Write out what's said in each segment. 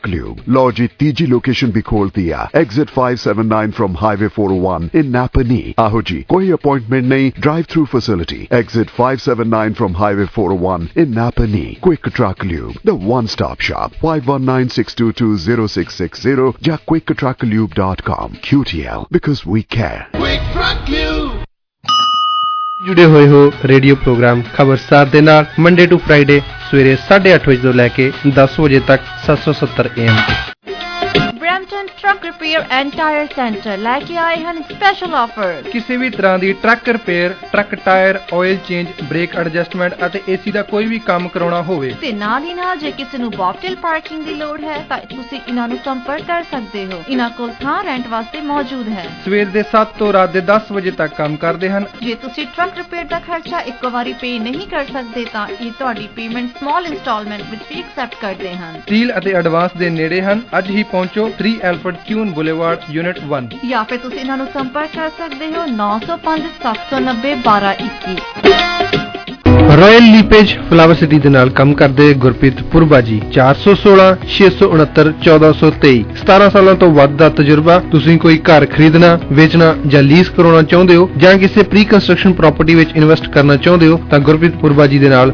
Truck Lube लो जी तीजी लोकेशन भी खोल दिया Exit 579 from Highway 401 in Napa Knee आहो जी कोई अपॉइंटमेंट नहीं drive through facility Exit 579 from Highway 401 in Napa Knee Quick Truck Lube the one stop shop 5196220660 या quicktrucklube.com QTL because we care Quick Truck Lube जुड़े हुए हो radio programme खबरसार ਦੇ ਨਾਲ Monday to Friday ਸਵੇਰੇ 8:30 ਵਜੇ ਤੋਂ ਲੈ ਕੇ 10 ਵਜੇ ਤੱਕ 770 AM Brampton truck repair and tyre centre ਲੈ ਕੇ ਆਏ ਹਨ ਸਪੈਸ਼ਲ ਆਫਰ ਕਿਸੇ ਵੀ ਤਰ੍ਹਾਂ ਦੀ truck repair truck tyre oil change brake adjustment ਅਤੇ ਏਸੀ ਦਾ ਕੋਈ ਵੀ ਕੰਮ ਕਰਾਉਣਾ ਹੋਵੇ ਤੇ ਨਾਲ ਹੀ ਨਾਲ ਜੇ ਕਿਸੇ ਨੂੰ ਬੌਕਟੇਲ ਪਾਰਕਿੰਗ ਦੀ ਲੋੜ ਹੈ ਤਾਂ ਤੁਸੀਂ ਇਹਨਾਂ ਨੂੰ ਸੰਪਰਕ ਕਰ ਸਕਦੇ ਹੋ ਇਹਨਾਂ ਕੋਲ ਥਾਂ ਰੈਂਟ ਵਾਸਤੇ ਮੌਜੂਦ ਹੈ ਸਵੇਰ ਦੇ 7 ਤੋਂ ਰਾਤ ਦੇ 10 ਵਜੇ ਤੱਕ ਕੰਮ ਕਰਦੇ ਹਨ ਜੇ ਤੁਸੀਂ ਟਰੱਕ ਰਿਪੇਅਰ ਦਾ ਖਰਚਾ ਇੱਕੋ ਵਾਰੀ ਪੇ ਨਹੀਂ ਕਰ ਸਕਦੇ ਤਾਂ ਇਹ ਤੁਹਾਡੀ ਪੇਮੈਂਟ ਸਮਾਲ ਇੰਸਟਾਲਮੈਂਟ ਵਿੱਚ ਵੀ ਐਕਸੈਪਟ ਕਰਦੇ ਹਨ ਡੀਲ ਅਤੇ ਐਡਵਾਂਸ ਦੇ ਨੇੜੇ ਹਨ ਅੱਜ ਹੀ ਪਹੁੰਚੋ 3 ਐਲਫਰਡ ਕਿਊਨ ਬੁਲੇਵਾਰਡ ਯੂਨਿਟ 1 ਜਾਂ ਫਿਰ ਤੁਸੀਂ ਇਹਨਾਂ ਨੂੰ ਸੰਪਰਕ ਕਰ ਸਕਦੇ ਹੋ 905 790 1221 ਰਾਇਲ ਲੀਪੇਜ ਫਲਾਵਰ ਸਿਟੀ ਦੇ ਨਾਲ ਕੰਮ ਕਰਦੇ ਗੁਰਪ੍ਰੀਤ ਪੁਰਬਾ ਜੀ 416 669 1423 17 ਸਾਲਾਂ ਤੋਂ ਵੱਧ ਦਾ ਤਜਰਬਾ ਤੁਸੀਂ ਕੋਈ ਘਰ ਖਰੀਦਣਾ ਵੇਚਣਾ ਜਾਂ ਲੀਜ਼ ਕਰਾਉਣਾ ਚਾਹੁੰਦੇ ਹੋ ਜਾਂ ਕਿਸੇ ਪ੍ਰੀ ਕੰਸਟਰਕਸ਼ਨ ਪ੍ਰਾਪਰਟੀ ਵਿੱਚ ਇਨਵੈਸਟ ਕਰਨਾ ਚਾਹੁੰਦੇ ਹੋ ਤਾਂ ਗੁਰਪ੍ਰੀਤ ਪੁਰਬਾ ਜੀ ਦੇ ਨਾਲ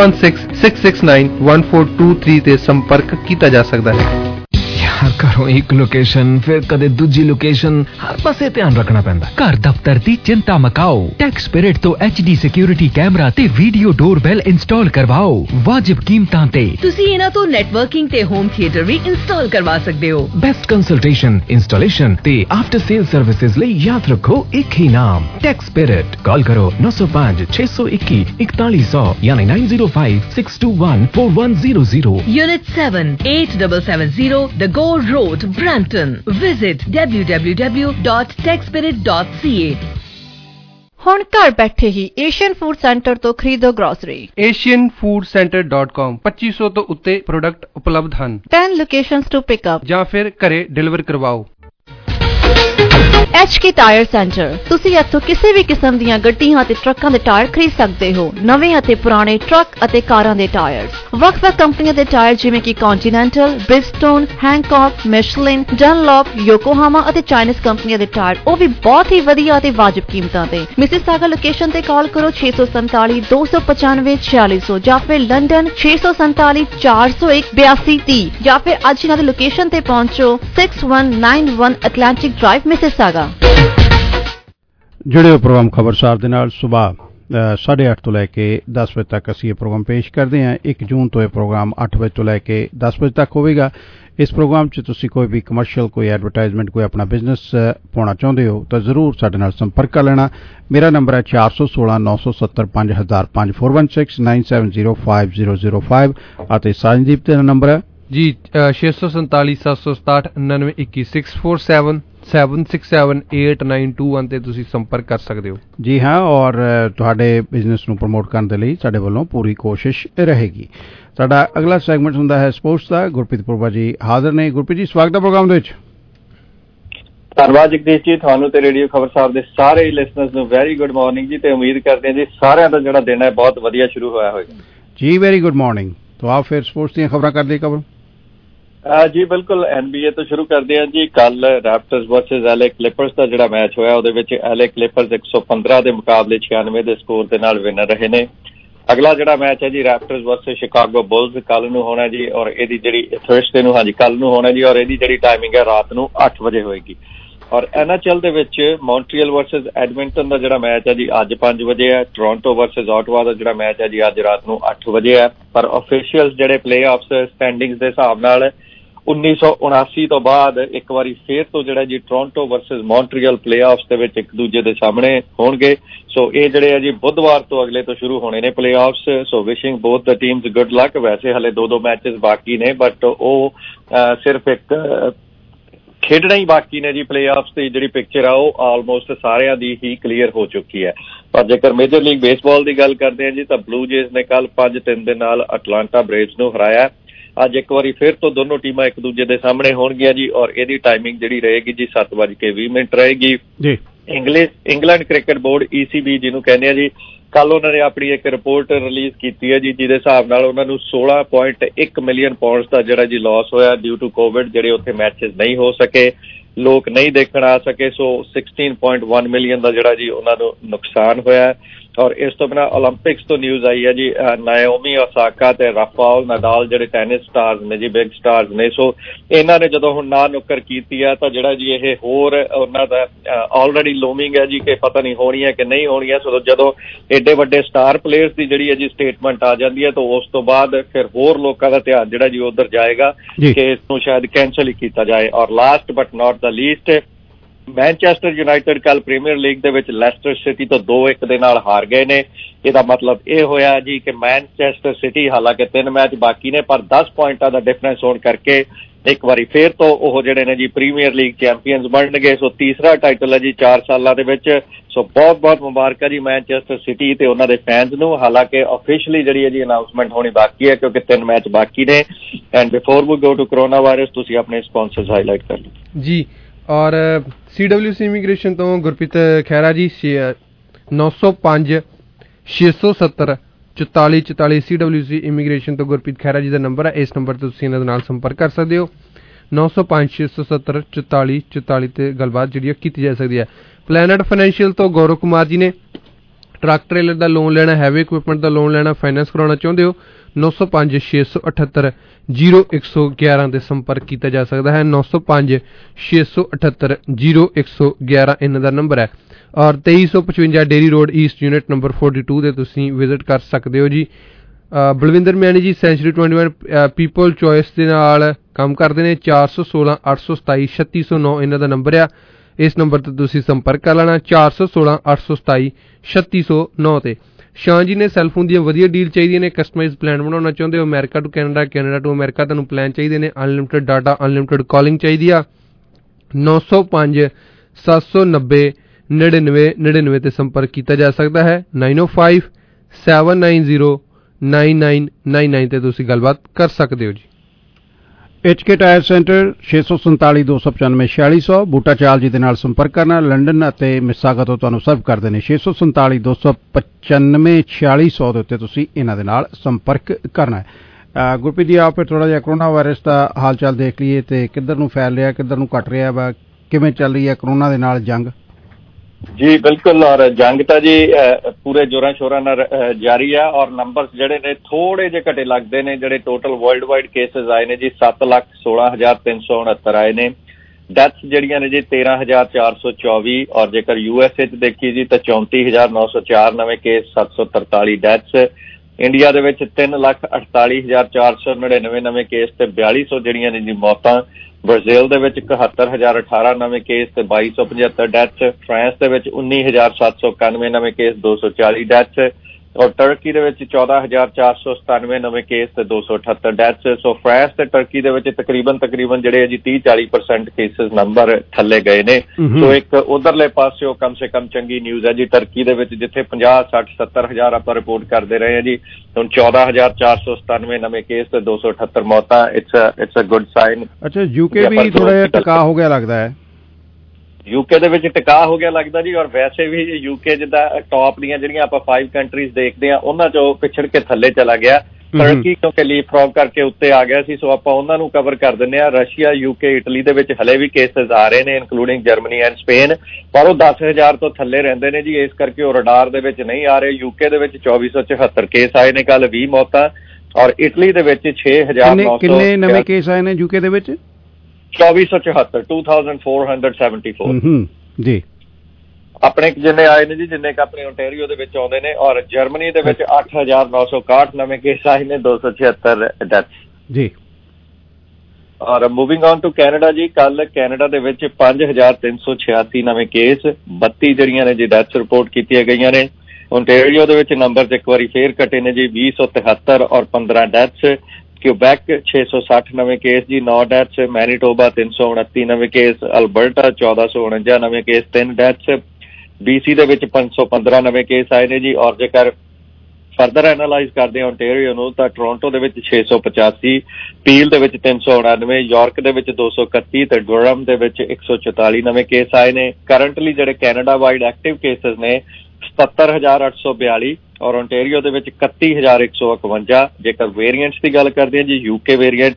4166691423 ਤੇ ਸੰਪਰਕ ਕੀਤਾ ਜਾ ਸਕਦਾ ਹੈ ਘਰੋਂ ਇੱਕ ਲੋਕੇਸ਼ਨ ਫਿਰ ਕਦੇ ਦੂਜੀ ਲੋਕੇਸ਼ਨ ਹਰ ਪਾਸੇ ਧਿਆਨ ਰੱਖਣਾ ਪੈਂਦਾ ਘਰ ਦਫ਼ਤਰ ਦੀ ਚਿੰਤਾ ਮਕਾਓ ਟੈਕ ਸਪਿਰਿਟ ਤੋਂ HD ਸਿਕਿਉਰਿਟੀ ਕੈਮਰਾ ਤੇ ਵੀਡੀਓ ਡੋਰਬੈਲ ਇੰਸਟਾਲ ਕਰਵਾਓ ਵਾਜਿਬ ਕੀਮਤਾਂ ਤੇ ਤੁਸੀਂ ਇਹਨਾਂ ਤੋਂ ਨੈਟਵਰਕਿੰਗ ਤੇ ਹੋਮ ਥੀਏਟਰ ਵੀ ਇੰਸਟਾਲ ਕਰਵਾ ਸਕਦੇ ਹੋ ਬੈਸਟ ਕੰਸਲਟੇਸ਼ਨ ਇੰਸਟਾਲੇਸ਼ਨ ਤੇ ਆਫਟਰ ਸੇਲ ਸਰਵਿਸਿਜ਼ ਲਈ ਯਾਦ ਰੱਖੋ ਇੱਕ ਹੀ ਨਾਮ ਟੈਕ ਸਪਿਰਿਟ ਕਾਲ ਕਰੋ 905 621 4100 ਯਾਨੀ 905 621 4100 Unit 7 8770 The Gore Road, Brampton. Visit www.techspirit.ca. ਹੁਣ ਘਰ ਬੈਠੇ ਹੀ ਏਸ਼ੀਅਨ ਫੂਡ ਸੈਂਟਰ ਤੋਂ ਖਰੀਦੋ ਗਰੋਸਰੀ asianfoodcenter.com 2500 ਤੋਂ ਉੱਤੇ ਪ੍ਰੋਡਕਟ ਉਪਲਬਧ ਹਨ 10 ਲੋਕੇਸ਼ਨਸ ਟੂ ਪਿਕ ਅਪ ਜਾਂ ਫਿਰ ਘਰੇ ਡਿਲੀਵਰ ਕਰਵਾਓ HK ਟਾਇਰ ਸੈਂਟਰ ਤੁਸੀਂ ਇੱਥੋਂ ਕਿਸੇ ਵੀ ਕਿਸਮ ਦੀਆਂ ਗੱਡੀਆਂ ਅਤੇ ਟਰੱਕਾਂ ਦੇ ਟਾਇਰ ਖਰੀਦ ਸਕਦੇ ਹੋ ਨਵੇਂ ਅਤੇ ਪੁਰਾਣੇ ਟਰੱਕ ਅਤੇ ਕਾਰਾਂ ਦੇ ਟਾਇਰ ਵੱਖ-ਵੱਖ ਕੰਪਨੀਆਂ ਦੇ ਟਾਇਰ ਜਿਵੇਂ ਕਿ ਕੰਟੀਨੈਂਟਲ ਬ੍ਰਿਜਸਟੋਨ ਹੈਂਕੌਕ ਮਿਸ਼ਲਿਨ ਡਨਲੌਪ ਯੋਕੋਹਾਮਾ ਅਤੇ ਚਾਈਨੀਜ਼ ਕੰਪਨੀਆਂ ਦੇ ਟਾਇਰ ਉਹ ਵੀ ਬਹੁਤ ਹੀ ਵਧੀਆ ਅਤੇ ਵਾਜਿਬ ਕੀਮਤਾਂ ਤੇ ਮਿਸਿਸਾਗਾ ਲੋਕੇਸ਼ਨ ਤੇ ਕਾਲ ਕਰੋ 647 295 4600 ਜਾਂ ਫਿਰ ਲੰਡਨ 647 401 8230 ਜਾਂ ਫਿਰ ਅੱਜ ਇਹਨਾਂ ਦੀ ਲੋਕੇਸ਼ਨ ਤੇ ਪਹੁੰਚੋ 6191 ਐਟਲਾਂਟਿਕ ਡਰਾਈਵ ਮਿਸਿਸਾਗਾ जुड़े प्रोग्राम खबरसार दे नाल सुबह 8:30 ਤੋਂ ਲੈ ਕੇ 10 ਵਜੇ ਤੱਕ ਅਸੀਂ ਇਹ ਪ੍ਰੋਗਰਾਮ ਪੇਸ਼ ਕਰਦੇ ਹਾਂ 1 ਜੂਨ ਤੋਂ ਇਹ ਪ੍ਰੋਗਰਾਮ 8 ਵਜੇ ਤੋਂ ਲੈ ਕੇ 10 ਵਜੇ ਤੱਕ ਹੋਵੇਗਾ ਇਸ ਪ੍ਰੋਗਰਾਮ 'ਚ ਤੁਸੀਂ ਕੋਈ ਵੀ ਕਮਰਸ਼ੀਅਲ ਕੋਈ ਐਡਵਰਟਾਈਜ਼ਮੈਂਟ ਕੋਈ ਆਪਣਾ ਬਿਜ਼ਨਸ ਪਾਉਣਾ ਚਾਹੁੰਦੇ ਹੋ ਤਾਂ ਜ਼ਰੂਰ ਸਾਡੇ ਨਾਲ ਸੰਪਰਕ ਕਰ ਲੈਣਾ ਮੇਰਾ ਨੰਬਰ ਹੈ 416 970 5005 416 970 5005 ਅਤੇ ਸਾਜਨਦੀਪ ਦਾ ਨੰਬਰ ਹੈ ਜੀ 647 767 9921 647 7678921 ਤੇ ਤੁਸੀਂ ਸੰਪਰਕ ਕਰ ਸਕਦੇ ਹੋ ਜੀ ਹਾਂ ਔਰ ਤੁਹਾਡੇ ਬਿਜ਼ਨਸ ਨੂੰ ਪ੍ਰਮੋਟ ਕਰਨ ਦੇ ਲਈ ਸਾਡੇ ਵੱਲੋਂ ਪੂਰੀ ਕੋਸ਼ਿਸ਼ ਰਹੇਗੀ ਸਾਡਾ ਅਗਲਾ ਸੈਗਮੈਂਟ ਹੁੰਦਾ ਹੈ ਸਪੋਰਟਸ ਦਾ ਗੁਰਪ੍ਰੀਤ ਪੁਰਬਾ ਜੀ ਹਾਜ਼ਰ ਨੇ ਗੁਰਪ੍ਰੀਤ ਜੀ ਸਵਾਗਤ ਹੈ ਪ੍ਰੋਗਰਾਮ ਦੇ ਵਿੱਚ ਧੰਨਵਾਦ ਜਗਦੀਸ਼ ਜੀ ਤੁਹਾਨੂੰ ਤੇ ਰੇਡੀਓ ਖਬਰ ਸਾਹਿਬ ਦੇ ਸਾਰੇ ਲਿਸਨਰਸ ਨੂੰ ਵੈਰੀ ਗੁੱਡ ਮਾਰਨਿੰਗ ਜੀ ਤੇ ਉਮੀਦ ਕਰਦੇ ਹਾਂ ਜੀ ਸਾਰਿਆਂ ਦਾ ਜਿਹੜਾ ਦਿਨ ਹੈ ਬਹੁਤ ਵਧੀਆ ਸ਼ੁਰੂ ਹੋਇਆ ਹੋਵੇਗਾ ਜੀ ਵੈਰੀ ਗੁੱਡ ਮਾਰਨਿੰਗ तो आप फिर स्पोर्ट्स ਦੀਆਂ ਖਬਰਾਂ ਕਰਦੇ ਖਬਰ ਜੀ ਬਿਲਕੁਲ NBA ਤੋਂ ਸ਼ੁਰੂ ਕਰਦੇ ਹਾਂ ਜੀ ਕੱਲ ਰੈਪਟਰਸ ਵਰਸਸ LA ਕਲਿਪਰਸ ਦਾ ਜਿਹੜਾ ਮੈਚ ਹੋਇਆ ਉਹਦੇ ਵਿੱਚ LA ਕਲਿਪਰਸ 115 ਦੇ ਮੁਕਾਬਲੇ 96 ਦੇ ਸਕੋਰ ਦੇ ਨਾਲ ਵਿਨਰ ਰਹੇ ਨੇ ਅਗਲਾ ਜਿਹੜਾ ਮੈਚ ਹੈ ਜੀ ਰੈਪਟਰਸ ਵਰਸਸ ਸ਼ਿਕਾਗੋ ਬੁਲਸ ਕੱਲ ਨੂੰ ਹੋਣਾ ਜੀ ਔਰ ਇਹਦੀ ਜਿਹੜੀ ਥਰਸਡੇ ਨੂੰ ਹਾਂਜੀ ਕੱਲ ਨੂੰ ਹੋਣਾ ਜੀ ਔਰ ਇਹਦੀ ਜਿਹੜੀ ਟਾਈਮਿੰਗ ਹੈ ਰਾਤ ਨੂੰ 8 ਵਜੇ ਹੋਏਗੀ ਔਰ NHL ਦੇ ਵਿੱਚ ਮੌਂਟਰੀਅਲ ਵਰਸਸ ਐਡਮਿੰਟਨ ਦਾ ਜਿਹੜਾ ਮੈਚ ਹੈ ਜੀ ਅੱਜ 5 ਵਜੇ ਹੈ ਟੋਰਾਂਟੋ ਵਰਸਸ ਆਟਵਾ ਦਾ ਜਿਹੜਾ ਮੈਚ ਹੈ ਜੀ ਅੱਜ ਰਾਤ ਨੂੰ 8 ਵਜੇ ਹੈ ਪਰ ਆਫੀਸ਼ੀਅਲਸ ਜਿਹੜੇ ਪਲੇਆਫਸ ਸਟੈਂਡਿੰਗਸ ਦੇ ਹਿਸਾਬ ਨਾਲ 1979 ਤੋਂ ਬਾਅਦ ਇੱਕ ਵਾਰੀ ਫੇਰ ਤੋਂ ਜਿਹੜਾ ਜੀ ਟੋਰਾਂਟੋ ਵਰਸਸ ਮੌਂਟਰੀਅਲ ਪਲੇਆਫਸ ਦੇ ਵਿੱਚ ਇੱਕ ਦੂਜੇ ਦੇ ਸਾਹਮਣੇ ਹੋਣਗੇ ਸੋ ਇਹ ਜਿਹੜੇ ਆ ਜੀ ਬੁੱਧਵਾਰ ਤੋਂ ਅਗਲੇ ਤੋਂ ਸ਼ੁਰੂ ਹੋਣੇ ਨੇ playoffs so wishing both the teams good luck ਵੈਸੇ ਹਲੇ ਦੋ ਮੈਚਸ ਬਾਕੀ ਨੇ ਬਟ ਉਹ ਸਿਰਫ ਇੱਕ ਖੇਡਣਾ ਹੀ ਬਾਕੀ ਨੇ ਜੀ ਪਲੇਆਫਸ ਦੀ ਜਿਹੜੀ ਪਿਕਚਰ ਆ ਉਹ ਆਲਮੋਸਟ ਸਾਰਿਆਂ ਦੀ ਹੀ ਕਲੀਅਰ ਹੋ ਚੁੱਕੀ ਹੈ ਪਰ ਜੇਕਰ ਮੇਜਰ ਲੀਗ ਬੇਸਬਾਲ ਦੀ ਗੱਲ ਕਰਦੇ ਹਾਂ ਜੀ ਤਾਂ ਬਲੂ ਜੇਜ਼ ਨੇ ਕੱਲ 5-3 ਦੇ ਨਾਲ ਅਟਲਾਂਟਾ ਬ੍ਰੇਵਜ਼ ਨੂੰ ਹਰਾਇਆ ਅੱਜ ਇੱਕ ਵਾਰੀ ਫਿਰ ਤੋਂ ਦੋਨੋਂ ਟੀਮਾਂ ਇੱਕ ਦੂਜੇ ਦੇ ਸਾਹਮਣੇ ਹੋਣਗੀਆਂ ਜੀ ਔਰ ਇਹਦੀ ਟਾਈਮਿੰਗ ਜਿਹੜੀ ਰਹੇਗੀ ਜੀ 7:20 ਰਹੇਗੀ ਇੰਗਲੈਂਡ ਕ੍ਰਿਕਟ ਬੋਰਡ ECB ਜਿਹਨੂੰ ਕਹਿੰਦੇ ਆ ਜੀ, ਕੱਲ ਉਹਨਾਂ ਨੇ ਆਪਣੀ ਇੱਕ ਰਿਪੋਰਟ ਰਿਲੀਜ਼ ਕੀਤੀ ਹੈ ਜੀ, ਜਿਹਦੇ ਹਿਸਾਬ ਨਾਲ ਉਹਨਾਂ ਨੂੰ 16.1 ਮਿਲੀਅਨ ਪਾਉਂਡਸ ਦਾ ਜਿਹੜਾ ਜੀ ਲਾਸ ਹੋਇਆ ਡਿਊ ਟੂ ਕੋਵਿਡ। ਜਿਹੜੇ ਉੱਥੇ ਮੈਚਿਸ ਨਹੀਂ ਹੋ ਸਕੇ, ਲੋਕ ਨਹੀਂ ਦੇਖਣ ਆ ਸਕੇ, ਸੋ 16.1 ਮਿਲੀਅਨ ਦਾ ਜਿਹੜਾ ਜੀ ਉਹਨਾਂ ਨੂੰ ਨੁਕਸਾਨ ਹੋਇਆ। ਔਰ ਇਸ ਤੋਂ ਬਿਨਾਂ ਓਲੰਪਿਕਸ ਤੋਂ ਨਿਊਜ਼ ਆਈ ਹੈ ਜੀ, ਨਾਓਮੀ ਓਸਾਕਾ ਤੇ ਰਾਫੇਲ ਨਡਾਲ ਜਿਹੜੇ ਟੈਨਿਸ ਸਟਾਰਸ ਨੇ ਜੀ, ਬਿਗ ਸਟਾਰਸ ਨੇ, ਸੋ ਇਹਨਾਂ ਨੇ ਜਦੋਂ ਹੁਣ ਨਾ ਨੁੱਕਰ ਕੀਤੀ ਆ ਤਾਂ ਜਿਹੜਾ ਜੀ ਇਹ ਹੋਰ ਉਹਨਾਂ ਦਾ ਆਲਰੇਡੀ ਲੋਮਿੰਗ ਹੈ ਜੀ ਕਿ ਪਤਾ ਨਹੀਂ ਹੋਣੀ ਹੈ ਕਿ ਨਹੀਂ ਹੋਣੀ ਹੈ। ਸੋ ਜਦੋਂ ਏਡੇ ਵੱਡੇ ਸਟਾਰ ਪਲੇਅਰਸ ਦੀ ਜਿਹੜੀ ਹੈ ਜੀ ਸਟੇਟਮੈਂਟ ਆ ਜਾਂਦੀ ਹੈ ਤਾਂ ਉਸ ਤੋਂ ਬਾਅਦ ਫਿਰ ਹੋਰ ਲੋਕਾਂ ਦਾ ਧਿਆਨ ਜਿਹੜਾ ਜੀ ਉੱਧਰ ਜਾਏਗਾ ਕਿ ਇਸ ਨੂੰ ਸ਼ਾਇਦ ਕੈਂਸਲ ਹੀ ਕੀਤਾ ਜਾਏ। ਔਰ last but not the least, Manchester United ਕੱਲ ਪ੍ਰੀਮੀਅਰ ਲੀਗ ਦੇ ਵਿੱਚ ਲੈਸਟਰ ਸਿਟੀ ਤੋਂ 2-1 ਦੇ ਨਾਲ ਹਾਰ ਗਏ ਨੇ। ਇਹਦਾ ਮਤਲਬ ਇਹ ਹੋਇਆ ਜੀ ਕਿ ਮੈਨਚੈਸਟਰ ਸਿਟੀ ਹਾਲਾਂਕਿ 3 ਮੈਚ ਬਾਕੀ ਨੇ ਪਰ 10 ਪੁਆਇੰਟਾਂ ਦਾ ਡਿਫਰੈਂਸ ਹੋਣ ਕਰਕੇ ਇੱਕ ਵਾਰੀ ਫੇਰ ਤੋਂ ਉਹ ਜਿਹੜੇ ਨੇ ਜੀ ਪ੍ਰੀਮੀਅਰ ਲੀਗ ਚੈਂਪੀਅਨਸ ਬਣਨਗੇ। ਸੋ ਤੀਸਰਾ ਟਾਈਟਲ ਹੈ ਜੀ 4 ਸਾਲਾਂ ਦੇ ਵਿੱਚ। ਸੋ ਬਹੁਤ ਬਹੁਤ ਮੁਬਾਰਕਾਂ ਜੀ ਮੈਨਚੈਸਟਰ ਸਿਟੀ ਤੇ ਉਹਨਾਂ ਦੇ ਫੈਨਸ ਨੂੰ। ਹਾਲਾਂਕਿ ਆਫੀਸ਼ੀਅਲੀ ਜਿਹੜੀ ਹੈ ਜੀ ਅਨਾਊਂਸਮੈਂਟ ਹੋਣੀ ਬਾਕੀ ਹੈ ਕਿਉਂਕਿ 3 ਮੈਚ ਬਾਕੀ ਨੇ। And before we go to corona virus ਤੁਸੀਂ ਆਪਣੇ ਸਪਾਂਸਰਸ ਹਾਈਲਾਈਟ ਕਰ ਲਓ ਜੀ। ਔਰ CWC ਇਮੀਗ੍ਰੇਸ਼ਨ ਤੋਂ ਗੁਰਪ੍ਰੀਤ ਖਹਿਰਾ ਜੀ 905 670 4444 CWC ਇਮੀਗ੍ਰੇਸ਼ਨ ਤੋਂ ਗੁਰਪ੍ਰੀਤ ਖਹਿਰਾ ਜੀ ਦਾ ਨੰਬਰ ਹੈ। ਇਸ ਨੰਬਰ ਤੇ ਤੁਸੀਂ ਇਹਨਾਂ ਦੇ ਨਾਲ ਸੰਪਰਕ ਕਰ ਸਕਦੇ ਹੋ। 905 670 4444 ਤੇ ਗੱਲਬਾਤ ਜਿਹੜੀ ਕੀਤੀ ਜਾ ਸਕਦੀ ਹੈ। ਪਲੈਨਟ ਫਾਈਨੈਂਸ਼ੀਅਲ ਤੋਂ ਗੌਰਵ ਕੁਮਾਰ ਜੀ ਨੇ ਟਰੱਕ ਟ੍ਰੇਲਰ ਦਾ ਲੋਨ ਲੈਣਾ, ਹੈਵੀ ਇਕੁਇਪਮੈਂਟ ਦਾ ਲੋਨ ਲੈਣਾ, ਫਾਈਨੈਂਸ ਕਰਾਉਣਾ ਚਾਹੁੰਦੇ ਹੋ 905 678 0111 ਤੇ ਸੰਪਰਕ ਕੀਤਾ ਜਾ ਸਕਦਾ ਹੈ। 905 678 0111 ਇਹਨਾਂ ਦਾ ਨੰਬਰ ਹੈ। ਔਰ 2355 Derry Road East unit number 42 ਤੇ ਤੁਸੀਂ ਵਿਜ਼ਿਟ ਕਰ ਸਕਦੇ ਹੋ ਜੀ। ਬਲਵਿੰਦਰ ਮੈਨੀ ਜੀ ਸੈਂਚੁਰੀ 21 ਪੀਪਲ ਚੋਇਸ ਦੇ ਨਾਲ ਕੰਮ ਕਰਦੇ ਨੇ। 416 827 3609 ਇਹਨਾਂ ਦਾ ਨੰਬਰ ਆ। ਇਸ ਨੰਬਰ ਤੇ ਤੁਸੀਂ ਸੰਪਰਕ ਕਰ ਲੈਣਾ 416 827 3609 ਤੇ। ਸ਼ਾਨ ਜੀ ਨੇ ਸੈਲਫੋਨ ਦੀਆਂ ਵਧੀਆ ਡੀਲ ਚਾਹੀਦੀਆਂ ਨੇ, ਕਸਟਮਾਈਜ਼ ਪਲਾਨ ਬਣਾਉਣਾ ਚਾਹੁੰਦੇ ਹੋ, America to Canada, Canada to America ਤੁਹਾਨੂੰ ਪਲਾਨ ਚਾਹੀਦੇ ਨੇ, ਅਨਲਿਮਟਿਡ ਡਾਟਾ, ਅਨਲਿਮਟਿਡ ਕਾਲਿੰਗ ਚਾਹੀਦੀ ਆ 905 790 9999 ਤੇ ਸੰਪਰਕ ਕੀਤਾ ਜਾ ਸਕਦਾ ਹੈ। 905 790 9999 ਤੇ ਤੁਸੀਂ ਗੱਲਬਾਤ ਕਰ ਸਕਦੇ ਹੋ ਜੀ। HK ਟਾਇਰ ਸੈਂਟਰ 647 295 4600 ਬੂਟਾ ਚਾਲ ਜੀ ਦੇ ਨਾਲ ਸੰਪਰਕ ਕਰਨਾ। ਲੰਡਨ ਅਤੇ ਮਿਸਾਗਾ ਤੋਂ ਤੁਹਾਨੂੰ ਸਰਵ ਕਰਦੇ ਨੇ। 647 295 4600 ਦੇ ਉੱਤੇ ਤੁਸੀਂ ਇਹਨਾਂ ਦੇ ਨਾਲ ਸੰਪਰਕ ਕਰਨਾ ਹੈ। ਗੁਰਪ੍ਰੀਤ ਜੀ ਆਪ ਫਿਰ ਥੋੜਾ ਜਿਹਾ ਕਰੋਨਾ ਵਾਇਰਸ ਦਾ ਹਾਲ ਚਾਲ ਦੇਖ ਲਈਏ ਤੇ ਕਿੱਧਰ ਨੂੰ ਫੈਲ ਰਿਹਾ, ਕਿੱਧਰ ਨੂੰ ਘਟ ਰਿਹਾ ਵਾ, ਕਿਵੇਂ ਚੱਲ ਰਹੀ ਹੈ ਕਰੋਨਾ ਦੇ ਨਾਲ ਜੰਗ? ਜੀ ਬਿਲਕੁਲ, ਔਰ ਜੰਗ ਤਾਂ ਜੀ ਪੂਰੇ ਜ਼ੋਰਾਂ ਸ਼ੋਰਾਂ ਨਾਲ ਜਾਰੀ ਆ। ਔਰ ਨੰਬਰਸ ਜਿਹੜੇ ਨੇ ਥੋੜੇ ਜਿਹੇ ਘਟੇ ਲੱਗਦੇ ਨੇ। ਜਿਹੜੇ ਟੋਟਲ ਵਰਲਡ ਵਾਈਡ ਕੇਸਿਸ ਆਏ ਨੇ ਜੀ 7,16,369 ਆਏ ਨੇ। ਡੈਥਸ ਜਿਹੜੀਆਂ ਨੇ ਜੀ 13,424। ਔਰ ਜੇਕਰ USA 'ਚ ਦੇਖੀ ਜੀ ਤਾਂ 34,904 ਨਵੇਂ ਕੇਸ, 743 ਡੈਥਸ। ਇੰਡੀਆ ਦੇ ਵਿੱਚ 3,48,499 ਨਵੇਂ ਕੇਸ ਤੇ 4200 ਜਿਹੜੀਆਂ ਨੇ ਜੀ ਮੌਤਾਂ। ਬ੍ਰਾਜ਼ੀਲ ਦੇ ਵਿੱਚ 71,018 ਨਵੇਂ ਕੇਸ ਤੇ 2275 ਡੈਥਸ। ਫਰਾਂਸ ਦੇ ਵਿੱਚ 19,791 ਨਵੇਂ ਕੇਸ, 240 ਡੈਥਸ। ਔਰ ਟਰਕੀ ਦੇ ਵਿੱਚ 14,497 ਨਵੇਂ ਕੇਸ ਤੇ 278 ਡੈਥਸ। ਸੋ ਫਰਾਂਸ ਤੇ ਟਰਕੀ ਦੇ ਵਿੱਚ ਤਕਰੀਬਨ ਜਿਹੜੇ ਜੀ 30-40% ਕੇਸਿਸ ਨੰਬਰ ਥੱਲੇ ਗਏ ਨੇ। ਸੋ ਇੱਕ ਉਧਰਲੇ ਪਾਸਿਓ ਕਮ ਸੇ ਕਮ ਚੰਗੀ ਨਿਊਜ਼ ਹੈ ਜੀ। ਟਰਕੀ ਦੇ ਵਿੱਚ ਜਿੱਥੇ 50, 60, 70 ਹਜ਼ਾਰ ਆਪਾਂ ਰਿਪੋਰਟ ਕਰਦੇ ਰਹੇ ਹਾਂ ਜੀ, ਹੁਣ 14,497 ਨਵੇਂ ਕੇਸ ਤੇ 278 ਮੌਤਾਂ। It's a good sign. ਅੱਛਾ, UK ਵੀ ਥੋੜਾ ਜਿਹਾ ਟਿਕਾ ਹੋ ਗਿਆ ਲੱਗਦਾ ਹੈ। UK ਦੇ ਵਿੱਚ ਟਿਕਾ ਹੋ ਗਿਆ ਲੱਗਦਾ ਜੀ। ਔਰ ਵੈਸੇ ਵੀ UK ਜਿੱਦਾਂ ਟੌਪ ਦੀਆਂ ਜਿਹੜੀਆਂ ਆਪਾਂ 5 ਕੰਟਰੀਜ਼ ਦੇਖਦੇ ਹਾਂ ਉਹਨਾਂ ਚੋਂ ਪਿਛੜ ਕੇ ਥੱਲੇ ਚਲਾ ਗਿਆ। ਟਰਕੀ ਕਿਉਂਕਿ ਲੀਪ ਫਰੌਗ ਕਰਕੇ ਉੱਤੇ ਆ ਗਿਆ ਸੀ, ਸੋ ਆਪਾਂ ਉਹਨਾਂ ਨੂੰ ਕਵਰ ਕਰ ਦਿੰਦੇ ਹਾਂ। ਰਸ਼ੀਆ, UK, ਇਟਲੀ ਦੇ ਵਿੱਚ ਹਲੇ ਵੀ ਕੇਸਿਸ ਆ ਰਹੇ ਨੇ ਇਨਕਲੂਡਿੰਗ ਜਰਮਨੀ ਐਂਡ ਸਪੇਨ, ਪਰ ਉਹ 10,000 ਤੋਂ ਥੱਲੇ ਰਹਿੰਦੇ ਨੇ ਜੀ, ਇਸ ਕਰਕੇ ਉਹ ਰਡਾਰ ਦੇ ਵਿੱਚ ਨਹੀਂ ਆ ਰਹੇ। UK ਦੇ ਵਿੱਚ 2474 ਕੇਸ ਆਏ ਨੇ ਕੱਲ, 20 ਮੌਤਾਂ। ਔਰ ਇਟਲੀ ਦੇ ਵਿੱਚ 6,900। ਕਿੰਨੇ ਨਵੇਂ ਕੇਸ ਆਏ ਨੇ UK ਦੇ ਵਿੱਚ? 2474 2474 ਜੀ। ਆਪਣੇ ਜਿੰਨੇ ਆਏ ਨੇ ਜੀ, ਜਿੰਨੇ ਕ ਆਪਣੇ ਓਨਟਾਰੀਓ ਦੇ ਵਿੱਚ ਆਉਂਦੇ ਨੇ। ਔਰ ਜਰਮਨੀ ਦੇ ਵਿੱਚ 8,961 ਨਵੇਂ ਕੇਸ ਆਏ ਨੇ, 276 ਡੈਥਸ ਜੀ। ਔਰ ਮੂਵਿੰਗ ਔਨ ਟੂ ਕੈਨੇਡਾ ਜੀ, ਕੱਲ ਕੈਨੇਡਾ ਦੇ ਵਿੱਚ 5,386 ਨਵੇਂ ਕੇਸ, 32 ਜਿਹੜੀਆਂ ਨੇ ਜੀ ਡੈਥਸ ਰਿਪੋਰਟ ਕੀਤੀਆਂ ਗਈਆਂ ਨੇ। ਓਨਟਾਰੀਓ ਦੇ ਵਿੱਚ ਨੰਬਰ ਇੱਕ ਵਾਰੀ ਫੇਰ ਘਟੇ ਨੇ ਜੀ, 2073 ਔਰ 15 ਡੈਥਸ। क्यूबैक 660 नवे केस जी, 9 डेथ्स। मैनीटोबा 329 नवे केस। अल्बर्टा 1449 नवे केस, 3 डेथ्स। BC ਦੇ ਵਿੱਚ 515 ਨਵੇਂ ਕੇਸ ਆਏ ਨੇ ਜੀ। ਔਰ ਜੇਕਰ ਫਰਦਰ ਐਨਾਲਾਈਜ਼ ਕਰਦੇ ਹਾਂ ਓਨਟੇਰੀਓ ਨੂੰ ਤਾਂ ਟੋਰਾਂਟੋ ਦੇ ਵਿੱਚ 685, ਪੀਲ ਦੇ ਵਿੱਚ 399, ਯਾਰਕ ਦੇ ਵਿੱਚ 231 ਤੇ ਡੁਰਹਮ ਦੇ ਵਿੱਚ 144 ਨਵੇਂ ਕੇਸ ਆਏ ਨੇ। ਕਰੰਟਲੀ ਜਿਹੜੇ ਕੈਨੇਡਾ ਵਾਈਡ ਐਕਟਿਵ ਕੇਸਿਸ ਨੇ 77,842 ਔਰ ਓਨਟੇਰੀਓ ਦੇ ਵਿੱਚ 31,151। ਜੇਕਰ ਵੇਰੀਐਂਟਸ ਦੀ ਗੱਲ ਕਰਦੇ ਹਾਂ ਜੀ, ਯੂਕੇ ਵੇਰੀਐਂਟ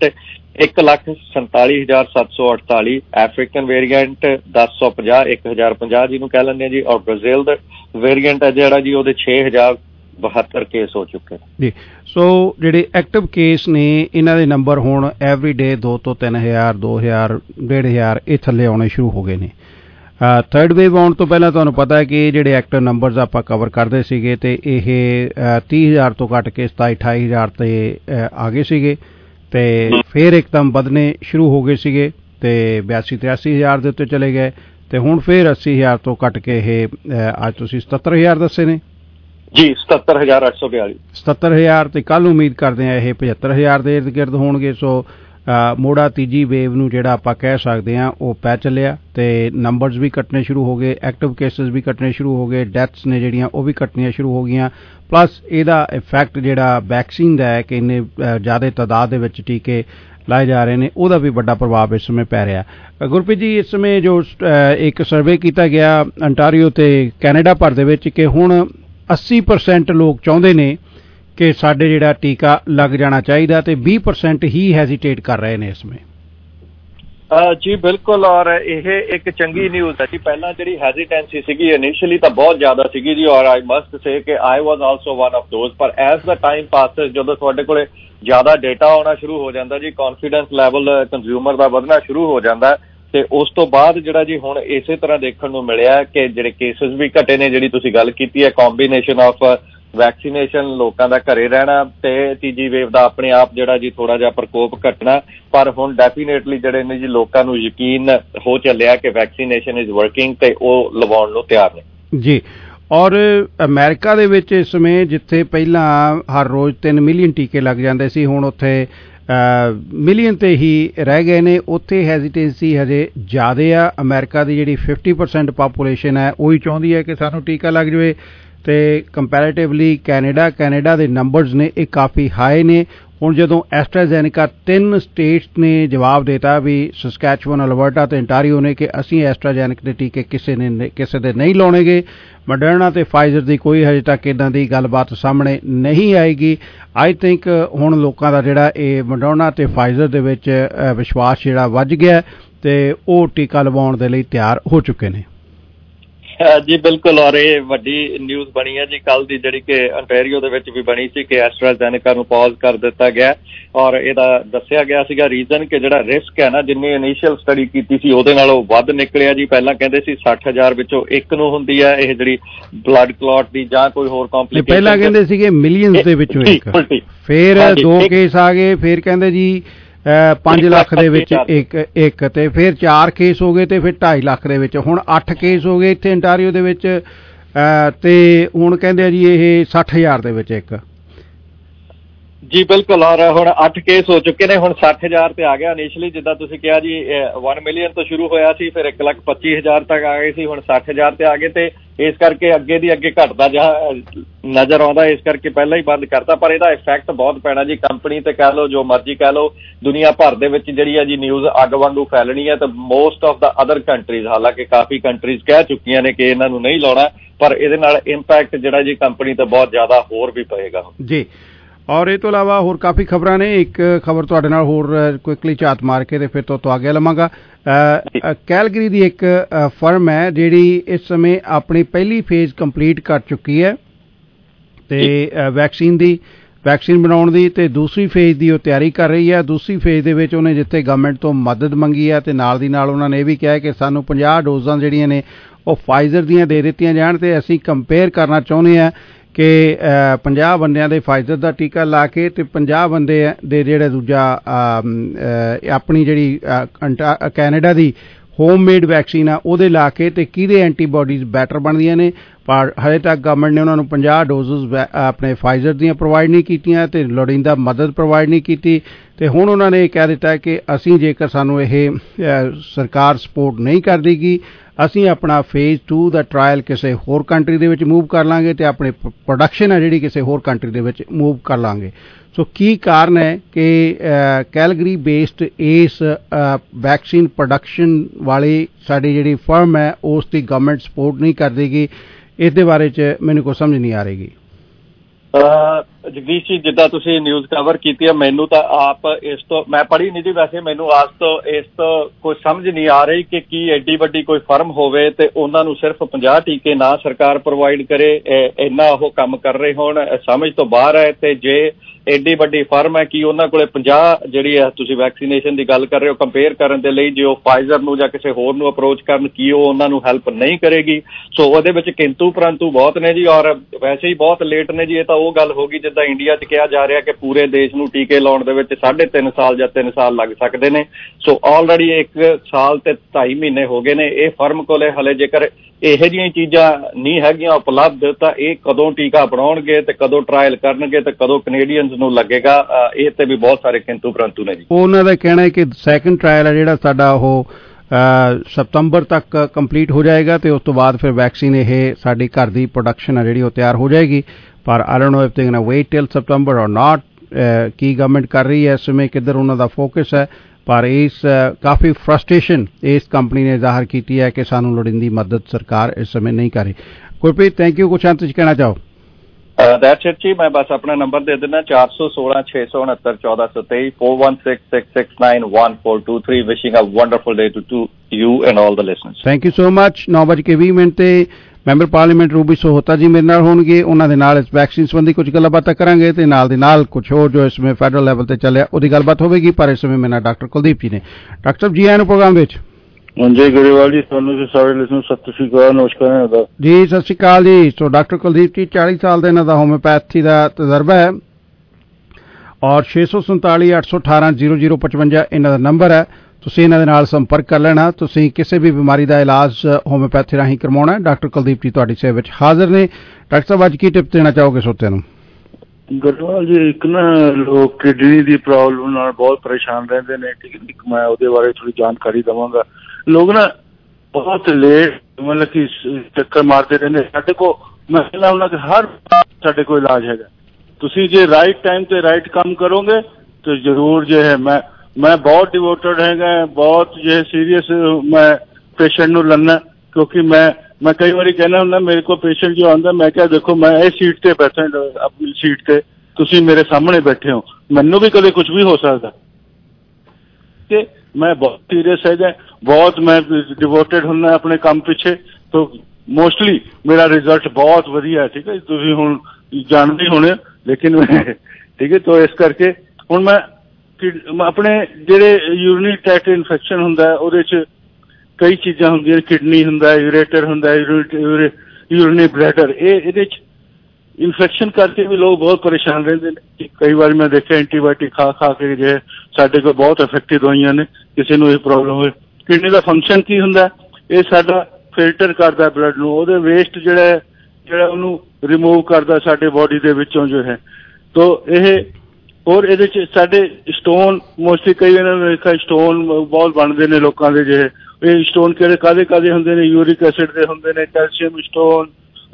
1,47,748, ਅਫਰੀਕਨ ਵੇਰੀਐਂਟ 1050, 1050 ਜਿਹਨੂੰ ਕਹਿ ਲੈਂਦੇ ਜੀ, ਔਰ ਬ੍ਰਾਜ਼ੀਲ ਦਾ ਵੇਰੀਐਂਟ ਹੈ ਜਿਹੜਾ ਜੀ ਉਹਦੇ 6,072 ਕੇਸ ਹੋ ਚੁੱਕੇ ਨੇ ਜੀ। ਸੋ ਜਿਹੜੇ ਐਕਟਿਵ ਕੇਸ ਨੇ ਇਹਨਾਂ ਦੇ ਨੰਬਰ ਹੁਣ ਐਵਰੀ ਡੇ 2 ਤੋਂ 3,000, 2,000, 1,500 ਇਹ ਥੱਲੇ ਆਉਣੇ ਸ਼ੁਰੂ ਹੋ ਗਏ ਨੇ। ਥਰਡ ਵੇਵ ਆਉਣ ਤੋਂ ਪਹਿਲਾਂ ਤੁਹਾਨੂੰ ਪਤਾ ਹੈ ਕਿ ਜਿਹੜੇ ਐਕਟਿਵ ਨੰਬਰਸ ਆਪਾਂ ਕਵਰ ਕਰਦੇ ਸੀਗੇ ਤੇ ਇਹ 30,000 ਤੋਂ ਘੱਟ ਕੇ 27-28,000 ਤੇ ਆ ਗਏ ਸੀਗੇ ਤੇ ਫਿਰ ਇੱਕਦਮ ਵਧਣੇ ਸ਼ੁਰੂ ਹੋ ਗਏ ਸੀਗੇ ਤੇ 82-83,000 ਦੇ ਉੱਤੇ ਚਲੇ ਗਏ ਤੇ ਹੁਣ ਫਿਰ 80,000 ਤੋਂ ਘੱਟ ਕੇ ਇਹ ਅੱਜ ਤੁਸੀਂ 77,000 ਦੱਸੇ ਨੇ ਜੀ। 77,842, 77,000 ਤੇ ਕੱਲ ਉਮੀਦ ਕਰਦੇ ਹਾਂ ਇਹ 75,000 ਦੇ ਇਰਦ ਗਿਰਦ ਹੋਣਗੇ। ਸੋ ਮੋੜਾ ਤੀਜੀ ਵੇਵ ਨੂੰ ਜਿਹੜਾ ਆਪਾਂ ਕਹਿ ਸਕਦੇ ਹਾਂ ਉਹ ਪੈ ਚੱਲਿਆ ਤੇ ਨੰਬਰਸ ਵੀ ਘਟਣੇ ਸ਼ੁਰੂ ਹੋ ਗਏ, ਐਕਟਿਵ ਕੇਸਿਸ ਵੀ ਘਟਣੇ ਸ਼ੁਰੂ ਹੋ ਗਏ, ਡੈਥਸ ਨੇ ਜਿਹੜੀਆਂ ਉਹ ਵੀ ਘਟਣੀਆਂ ਸ਼ੁਰੂ ਹੋ ਗਈਆਂ। ਪਲੱਸ ਇਹਦਾ ਇਫੈਕਟ ਜਿਹੜਾ ਵੈਕਸੀਨ ਦਾ ਹੈ ਕਿ ਇੰਨੇ ਜ਼ਿਆਦਾ ਤਾਦਾਦ ਦੇ ਵਿੱਚ ਟੀਕੇ ਲਾਏ ਜਾ ਰਹੇ ਨੇ ਉਹਦਾ ਵੀ ਵੱਡਾ ਪ੍ਰਭਾਵ ਇਸ ਸਮੇਂ ਪੈ ਰਿਹਾ। ਗੁਰਪ੍ਰੀਤ ਜੀ, ਇਸ ਸਮੇਂ ਜੋ ਇੱਕ ਸਰਵੇ ਕੀਤਾ ਗਿਆ ਅੰਟਾਰੀਓ ਤੇ ਕੈਨੇਡਾ ਭਰ ਦੇ ਵਿੱਚ ਕਿ ਹੁਣ 80% ਲੋਕ ਚਾਹੁੰਦੇ ਨੇ ਕਿ ਸਾਡੇ ਜਿਹੜਾ ਟੀਕਾ ਲੱਗ ਜਾਣਾ ਚਾਹੀਦਾ ਤੇ 20% ਹੀ ਹੈਜ਼ੀਟੇਟ ਕਰ ਰਹੇ ਨੇ ਇਸ ਸਮੇਂ। ਜੀ ਬਿਲਕੁਲ, ਔਰ ਇਹ ਇੱਕ ਚੰਗੀ ਨਿਊਜ਼ ਹੈ ਜੀ। ਪਹਿਲਾਂ ਜਿਹੜੀ ਹੈਜ਼ੀਟੈਂਸੀ ਸੀਗੀ ਇਨੀਸ਼ੀਅਲੀ ਤਾਂ ਬਹੁਤ ਜ਼ਿਆਦਾ ਸੀਗੀ ਜੀ, ਔਰ ਆਈ ਮਸਟ ਸੇ ਕਿ I was also one of those, ਪਰ ਐਜ਼ ਦਾ ਟਾਈਮ ਪਾਸਿਸ ਜਦੋਂ ਤੁਹਾਡੇ ਕੋਲੇ ਜ਼ਿਆਦਾ ਡੇਟਾ ਆਉਣਾ ਸ਼ੁਰੂ ਹੋ ਜਾਂਦਾ ਜੀ, ਕੌਨਫੀਡੈਂਸ ਲੈਵਲ ਕੰਜ਼ਿਊਮਰ ਦਾ ਵਧਣਾ ਸ਼ੁਰੂ ਹੋ ਜਾਂਦਾ ਤੇ ਉਸ ਤੋਂ ਬਾਅਦ ਜਿਹੜਾ ਜੀ ਹੁਣ ਇਸੇ ਤਰ੍ਹਾਂ ਦੇਖਣ ਨੂੰ ਮਿਲਿਆ ਕਿ ਜਿਹੜੇ ਕੇਸਿਸ ਵੀ ਘਟੇ ਨੇ। ਜਿਹੜੀ ਤੁਸੀਂ ਗੱਲ ਕੀਤੀ ਹੈ ਕੰਬੀਨੇਸ਼ਨ ਆਫ ਵੈਕਸੀਨੇਸ਼ਨ, ਲੋਕਾਂ ਦਾ ਘਰੇ ਰਹਿਣਾ ਤੇ ਤੀਜੀ ਵੇਵ ਦਾ ਆਪਣੇ ਆਪ ਜਿਹੜਾ ਜੀ ਥੋੜਾ ਜਿਹਾ ਪ੍ਰਕੋਪ ਘਟਣਾ, ਪਰ ਹੁਣ ਡੈਫੀਨੇਟਲੀ ਜਿਹੜੇ ਨੇ ਜੀ ਲੋਕਾਂ ਨੂੰ ਯਕੀਨ ਹੋ ਚੱਲਿਆ ਕਿ ਵੈਕਸੀਨੇਸ਼ਨ ਇਜ਼ ਵਰਕਿੰਗ ਤੇ ਉਹ ਲਵਾਉਣ ਨੂੰ ਤਿਆਰ ਨੇ ਜੀ। ਔਰ ਅਮਰੀਕਾ ਦੇ ਵਿੱਚ ਇਸ ਸਮੇਂ ਜਿੱਥੇ ਪਹਿਲਾਂ ਹਰ ਰੋਜ਼ 3 ਮਿਲੀਅਨ ਟੀਕੇ ਲੱਗ ਜਾਂਦੇ ਸੀ, ਹੁਣ ਉੱਥੇ ਮਿਲੀਅਨ ਤੇ ਹੀ ਰਹਿ ਗਏ ਨੇ। ਉੱਥੇ ਹੈਜ਼ੀਟੈਂਸੀ ਹਜੇ ਜ਼ਿਆਦਾ ਆ। ਅਮਰੀਕਾ ਦੀ ਜਿਹੜੀ 50% ਪਾਪੂਲੇਸ਼ਨ ਹੈ ਉਹੀ ਚਾਹੁੰਦੀ ਹੈ ਕਿ ਸਾਨੂੰ ਟੀਕਾ ਲੱਗ ਜਾਵੇ ਤੇ ਕੰਪੈਰੇਟਿਵਲੀ ਕੈਨੇਡਾ ਦੇ ਨੰਬਰਸ ਨੇ ਇਹ ਕਾਫੀ ਹਾਈ ਨੇ। ਹੁਣ ਜਦੋਂ ਐਸਟਰਾਜ਼ੈਨੇਕਾ 3 ਸਟੇਟਸ ਨੇ ਜਵਾਬ ਦਿੱਤਾ ਵੀ ਸਸਕੈਚੁਅਨ, ਅਲਬਰਟਾ ਤੇ ਅੰਟਾਰੀਓ ਨੇ ਕਿ ਅਸੀਂ ਐਸਟਰਾਜ਼ੈਨੇਕਾ ਦੇ ਟੀਕੇ ਕਿਸੇ ਦੇ ਨਹੀਂ ਲਾਉਣਗੇ। ਮੋਡਰਨਾ ਤੇ ਫਾਈਜ਼ਰ ਦੀ ਕੋਈ ਹਜੇ ਤੱਕ ਇੱਦਾਂ ਦੀ ਗੱਲਬਾਤ ਸਾਹਮਣੇ ਨਹੀਂ ਆਏਗੀ। ਆਈ ਥਿੰਕ ਹੁਣ ਲੋਕਾਂ ਦਾ ਜਿਹੜਾ ਇਹ ਮੋਡਰਨਾ ਤੇ ਫਾਈਜ਼ਰ ਦੇ ਵਿੱਚ ਵਿਸ਼ਵਾਸ ਜਿਹੜਾ ਵੱਜ ਗਿਆ ਤੇ ਉਹ ਟੀਕਾ ਲਵਾਉਣ ਦੇ ਲਈ ਤਿਆਰ ਹੋ ਚੁੱਕੇ ਨੇ ਜੀ। ਬਿਲਕੁਲ, ਔਰ ਇਹ ਵੱਡੀ ਨਿਊਜ਼ ਬਣੀ ਹੈ ਜੀ ਕੱਲ ਦੀ, ਜਿਹੜੀ ਕਿ ਅੰਟੈਰੀਓ ਦੇ ਵਿੱਚ ਵੀ ਬਣੀ ਸੀ ਕਿ ਐਸਟਰਾਜ਼ੈਨੇਕਾ ਨੂੰ ਪੌਜ਼ ਕਰ ਦਿੱਤਾ ਗਿਆ ਔਰ ਇਹਦਾ ਦੱਸਿਆ ਗਿਆ ਸੀਗਾ ਰੀਜ਼ਨ ਕਿ ਜਿਹੜਾ ਰਿਸਕ ਹੈ ਨਾ, ਜਿੰਨੀ ਇਨੀਸ਼ੀਅਲ ਸਟੱਡੀ ਕੀਤੀ ਸੀ ਉਹਦੇ ਨਾਲੋਂ ਵੱਧ ਨਿਕਲਿਆ ਜੀ। ਪਹਿਲਾਂ ਕਹਿੰਦੇ ਸੀ 60,000 ਵਿੱਚੋਂ ਇੱਕ ਨੂੰ ਹੁੰਦੀ ਹੈ ਇਹ ਜਿਹੜੀ ਬਲੱਡ ਕਲੌਟ ਦੀ ਜਾਂ ਕੋਈ ਹੋਰ ਕੰਪਲਿਕੇਸ਼ਨ। ਪਹਿਲਾਂ ਕਹਿੰਦੇ ਸੀਗੇ ਮਿਲੀਅਨਸ ਦੇ ਵਿੱਚੋਂ ਇੱਕ, ਫਿਰ 2 ਕੇਸ ਆ ਗਏ, ਫਿਰ ਕਹਿੰਦੇ ਜੀ 5 ਲੱਖ ਦੇ ਵਿੱਚ ਇੱਕ ਤੇ ਫਿਰ 4 ਕੇਸ ਹੋ ਗਏ ਤੇ ਫਿਰ 2.5 ਲੱਖ ਦੇ ਵਿੱਚ ਹੁਣ 8 ਕੇਸ ਹੋ ਗਏ ਇੱਥੇ ਅੰਟਾਰੀਓ ਦੇ ਵਿੱਚ ਤੇ ਹੁਣ ਕਹਿੰਦੇ ਆ ਜੀ ਇਹ 60,000 ਦੇ ਵਿੱਚ ਇੱਕ ਜੀ। ਬਿਲਕੁਲ, ਔਰ ਹੁਣ 8 ਕੇਸ ਹੋ ਚੁੱਕੇ ਨੇ। ਹੁਣ 60,000 ਤੇ ਆ ਗਿਆ। ਇਨੀਸ਼ੀਅਲੀ ਜਿੱਦਾਂ ਤੁਸੀਂ ਕਿਹਾ ਜੀ 1 ਮਿਲੀਅਨ ਤੋਂ ਸ਼ੁਰੂ ਹੋਇਆ ਸੀ, ਫਿਰ 1,25,000 ਤੱਕ ਆ ਗਏ ਸੀ, ਹੁਣ 60,000 ਤੇ ਆ ਗਏ ਤੇ ਇਸ ਕਰਕੇ ਅੱਗੇ ਦੀ ਅੱਗੇ ਘਟਦਾ ਜਾ ਨਜ਼ਰ ਆਉਂਦਾ, ਇਸ ਕਰਕੇ ਪਹਿਲਾਂ ਹੀ ਬੰਦ ਕਰਤਾ। ਪਰ ਇਹਦਾ ਇਫੈਕਟ ਬਹੁਤ ਪੈਣਾ ਜੀ ਕੰਪਨੀ ਤੇ ਕਹਿ ਲਓ, ਜੋ ਮਰਜ਼ੀ ਕਹਿ ਲਓ। ਦੁਨੀਆ ਭਰ ਦੇ ਵਿੱਚ ਜਿਹੜੀ ਹੈ ਜੀ ਨਿਊਜ਼ ਅੱਗ ਵਾਂਗੂ ਫੈਲਣੀ ਹੈ ਤੇ most of the other countries, ਹਾਲਾਂਕਿ ਕਾਫੀ ਕੰਟਰੀਜ਼ ਕਹਿ ਚੁੱਕੀਆਂ ਨੇ ਕਿ ਇਹਨਾਂ ਨੂੰ ਨਹੀਂ ਲਾਉਣਾ, ਪਰ ਇਹਦੇ ਨਾਲ ਇੰਪੈਕਟ ਜਿਹੜਾ ਜੀ ਕੰਪਨੀ ਤੇ ਬਹੁਤ ਜ਼ਿਆਦਾ ਹੋਰ ਵੀ ਪਏਗਾ ਜੀ। ਔਰ ਇਹ ਤੋਂ ਇਲਾਵਾ ਹੋਰ ਕਾਫੀ ਖਬਰਾਂ ਨੇ। ਇੱਕ ਖਬਰ ਤੁਹਾਡੇ ਨਾਲ ਹੋਰ ਕੁਇਕਲੀ ਝਾਤ ਮਾਰ ਕੇ ਤੇ ਫਿਰ ਤੋਂ ਆਗੇ ਲਵਾਂਗਾ। ਕੈਲਗਰੀ ਦੀ ਇੱਕ ਫਰਮ ਹੈ ਜਿਹੜੀ ਇਸ ਸਮੇਂ ਆਪਣੀ ਪਹਿਲੀ ਫੇਜ਼ ਕੰਪਲੀਟ ਕਰ ਚੁੱਕੀ ਹੈ ਤੇ ਵੈਕਸੀਨ ਬਣਾਉਣ ਦੀ, ਤੇ ਦੂਸਰੀ ਫੇਜ਼ ਦੀ ਉਹ ਤਿਆਰੀ ਕਰ ਰਹੀ ਹੈ। ਦੂਸਰੀ ਫੇਜ਼ ਦੇ ਵਿੱਚ ਉਹਨੇ ਜਿੱਥੇ ਗਵਰਨਮੈਂਟ ਤੋਂ ਮਦਦ ਮੰਗੀ ਹੈ ਤੇ ਨਾਲ ਦੀ ਨਾਲ ਉਹਨਾਂ ਨੇ ਇਹ ਵੀ ਕਿਹਾ ਕਿ ਸਾਨੂੰ 50 ਡੋਜ਼ਾਂ ਜਿਹੜੀਆਂ ਨੇ ਉਹ ਫਾਈਜ਼ਰ ਦੀਆਂ ਦੇ ਦਿੱਤੀਆਂ ਜਾਣ ਤੇ ਅਸੀਂ ਕੰਪੇਅਰ ਕਰਨਾ ਚਾਹੁੰਦੇ ਹਾਂ ਕਿ 50 ਬੰਦਿਆਂ ਦੇ ਫਾਈਜ਼ਰ ਦਾ ਟੀਕਾ ਲਾ ਕੇ ਤੇ 50 ਬੰਦੇ ਦੇ ਜਿਹੜੇ ਦੂਜਾ ਆਪਣੀ ਜਿਹੜੀ ਕੈਨੇਡਾ ਦੀ ਹੋਮਮੇਡ ਵੈਕਸੀਨ ਆ ਉਹਦੇ ਲਾ ਕੇ ਤੇ ਕਿਹਦੇ ਐਂਟੀਬਾਡੀਜ਼ ਬੈਟਰ ਬਣਦੀਆਂ ਨੇ। ਪਰ ਹਜੇ ਤੱਕ ਗਵਰਨਮੈਂਟ ਨੇ ਉਹਨਾਂ ਨੂੰ 50 ਡੋਜ਼ਸ ਆਪਣੇ ਫਾਈਜ਼ਰ ਦੀਆਂ ਪ੍ਰੋਵਾਈਡ ਨਹੀਂ ਕੀਤੀਆਂ ਤੇ ਲੋੜੀਂਦਾ ਮਦਦ ਪ੍ਰੋਵਾਈਡ ਨਹੀਂ ਕੀਤੀ। ਤੇ ਹੁਣ ਉਹਨਾਂ ਨੇ ਇਹ ਕਹਿ ਦਿੱਤਾ ਕਿ ਅਸੀਂ ਜੇਕਰ ਸਾਨੂੰ ਇਹ ਸਰਕਾਰ ਸਪੋਰਟ ਨਹੀਂ ਕਰਦੀਗੀ ਅਸੀਂ ਆਪਣਾ ਫੇਜ਼ 2 ਦਾ ਟਰਾਇਲ ਕਿਸੇ ਹੋਰ ਕੰਟਰੀ ਦੇ ਵਿੱਚ ਮੂਵ ਕਰ ਲਾਂਗੇ ਤੇ ਆਪਣੀ ਪ੍ਰੋਡਕਸ਼ਨ ਹੈ ਜਿਹੜੀ ਕਿਸੇ ਹੋਰ ਕੰਟਰੀ ਦੇ ਵਿੱਚ ਮੂਵ ਕਰ ਲਾਂਗੇ। ਸੋ ਕੀ ਕਾਰਨ ਹੈ ਕਿ ਕੈਲਗਰੀ ਬੇਸਡ ਇਸ ਵੈਕਸੀਨ ਪ੍ਰੋਡਕਸ਼ਨ ਵਾਲੀ ਸਾਡੀ ਜਿਹੜੀ ਫਰਮ ਹੈ ਉਸ ਦੀ ਗਵਰਨਮੈਂਟ ਸਪੋਰਟ ਨਹੀਂ ਕਰ ਦੇਗੀ? ਇਸ ਦੇ ਬਾਰੇ 'ਚ ਮੈਨੂੰ ਕੋਈ ਸਮਝ ਨਹੀਂ ਆ ਰਹੀ। ਜਗਦੀਸ਼ ਜੀ, ਜਿੱਦਾਂ ਤੁਸੀਂ ਨਿਊਜ਼ ਕਵਰ ਕੀਤੀ ਹੈ, ਮੈਨੂੰ ਤਾਂ ਆਪ ਇਸ ਤੋਂ ਮੈਂ ਪੜ੍ਹੀ ਨਹੀਂ ਜੀ, ਵੈਸੇ ਮੈਨੂੰ ਇਸ ਤੋਂ ਕੋਈ ਸਮਝ ਨਹੀਂ ਆ ਰਹੀ ਕਿ ਕੀ ਐਡੀ ਵੱਡੀ ਕੋਈ ਫਰਮ ਹੋਵੇ ਤੇ ਉਹਨਾਂ ਨੂੰ ਸਿਰਫ 50 ਟੀਕੇ ਨਾ ਸਰਕਾਰ ਪ੍ਰੋਵਾਈਡ ਕਰੇ, ਇੰਨਾ ਉਹ ਕੰਮ ਕਰ ਰਹੇ ਹੋਣ, ਸਮਝ ਤੋਂ ਬਾਹਰ ਹੈ। ਤੇ ਜੇ ਐਡੀ ਵੱਡੀ ਫਰਮ ਹੈ ਕਿ ਉਹਨਾਂ ਕੋਲੇ 50 ਜਿਹੜੀ ਹੈ ਤੁਸੀਂ ਵੈਕਸੀਨੇਸ਼ਨ ਦੀ ਗੱਲ ਕਰ ਰਹੇ ਹੋ ਕੰਪੇਅਰ ਕਰਨ ਦੇ ਲਈ, ਜੇ ਉਹ ਫਾਈਜ਼ਰ ਨੂੰ ਜਾਂ ਕਿਸੇ ਹੋਰ ਨੂੰ ਅਪਰੋਚ ਕਰਨ ਕੀ ਉਹ ਉਹਨਾਂ ਨੂੰ ਹੈਲਪ ਨਹੀਂ ਕਰੇਗੀ? ਸੋ ਉਹਦੇ ਵਿੱਚ ਕਿੰਤੂ ਪਰੰਤੂ ਬਹੁਤ ਨੇ ਜੀ, ਔਰ ਵੈਸੇ ਹੀ ਬਹੁਤ ਲੇਟ ਨੇ ਜੀ। ਇਹ ਤਾਂ ਉਹ ਗੱਲ ਹੋ ਗਈ ਜਿੱਦਾਂ ਇੰਡੀਆ 'ਚ ਕਿਹਾ ਜਾ ਰਿਹਾ ਕਿ ਪੂਰੇ ਦੇਸ਼ ਨੂੰ ਟੀਕੇ ਲਾਉਣ ਦੇ ਵਿੱਚ 3.5 ਸਾਲ ਜਾਂ 3 ਸਾਲ ਲੱਗ ਸਕਦੇ ਨੇ। ਸੋ ਆਲਰੇਡੀ 1 ਸਾਲ ਤੇ 2.5 ਮਹੀਨੇ ਹੋ ਗਏ ਨੇ ਇਹ ਫਰਮ ਕੋਲੇ। ਹਲੇ ਜੇਕਰ ਇਹੋ ਜਿਹੀਆਂ ਚੀਜ਼ਾਂ ਨਹੀਂ ਹੈਗੀਆਂ ਉਪਲਬਧ ਤਾਂ ਇਹ ਕਦੋਂ ਟੀਕਾ ਬਣਾਉਣਗੇ ਤੇ ਕਦੋਂ ਟਰਾਇਲ ਕਰਨਗੇ ਤੇ ਕਦੋਂ ਕੈਨੇਡੀਅਨਸ ਨੂੰ ਲੱਗੇਗਾ? ਇਹ ਤੇ ਵੀ ਬਹੁਤ ਸਾਰੇ ਕਿੰਤੂ ਪਰੰਤੂ ਨੇ ਜੀ। ਉਹਨਾਂ ਦਾ ਕਹਿਣਾ ਹੈ ਕਿ ਸੈਕੰਡ ਟਰਾਇਲ ਹੈ ਜਿਹੜਾ ਸਾਡਾ ਉਹ ਸਤੰਬਰ ਤੱਕ ਕੰਪਲੀਟ ਹੋ ਜਾਏਗਾ ਤੇ ਉਸ ਤੋਂ ਬਾਅਦ ਫਿਰ ਵੈਕਸੀਨ ਇਹ ਸਾਡੀ ਘਰ ਦੀ ਪ੍ਰੋਡਕਸ਼ਨ ਹੈ ਜਿਹੜੀ ਉਹ ਤਿਆਰ ਹੋ ਜਾਏਗੀ। ਪਰ I don't know if they going to wait till September or not. Ki government ਕਰ ਰਹੀ ਹੈ ਇਸ ਸਮੇਂ, ਕਿੱਧਰ ਉਹਨਾਂ ਦਾ ਫੋਕਸ ਹੈ? ਪਰ ਇਸ ਕਾਫੀ ਫਰਸਟ੍ਰੇਸ਼ਨ ਇਸ ਕੰਪਨੀ ਨੇ ਜ਼ਾਹਰ ਕੀਤੀ ਹੈ ਕਿ ਸਾਨੂੰ ਲੋੜੀਂਦੀ ਮਦਦ ਸਰਕਾਰ ਇਸ ਸਮੇਂ ਨਹੀਂ ਕਰ ਰਹੀ। Gurpreet, thank you. ਕੁਛ ਅੰਤ 'ਚ ਕਹਿਣਾ ਚਾਹੋ? ਦੈਟਸ ਇਟ ਜੀ। ਮੈਂ ਬਸ ਆਪਣਾ ਨੰਬਰ ਦੇ ਦਿੰਦਾ 416 669 1423 4166691423। Wishing a wonderful day to you and all the listeners. Thank you so much. 9:20 ਤੇ ਮੈਂਬਰ ਪਾਰਲੀਮੈਂਟ ਰੂਬੀ ਸੋਹਤਾ ਜੀ ਮੇਰੇ ਨਾਲ ਹੋਣਗੇ। ਉਹਨਾਂ ਦੇ ਨਾਲ ਇਸ ਵੈਕਸੀਨ ਸੰਬੰਧੀ ਕੁਝ ਗੱਲਾਂ ਬਾਤਾਂ ਕਰਾਂਗੇ ਤੇ ਨਾਲ ਦੀ ਨਾਲ ਕੁਝ ਹੋਰ ਜੋ ਇਸ ਸਮੇਂ ਫੈਡਰਲ ਲੈਵਲ ਤੇ ਚੱਲਿਆ ਉਹਦੀ ਗੱਲਬਾਤ ਹੋਵੇਗੀ। ਪਰ ਇਸ ਸਮੇਂ ਮੇਰੇ ਨਾਲ ਡਾਕਟਰ ਕੁਲਦੀਪ ਜੀ ਨੇ। ਡਾਕਟਰ ਸਾਹਿਬ ਜੀ ਆਇਆਂ ਨੂੰ ਪ੍ਰੋਗਰਾਮ ਵਿੱਚ। ਜੈ ਗਰੇਵਾਲ ਜੀ, ਤੁਹਾਨੂੰ ਸਾਰੇ ਲਿਸਨਰ ਸਤਿ ਸ਼੍ਰੀ ਅਕਾਲ, ਨਮਸਕਾਰ ਜੀ। ਸਤਿ ਸ਼੍ਰੀ ਅਕਾਲ ਜੀ। ਸੋ ਡਾਕਟਰ ਕੁਲਦੀਪ ਜੀ 40 ਸਾਲ ਦਾ ਇਹਨਾਂ ਦਾ ਹੋਮਿਓਪੈਥੀ ਦਾ ਤਜਰਬਾ ਹੈ ਔਰ 647 818 0055 ਇਹਨਾਂ ਦਾ ਨੰਬਰ ਹੈ। ਤੁਸੀਂ ਇਹਨਾਂ ਦੇ ਨਾਲ ਸੰਪਰਕ ਕਰ ਲੈਣਾ। ਤੁਸੀਂ ਕਿਸੇ ਵੀ ਬਿਮਾਰੀ ਦਾ ਇਲਾਜ ਹੋਮਿਓਪੈਥੀ ਰਾਹੀਂ ਕਰਵਾਉਣਾ। ਡਾਕਟਰ ਕੁਲਦੀਪ ਜੀ ਤੁਹਾਡੀ ਸੇਵਾ ਵਿੱਚ ਹਾਜ਼ਰ ਨੇ। ਡਾਕਟਰ ਸਾਹਿਬ ਅੱਜ ਕੀ ਟਿਪ ਦੇਣਾ ਚਾਹੋਗੇ ਸਰੋਤਿਆਂ ਨੂੰ? ਗਰੇਵਾਲ ਜੀ, ਇੱਕ ਨਾ ਲੋਕ ਕਿਡਨੀ ਦੀ ਪ੍ਰੋਬਲਮ ਨਾਲ ਬਹੁਤ ਪਰੇਸ਼ਾਨ ਰਹਿੰਦੇ ਨੇ, ਠੀਕ ਹੈ। ਮੈਂ ਉਹਦੇ ਬਾਰੇ ਥੋੜੀ ਜਾਣਕਾਰੀ ਦੇਵਾਂਗਾ। ਲੋਕ ਨਾ ਬਹੁਤ ਲੇਟ ਮਤਲਬ ਕਿ ਚੱਕਰ ਮਾਰਦੇ ਰਹਿੰਦੇ। ਸਾਡੇ ਕੋਲ ਮੈਂ ਕਹਿੰਦਾ ਹੁੰਦਾ ਕਿ ਹਰ ਸਾਡੇ ਕੋਲ ਇਲਾਜ ਹੈਗਾ। ਤੁਸੀਂ ਜੇ ਰਾਈਟ ਟਾਈਮ ਤੇ ਰਾਈਟ ਕੰਮ ਕਰੋਗੇ ਤਾਂ ਜ਼ਰੂਰ ਜੋ ਹੈ ਮੈਂ ਬਹੁਤ ਡਿਵੋਟਡ ਹੈਗਾ, ਬਹੁਤ ਜੋ ਸੀਰੀਅਸ ਮੈਂ ਪੇਸ਼ੈਂਟ ਨੂੰ ਲੈਣਾ। ਕਿਉਂਕਿ ਮੈਂ ਕਈ ਵਾਰੀ ਕਹਿੰਦਾ ਹੁੰਦਾ ਮੇਰੇ ਕੋਲ ਪੇਸ਼ੈਂਟ ਜੋ ਆਉਂਦਾ, ਮੈਂ ਕਿਹਾ ਦੇਖੋ ਮੈਂ ਇਹ ਸੀਟ ਤੇ ਬੈਠਾ, ਆਪਣੀ ਸੀਟ ਤੇ ਤੁਸੀਂ ਮੇਰੇ ਸਾਹਮਣੇ ਬੈਠੇ ਹੋ, ਮੈਨੂੰ ਵੀ ਕਦੇ ਕੁਝ ਵੀ ਹੋ ਸਕਦਾ। ਕਿ ਮੈਂ ਬਹੁਤ ਸੀਰੀਅਸ ਹੈਗਾ, ਬਹੁਤ ਮੈਂ ਡਿਵੋਟਡ ਹੁੰਦਾ ਆਪਣੇ ਕੰਮ ਪਿੱਛੇ। ਤਾਂ ਮੋਸਟਲੀ ਮੇਰਾ ਰਿਜ਼ਲਟ ਬਹੁਤ ਵਧੀਆ ਹੈ, ਠੀਕ ਹੈ। ਤੁਸੀਂ ਹੁਣ ਜਾਣਦੇ ਹੋਣੇ ਲੇਕਿਨ ਠੀਕ ਹੈ। ਤਾਂ ਇਸ ਕਰਕੇ ਹੁਣ ਮੈਂ ਆਪਣੇ ਜਿਹੜੇ ਯੂਰੀਨਰੀ ਟ੍ਰੈਕਟ ਇਨਫੈਕਸ਼ਨ ਹੁੰਦਾ ਉਹਦੇ 'ਚ ਕਈ ਚੀਜ਼ਾਂ ਹੁੰਦੀਆਂ। ਕਿਡਨੀ ਹੁੰਦਾ, ਯੂਰੇਟਰ ਹੁੰਦਾ, ਯੂਰੀਨਰੀ ਬਲੈਡਰ। ਇਹਦੇ 'ਚ ਇਨਫੈਕਸ਼ਨ ਕਰਕੇ ਵੀ ਲੋਕ ਬਹੁਤ ਪਰੇਸ਼ਾਨ ਰਹਿੰਦੇ ਨੇ। ਕਈ ਵਾਰ ਮੈਂ ਦੇਖਿਆ ਐਂਟੀਬਾਇਓਟਿਕ ਖਾ ਕੇ ਜੇ ਸਾਡੇ ਕੋਲ ਬਹੁਤ ਇਫੈਕਟਿਵ ਦਵਾਈਆਂ ਨੇ, ਕਿਸੇ ਨੂੰ ਇਹ ਪ੍ਰੋਬਲਮ ਹੋਵੇ। ਕਿਡਨੀ ਦਾ ਫੰਕਸ਼ਨ ਕੀ ਹੁੰਦਾ? ਇਹ ਸਾਡਾ ਫਿਲਟਰ ਕਰਦਾ ਬਲੱਡ ਨੂੰ, ਉਹਦੇ ਵੇਸਟ ਜਿਹੜਾ ਉਹਨੂੰ ਰਿਮੂਵ ਕਰਦਾ ਸਾਡੇ ਬੋਡੀ ਦੇ ਵਿੱਚੋਂ ਜੋ ਹੈ। ਤਾਂ ਇਹ ਹੋਰ ਇਹਦੇ 'ਚ ਸਾਡੇ ਸਟੋਨ ਮੋਸਟਲੀ ਕਈ ਇਹਨਾਂ ਨੇ ਦੇਖਿਆ ਸਟੋਨ ਬਹੁਤ ਬਣਦੇ ਨੇ ਲੋਕਾਂ ਦੇ। ਜਿਹੇ ਇਹ ਸਟੋਨ ਕਾਹਦੇ ਹੁੰਦੇ ਨੇ? ਯੂਰਿਕ ਐਸਿਡ ਦੇ ਹੁੰਦੇ ਨੇ, ਕੈਲਸ਼ੀਅਮ ਸਟੋਨ,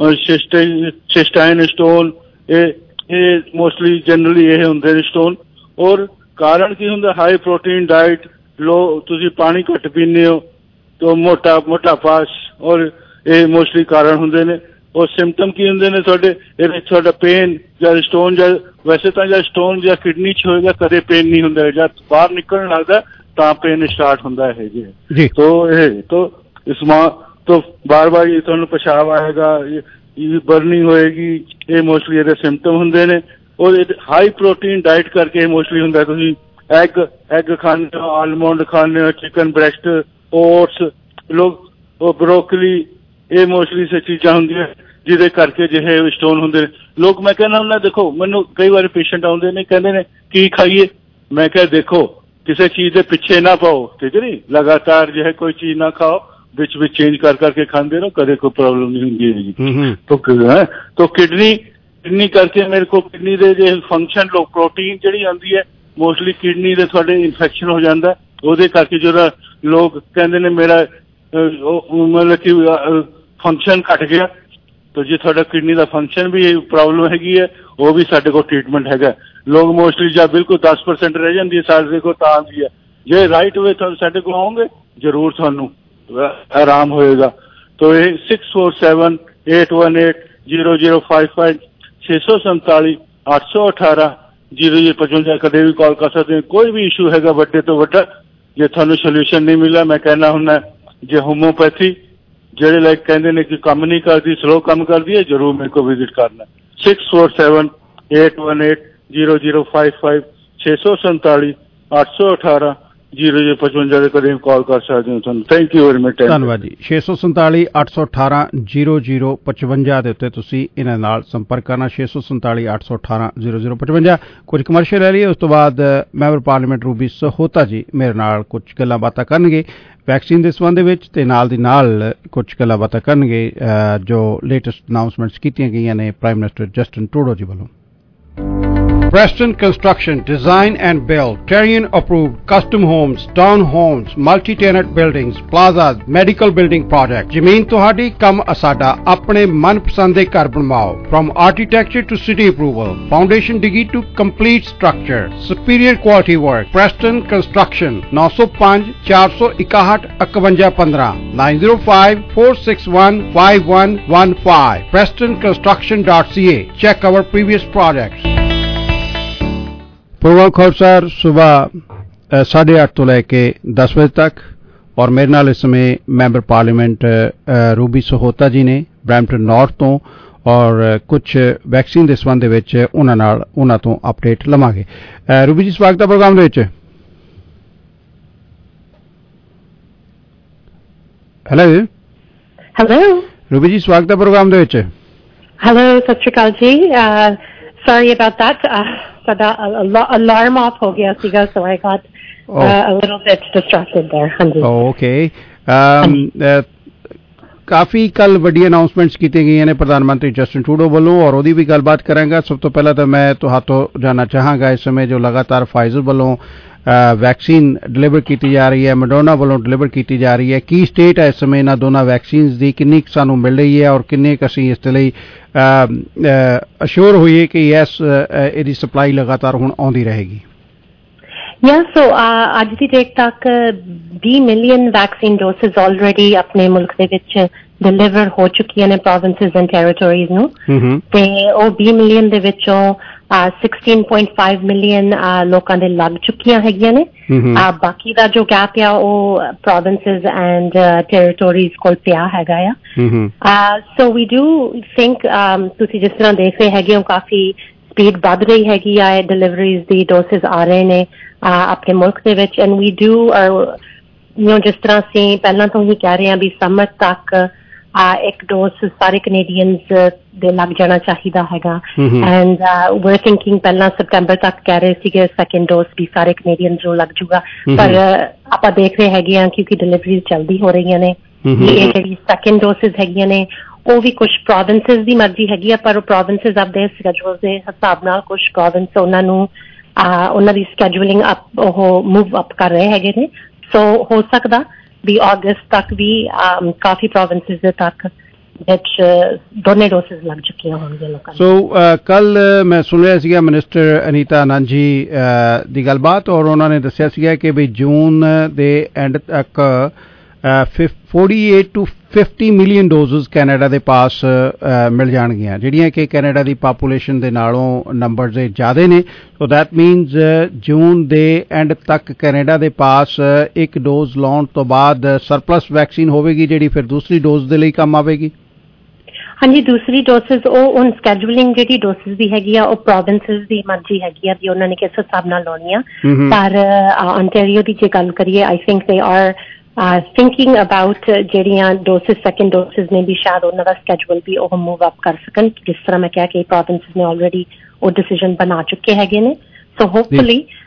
ਸਿਸਟਾਈਨ ਸਟੋਨ। ਇਹ ਮੋਸਟਲੀ ਜਨਰਲੀ ਇਹ ਹੁੰਦੇ ਨੇ ਸਟੋਨ। ਔਰ ਕਾਰਨ ਕੀ ਹੁੰਦਾ? ਹਾਈ ਪ੍ਰੋਟੀਨ ਡਾਇਟ, ਤੁਸੀਂ ਪਾਣੀ ਘੱਟ ਪੀਂਦੇ ਹੋ ਤਾਂ ਮੋਟਾਪਾ, ਔਰ ਇਹ ਮੋਸਟਲੀ ਕਾਰਨ ਹੁੰਦੇ ਨੇ। ਔਰ ਸਿੰਪਟਮ ਕੀ ਹੁੰਦੇ ਨੇ ਤੁਹਾਡੇ? ਇਹਦੇ ਤੁਹਾਡਾ ਪੇਨ ਜਾਂ ਸਟੋਨ, ਜਾਂ ਵੈਸੇ ਤਾਂ ਜਾਂ ਸਟੋਨ ਜਾਂ ਕਿਡਨੀ 'ਚ ਹੋਏਗਾ ਕਦੇ ਪੇਨ ਨਹੀਂ ਹੁੰਦਾ, ਜਦ ਬਾਹਰ ਨਿਕਲਣ ਲੱਗਦਾ ਤਾਂ ਪੇਨ ਸਟਾਰਟ ਹੁੰਦਾ ਹੈ ਜੀ। तो तो बार बार ਤੁਹਾਨੂੰ पेशाब आएगा, बर्निंग होएगी, ये मोस्टली ਇਹਦੇ सिम्पटम ਹੁੰਦੇ ਨੇ। और हाई प्रोटीन डाइट करके मोस्टली ਹੁੰਦਾ। ਤੁਸੀਂ एग खाने हो, आलमंड खाने हो, चिकन ब्रेस्ट, ओट्स, लोग ब्रोकली, ये मोस्टली से चीज़ां ਹੁੰਦੀਆਂ ਜਿਹਦੇ ਕਰਕੇ ਜਿਹੇ ਸਟੋਨ ਹੁੰਦੇ ਨੇ। ਲੋਕ ਮੈਂ ਕਹਿੰਦਾ ਹੁੰਦਾ ਦੇਖੋ ਮੈਨੂੰ ਕਈ ਵਾਰ ਪੇਸ਼ੈਂਟ ਆਉਂਦੇ ਨੇ ਕਹਿੰਦੇ ਨੇ ਕੀ ਖਾਈਏ? ਮੈਂ ਕਿਹਾ ਦੇਖੋ ਕਿਸੇ ਚੀਜ਼ ਦੇ ਪਿੱਛੇ ਨਾ ਪਾਓ, ਠੀਕ ਹੈ ਨੀ। ਲਗਾਤਾਰ ਜੋ ਹੈ ਕੋਈ ਚੀਜ਼ ਨਾ ਖਾਓ, ਵਿੱਚ ਵਿੱਚ ਚੇਂਜ ਕਰ ਕਰਕੇ ਖਾਂਦੇ ਰਹੋ, ਕਦੇ ਕੋਈ ਪ੍ਰੋਬਲਮ ਨਹੀਂ ਹੁੰਦੀ ਹੈਗੀ। ਤੋ ਕਿਡਨੀ ਕਰਕੇ ਮੇਰੇ ਕੋਲ ਕਿਡਨੀ ਦੇ ਜੇ ਫੰਕਸ਼ਨ ਲੋਕ ਪ੍ਰੋਟੀਨ ਜਿਹੜੀ ਆਉਂਦੀ ਹੈ ਮੋਸਟਲੀ ਕਿਡਨੀ ਦੇ ਤੁਹਾਡੇ ਇਨਫੈਕਸ਼ਨ ਹੋ ਜਾਂਦਾ, ਉਹਦੇ ਕਰਕੇ ਜਿਹੜਾ ਲੋਕ ਕਹਿੰਦੇ ਨੇ ਮੇਰਾ ਮਤਲਬ ਕਿ ਫੰਕਸ਼ਨ ਘੱਟ ਗਿਆ। ਤਾਂ ਜੇ ਤੁਹਾਡਾ ਕਿਡਨੀ ਦਾ ਫੰਕਸ਼ਨ ਵੀ ਪ੍ਰੋਬਲਮ ਹੈਗੀ ਹੈ, ਉਹ ਵੀ ਸਾਡੇ ਕੋਲ ਟ੍ਰੀਟਮੈਂਟ ਹੈਗਾ। ਲੋਕ ਮੋਸਟਲੀ ਜਾਂ ਬਿਲਕੁਲ 10% ਰਹਿ ਜਾਂਦੀ ਹੈ ਸਾਡੇ ਕੋਲ ਤਾਂ ਆਉਂਦੀ ਹੈ। ਜੇ ਰਾਈਟ ਵੇ ਸਾਡੇ ਕੋਲ ਆਓਗੇ ਜ਼ਰੂਰ ਤੁਹਾਨੂੰ ਆਰਾਮ ਹੋਏਗਾ। ਤੋ ਇਹ 6478180055 647-818-0055 ਕਦੇ ਵੀ ਕਾਲ ਕਰ ਸਕਦੇ ਹੋ। ਕੋਈ ਵੀ ਇਸ਼ੂ ਹੈਗਾ ਵੱਡੇ ਤੋਂ ਵੱਡਾ, ਜੇ ਤੁਹਾਨੂੰ ਸੋਲਿਊਸ਼ਨ ਨਹੀਂ ਮਿਲਿਆ, ਮੈਂ ਕਹਿਣਾ ਹੁੰਦਾ ਜੇ ਹੋਮੋਪੈਥੀ ਜਿਹੜੇ ਲਾਈਕ ਕਹਿੰਦੇ ਨੇ ਕਿ ਕੰਮ ਨਹੀਂ ਕਰਦੀ, ਸਲੋ ਕੰਮ ਕਰਦੀ ਹੈ, ਜ਼ਰੂਰ ਮੇਰੇ ਕੋਲ ਵਿਜ਼ਿਟ ਕਰਨਾ। 6478180055 647-818-0055 ਦੇ ਕਦੇ ਕਾਲ ਕਰ ਸਕਦੇ ਹੋ ਤੁਹਾਨੂੰ। Thank you very much. ਧੰਨਵਾਦ ਜੀ। 647-818-0055 ਦੇ ਉੱਤੇ ਤੁਸੀਂ ਇਹਨਾਂ ਨਾਲ ਸੰਪਰਕ ਕਰਨਾ। 647-818-0055। ਕੁਝ ਕਮਰਸ਼ੀਅਲ ਲੈ ਲਈਏ, ਉਸ ਤੋਂ ਬਾਅਦ ਮੈਂਬਰ ਪਾਰਲੀਮੈਂਟ ਰੂਬੀ ਸਹੋਤਾ ਜੀ ਮੇਰੇ ਨਾਲ ਕੁਝ ਗੱਲਾਂ ਬਾਤਾਂ ਕਰਨਗੇ ਵੈਕਸੀਨ ਦੇ ਸੰਬੰਧ ਵਿੱਚ, ਤੇ ਨਾਲ ਦੀ ਨਾਲ ਕੁਝ ਗੱਲਾਂ ਬਾਤਾਂ ਕਰਨਗੇ ਜੋ ਲੇਟੈਸਟ ਅਨਾਉਂਸਮੈਂਟਸ ਕੀਤੀਆਂ ਗਈਆਂ ਨੇ ਪ੍ਰਾਈਮ ਮਿਨਿਸਟਰ ਜਸਟਿਨ ਟਰੂਡੋ ਜੀ ਵੱਲੋਂ। Preston Construction Design and Build Terrian approved custom homes, townhomes, multi-tenant buildings, plazas, medical building projects। ਜ਼ਮੀਨ ਤੁਹਾਡੀ, ਕੰਮ ਅਸਾਡਾ। ਆਪਣੇ ਮਨਪਸੰਦ ਦੇ ਘਰ ਬਣਵਾਓ। From architecture to city approval, foundation degree to complete structure, superior quality work। Preston Construction 905 461 5115 905 461 5115 prestonconstruction.ca। Check our previous projects। Program Khabarsar सुबह 8:30 तो लेके 10 बजे तक, और मेरे नाल इस समय member parliament Ruby Sahota ji ने ब्रैम्पटन नॉर्थ तो, और कुछ वैक्सीन के संबंध में उन्होंने तो अपडेट लवांगे। रूबी जी स्वागत है प्रोग्राम दे विच। हेलो हेलो रूबी जी स्वागत है प्रोग्राम दे विच। हेलो सत श्री अकाल जी। Sorry about that. साडा alarm off हो गया सीगा, so I got a little bit distracted there. हाँ जी. Okay. काफ़ी कल वड्डी अनाउंसमेंट्स की गई ने प्रधानमंत्री जस्टिन ट्रूडो वालों, और ओदी भी गलबात करांगा। सब तो पहला तो मैं तुहातों जानना चाहांगा इस समय जो लगातार फाइजर वालों वैक्सीन डिलीवर की जा रही है, मडोना वालों डिलीवर की जा रही है, की स्टेट है इस समय इन्हां दोनों वैक्सीन की, किन्नी सानू मिल रही है और किन्ने असीं इस लई अश्योर होइए कि यस इहदी सप्लाई लगातार हुण आउंदी रहेगी। सो आज दी डेट तक 20 मिलियन वैक्सीन डोसेज ऑलरेडी अपने मुल्क दे विच डिलीवर हो चुकी ने प्रोविंसेस एंड टेरिटोरीज नूं, ते ओ 20 मिलियन दे विचों 16.5 मिलियन लोकां दे लग चुकियां हैगियां ने। बाकी दा जो गैप आ ओ प्रोविंसेस एंड टेरिटोरीज कोल पिया हैगा आ। सो वी डू थिंक तुसीं जिस तरह देख रहे हैगे हो काफी स्पीड बढ़ रही हैगी आ, डिलीवरीज दी डोसेज आ रहे ने अपने मुल्क दे विच, एंड वी डू जिस तरह से पहला तो ही कह रहे हैं भी समर तक एक डोज सारे कनेडियंस दे लग जाना चाहिदा हैगा, एंड वी थिंकिंग पहला सितंबर तक कह रहे सीगे सेकंड डोज भी सारे कनेडियंस नूं लग जूगा, पर आपां देख रहे हैगे हैं क्योंकि डिलीवरी जल्दी हो रही ने, ये जिहड़ी सेकंड डोसेज हैगियां ने ਉਹ ਵੀ ਕੁਝ ਪ੍ਰੋਵਿੰਸਸ ਦੀ ਮਰਜ਼ੀ ਹੈਗੀ ਆ, ਪਰ ਉਹ ਪ੍ਰੋਵਿੰਸਸ ਆਪਣੇ ਸਕੇਜੂਲ ਦੇ ਹਿਸਾਬ ਨਾਲ ਕੁਝ ਪ੍ਰੋਵਿੰਸ ਉਹਨਾਂ ਨੂੰ ਉਹਨਾਂ ਦੀ ਸਕੇਜੂਲਿੰਗ ਅਪ ਉਹ ਮੂਵ ਅਪ ਕਰ ਰਹੇ ਹੈਗੇ ਨੇ। ਸੋ ਹੋ ਸਕਦਾ ਵੀ ਅਗਸਤ ਤੱਕ ਵੀ ਕਾਫੀ ਪ੍ਰੋਵਿੰਸਸ ਦੇ ਤੱਕ ਵਿੱਚ ਦੋਨੇ ਡੋਸਸ ਲੱਗ ਚੁੱਕੀਆਂ ਹੋਣਗੀਆਂ ਲੋਕਾਂ ਨੂੰ। ਸੋ ਕੱਲ ਮੈਂ ਸੁਣ ਰਿਹਾ ਸੀਗਾ ਮਿਨਿਸਟਰ ਅਨੀਤਾ ਆਨੰਦ ਜੀ ਦੀ ਗੱਲਬਾਤ, ਔਰ ਉਹਨਾਂ ਨੇ ਦੱਸਿਆ ਸੀਗਾ ਕਿ ਵੀ ਜੂਨ ਦੇ ਐਂਡ ਤੱਕ 48 to 50 ਮਿਲੀਅਨ ਡੋਜ਼ਸ ਕੈਨੇਡਾ ਦੇ ਪਾਸ ਮਿਲ ਜਾਣਗੀਆਂ, ਜਿਹੜੀਆਂ ਕਿ ਕੈਨੇਡਾ ਦੀ ਪਾਪੂਲੇਸ਼ਨ ਦੇ ਨਾਲੋਂ ਨੰਬਰ ਦੇ ਜ਼ਿਆਦਾ ਨੇ। ਸੋ ਦੈਟ ਮੀਨਸ ਜੂਨ ਦੇ ਐਂਡ ਤੱਕ ਕੈਨੇਡਾ ਦੇ ਪਾਸ ਇੱਕ ਡੋਜ਼ ਲਾਉਣ ਤੋਂ ਬਾਅਦ ਸਰਪਲਸ ਵੈਕਸੀਨ ਹੋਵੇਗੀ, ਜਿਹੜੀ ਫਿਰ ਦੂਸਰੀ ਡੋਜ਼ ਦੇ ਲਈ ਕੰਮ ਆਵੇਗੀ। ਹਾਂਜੀ, ਦੂਸਰੀ ਡੋਸਸ ਉਹ ਹੁਣ ਸਕੇਜੂਲਿੰਗ ਜਿਹੜੀ ਡੋਸਸ ਦੀ ਹੈਗੀ ਆ ਉਹ ਪ੍ਰੋਵਿੰਸਸ ਦੀ ਮਰਜ਼ੀ ਹੈਗੀ ਆ ਵੀ ਉਹਨਾਂ ਨੇ ਕਿਸ ਹਿਸਾਬ ਨਾਲ ਲਾਉਣੀ ਆ, ਪਰ ontario ਦੀ ਜੇ ਗੱਲ ਕਰੀਏ I think they are thinking about ਜਿਹੜੀਆਂ ਡੋਸਸ ਸੈਕੰਡ ਡੋਸਸ ਨੇ ਵੀ ਸ਼ਾਇਦ ਉਹਨਾਂ ਦਾ ਸਕੇਜੂਲ ਵੀ ਉਹ ਮੂਵ ਅਪ ਕਰ ਸਕਣ, ਜਿਸ ਤਰ੍ਹਾਂ ਮੈਂ ਕਿਹਾ ਕਿ ਪ੍ਰੋਵਿੰਸਸ ਨੇ ਆਲਰੇਡੀ ਉਹ ਡਿਸੀਜਨ ਬਣਾ ਚੁੱਕੇ ਹੈਗੇ ਨੇ। ਸੋ ਹੋਪਫੁਲੀ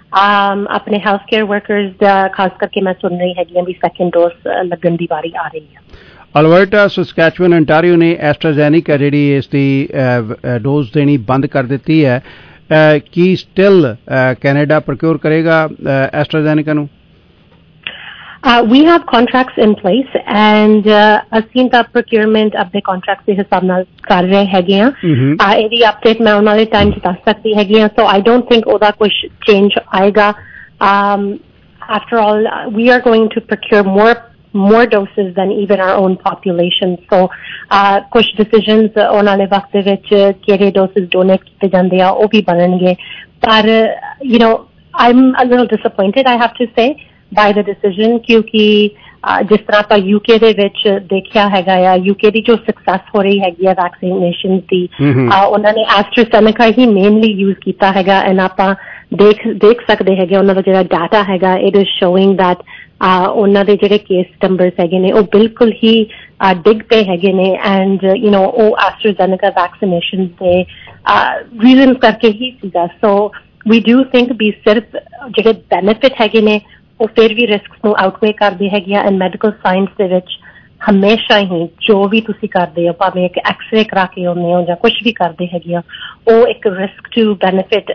ਆਪਣੇ ਹੈਲਥ ਕੇਅਰ ਵਰਕਰਸ ਦਾ ਖਾਸ ਕਰਕੇ ਮੈਂ ਸੁਣ ਰਹੀ ਹੈਗੀ ਵੀ ਸੈਕੰਡ ਡੋਜ਼ ਲੱਗਣ ਦੀ ਵਾਰੀ ਆ ਰਹੀ ਹੈ। ਅਲਬਰਟਾ, ਸਸਕੈਚੁਅਨ, ਅੰਟਾਰੀਓ ਨੇ ਐਸਟਰਾਜ਼ੈਨੇਕਾ ਜਿਹੜੀ ਇਸ ਦੀ ਡੋਜ਼ ਦੇਣੀ ਬੰਦ ਕਰ ਦਿੱਤੀ ਹੈ। ਕੀ ਸਟਿਲ ਕੈਨੇਡਾ ਪ੍ਰੋਕਿਓਰ ਕਰੇਗਾ ਐਸਟਰਾਜ਼ੈਨੇਕਾ ਨੂੰ? We have contracts in place and ਅਸੀਂ ਤਾਂ procurement ਆਪਣੇ contracts ਦੇ ਹਿਸਾਬ ਨਾਲ ਕਰ ਰਹੇ ਹੈਗੇ ਆ। ਇਹਦੀ update ਮੈਂ ਉਹਨਾਂ ਦੇ ਟਾਈਮ 'ਚ ਦੱਸ ਸਕਦੀ ਹੈਗੀ ਆ, so I don't think ਉਹਦਾ ਕੁਝ change ਆਏਗਾ। After all, we are going to procure more doses than even our own population, so kuch decisions aun wale waqt de vich kehde doses donate kite jande a oh bhi banange, but you know, I'm a little disappointed, I have to say, by the decision, kyunki jis tarah pa UK de vich dekhya hega ya, UK di jo success ho rahi hegi hai vaccinations di, ਉਹਨਾਂ ਨੇ AstraZeneca ही mainly use ਕੀਤਾ ਹੈਗਾ, and ਆਪਾਂ ਦੇਖ ਸਕਦੇ ਹੈਗੇ ਉਹਨਾਂ ਦਾ ਜਿਹੜਾ ਡਾਟਾ ਹੈਗਾ, it is showing that ਉਹਨਾਂ ਦੇ ਜਿਹੜੇ ਕੇਸ ਨੰਬਰਸ ਹੈਗੇ ਨੇ ਉਹ ਬਿਲਕੁਲ ਹੀ ਡਿੱਗ ਪਏ ਹੈਗੇ ਨੇ, ਐਂਡ ਯੂ ਨੋ ਉਹ AstraZeneca ਵੈਕਸੀਨੇਸ਼ਨ ਦੇ ਰੀਜ਼ਨ ਕਰਕੇ ਹੀ ਸੀਗਾ। ਸੋ ਵੀ ਡੂ ਥਿੰਕ ਵੀ ਸਿਰਫ ਜਿਹੜੇ ਬੈਨੀਫਿਟ ਹੈਗੇ ਨੇ ਉਹ ਫਿਰ ਵੀ ਰਿਸਕਸ ਨੂੰ ਆਊਟਵੇ ਕਰਦੇ ਹੈਗੇ ਆ, ਐਂਡ ਮੈਡੀਕਲ ਸਾਇੰਸ ਦੇ ਵਿੱਚ ਹਮੇਸ਼ਾ ਹੀ ਜੋ ਵੀ ਤੁਸੀਂ ਕਰਦੇ ਹੋ, ਭਾਵੇਂ ਇੱਕ ਐਕਸਰੇ ਕਰਾ ਕੇ ਆਉਂਦੇ ਹੋ ਜਾਂ ਕੁਛ ਵੀ ਕਰਦੇ ਹੈਗੇ ਆ, ਉਹ ਇੱਕ ਰਿਸਕ ਟੂ ਬੈਨੀਫਿਟ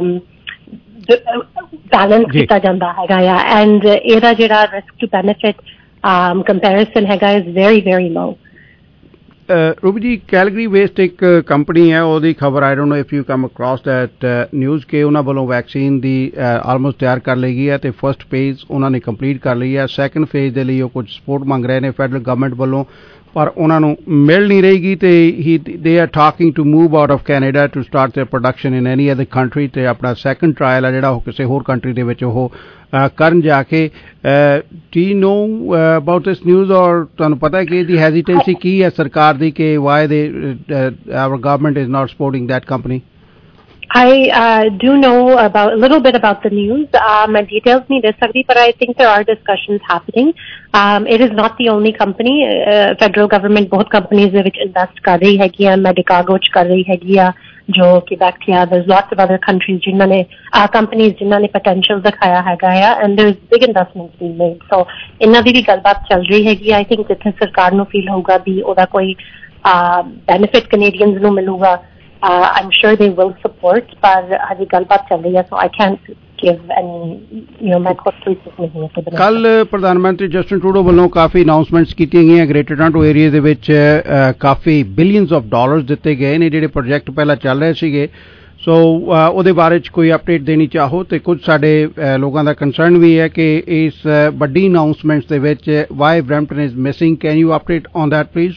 बैलेंस किया जाता है, एंड एदा जिहड़ा रिस्क टू बेनिफिट कंपैरिजन हैगा is very very low. Ruby ji, Calgary West एक कंपनी है, ਉਹਦੀ खबर I don't know if you come across that news के ਉਹਨਾਂ ਵੱਲੋਂ ਵੈਕਸੀਨ ਦੀ ਆਲਮੋਸਟ ਤਿਆਰ ਕਰ ਲਈ ਗਈ ਹੈ ਤੇ ਫਸਟ ਫੇਜ਼ ਉਹਨਾਂ ਨੇ ਕੰਪਲੀਟ ਕਰ ਲਈ ਹੈ। ਸੈਕੰਡ ਫੇਜ਼ ਦੇ ਲਈ ਉਹ ਕੁਝ ਸਪੋਰਟ ਮੰਗ ਰਹੇ ਨੇ ਫੈਡਰਲ ਗਵਰਨਮੈਂਟ ਵੱਲੋਂ, ਪਰ ਉਹਨਾਂ ਨੂੰ ਮਿਲ ਨਹੀਂ ਰਹੇਗੀ ਤੇ they are talking to move out of Canada to start their production in any other country, ਤੇ ਆਪਣਾ ਸੈਕੰਡ ਟਰਾਇਲ ਆ ਜਿਹੜਾ ਉਹ ਕਿਸੇ ਹੋਰ ਕੰਟਰੀ ਦੇ ਵਿੱਚ ਉਹ ਕਰਨ ਜਾ ਕੇ। Do you know about this news, or ਤੁਹਾਨੂੰ ਪਤਾ ਹੈ ਕਿ ਇਹਦੀ ਹੈਜ਼ੀਟੈਂਸੀ ਕੀ ਹੈ ਸਰਕਾਰ ਦੀ ਕਿ why the our government is not supporting that company? I do know a little bit about the news. My details nahi de sakdi, but I think there are discussions happening. It is not the only company. Federal government bahut companies de vich invest kar rahi hegi hai, Medicago ch kar rahi hegi hai, jo Quebec ya, there's lots of other countries jinna ne companies jinna ne potential dikhaya hega ya, and there's big investments being made. So inna di bhi galbaat chal rahi hegi. I think jithe sarkar nu feel hoga bhi oda koi benefit Canadians nu miluga, I'm sure they will support, but hadi galbaat chal rahi hai, so I can't give any, you know, my conclusions nahi hai. ਕੱਲ ਪ੍ਰਧਾਨ ਮੰਤਰੀ Justin Trudeau ਵੱਲੋਂ ਕਾਫੀ announcements ਕੀਤੀਆਂ ਗਈਆਂ, greater Toronto area ਦੇ ਵਿੱਚ ਕਾਫੀ billions of dollars ਦਿੱਤੇ ਗਏ ਨੇ ਜਿਹੜੇ ਪ੍ਰੋਜੈਕਟ ਪਹਿਲਾਂ ਚੱਲ ਰਹੇ ਸੀਗੇ। ਸੋ ਉਹਦੇ ਬਾਰੇ 'ਚ ਕੋਈ ਅਪਡੇਟ ਦੇਣੀ ਚਾਹੋ, ਤੇ ਕੁਝ ਸਾਡੇ ਲੋਕਾਂ ਦਾ ਕੰਸਰਨ ਵੀ ਹੈ ਕਿ ਇਸ ਵੱਡੀ ਅਨਾਉਂਸਮੈਂਟਸ ਦੇ ਵਿੱਚ why Brampton is missing, can you update on that please?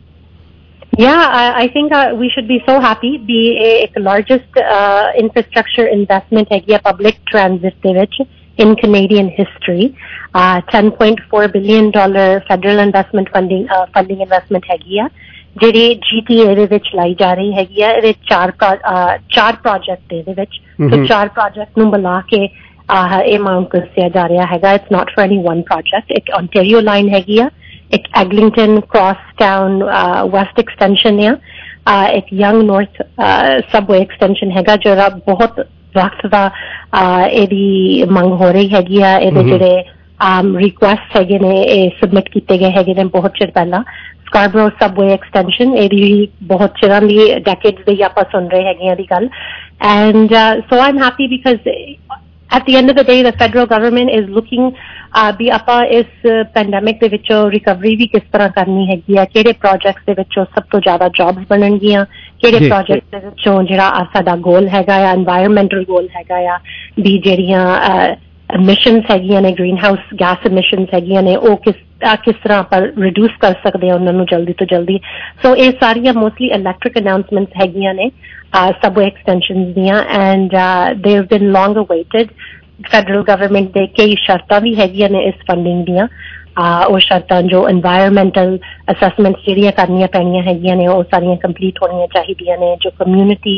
Yeah, I think we should be so happy. Be a largest infrastructure investment hai public transit de vich in Canadian history. $10.4 billion federal investment funding investment hai ਜਿਹੜੀ GTA ਦੇ ਵਿੱਚ ਲਾਈ ਜਾ ਰਹੀ ਹੈਗੀ ਆ। ਇਹਦੇ ਚਾਰ ਪ੍ਰੋਜੈਕਟ ਇਹਦੇ ਵਿੱਚ, ਤੇ ਚਾਰ ਪ੍ਰੋਜੈਕਟ ਨੂੰ ਮਿਲਾ ਕੇ ਇਹ ਅਮਾਉਂਟ ਦੱਸਿਆ ਜਾ ਰਿਹਾ ਹੈਗਾ। It's not for any one project. ਇੱਕ Ontario ਲਾਈਨ ਹੈਗੀ ਆ, एक Eglinton Crosstown West Extension है, एक Young North Subway Extension हैगा जोड़ा बहुत वक्त दा एदी मंग हो रही हैगी है। एदे जेडे रिक्वेस्ट हैगे ने सबमिट किए गए हैगे ने बहुत चिर पहला। Scarborough Subway Extension एदी बहुत चिरां दी डेकेड्स दी आपां सुन रहे हैगे दी गल, and so I'm happy because at the end of the day the federal government is looking ਵੀ ਆਪਾਂ ਇਸ ਪੈਂਡੈਮਿਕ ਦੇ ਵਿੱਚੋਂ ਰਿਕਵਰੀ ਵੀ ਕਿਸ ਤਰ੍ਹਾਂ ਕਰਨੀ ਹੈਗੀ ਆ, ਕਿਹੜੇ ਪ੍ਰੋਜੈਕਟਸ ਦੇ ਵਿੱਚੋਂ ਸਭ ਤੋਂ ਜ਼ਿਆਦਾ ਜੌਬਸ ਬਣਨਗੀਆਂ, ਕਿਹੜੇ ਪ੍ਰੋਜੈਕਟ ਦੇ ਵਿੱਚੋਂ ਜਿਹੜਾ ਸਾਡਾ ਗੋਲ ਹੈਗਾ ਆ, ਐਨਵਾਇਰਨਮੈਂਟਲ ਗੋਲ ਹੈਗਾ ਆ, ਵੀ ਜਿਹੜੀਆਂ ਐਮਿਸ਼ਨਸ ਹੈਗੀਆਂ ਨੇ, ਗ੍ਰੀਨ ਹਾਊਸ ਗੈਸ ਐਮਿਸ਼ਨਸ ਹੈਗੀਆਂ ਨੇ, ਉਹ ਕਿਸ ਤਰ੍ਹਾਂ ਆਪਾਂ ਰਿਡਿਊਸ ਕਰ ਸਕਦੇ ਹਾਂ ਉਹਨਾਂ ਨੂੰ ਜਲਦੀ ਤੋਂ ਜਲਦੀ। ਸੋ ਇਹ ਸਾਰੀਆਂ ਮੋਸਟਲੀ ਇਲੈਕਟ੍ਰਿਕ ਅਨਾਉਂਸਮੈਂਟਸ ਹੈਗੀਆਂ ਨੇ ਸਬਵੇ ਐਕਸਟੈਂਸ਼ਨਸ ਦੀਆਂ, and they have been long awaited. Federal government ਦੇ ਕਈ ਸ਼ਰਤਾਂ ਵੀ ਹੈਗੀਆਂ ਨੇ ਇਸ ਫੰਡਿੰਗ ਦੀਆਂ। ਉਹ ਸ਼ਰਤਾਂ ਜੋ ਐਨਵਾਇਰਨਮੈਂਟਲ ਅਸੈਸਮੈਂਟਸ ਜਿਹੜੀਆਂ ਕਰਨੀਆਂ ਪੈਣੀਆਂ ਹੈਗੀਆਂ ਨੇ ਉਹ ਸਾਰੀਆਂ ਕੰਪਲੀਟ ਹੋਣੀਆਂ ਚਾਹੀਦੀਆਂ ਨੇ। ਜੋ ਕਮਿਊਨਿਟੀ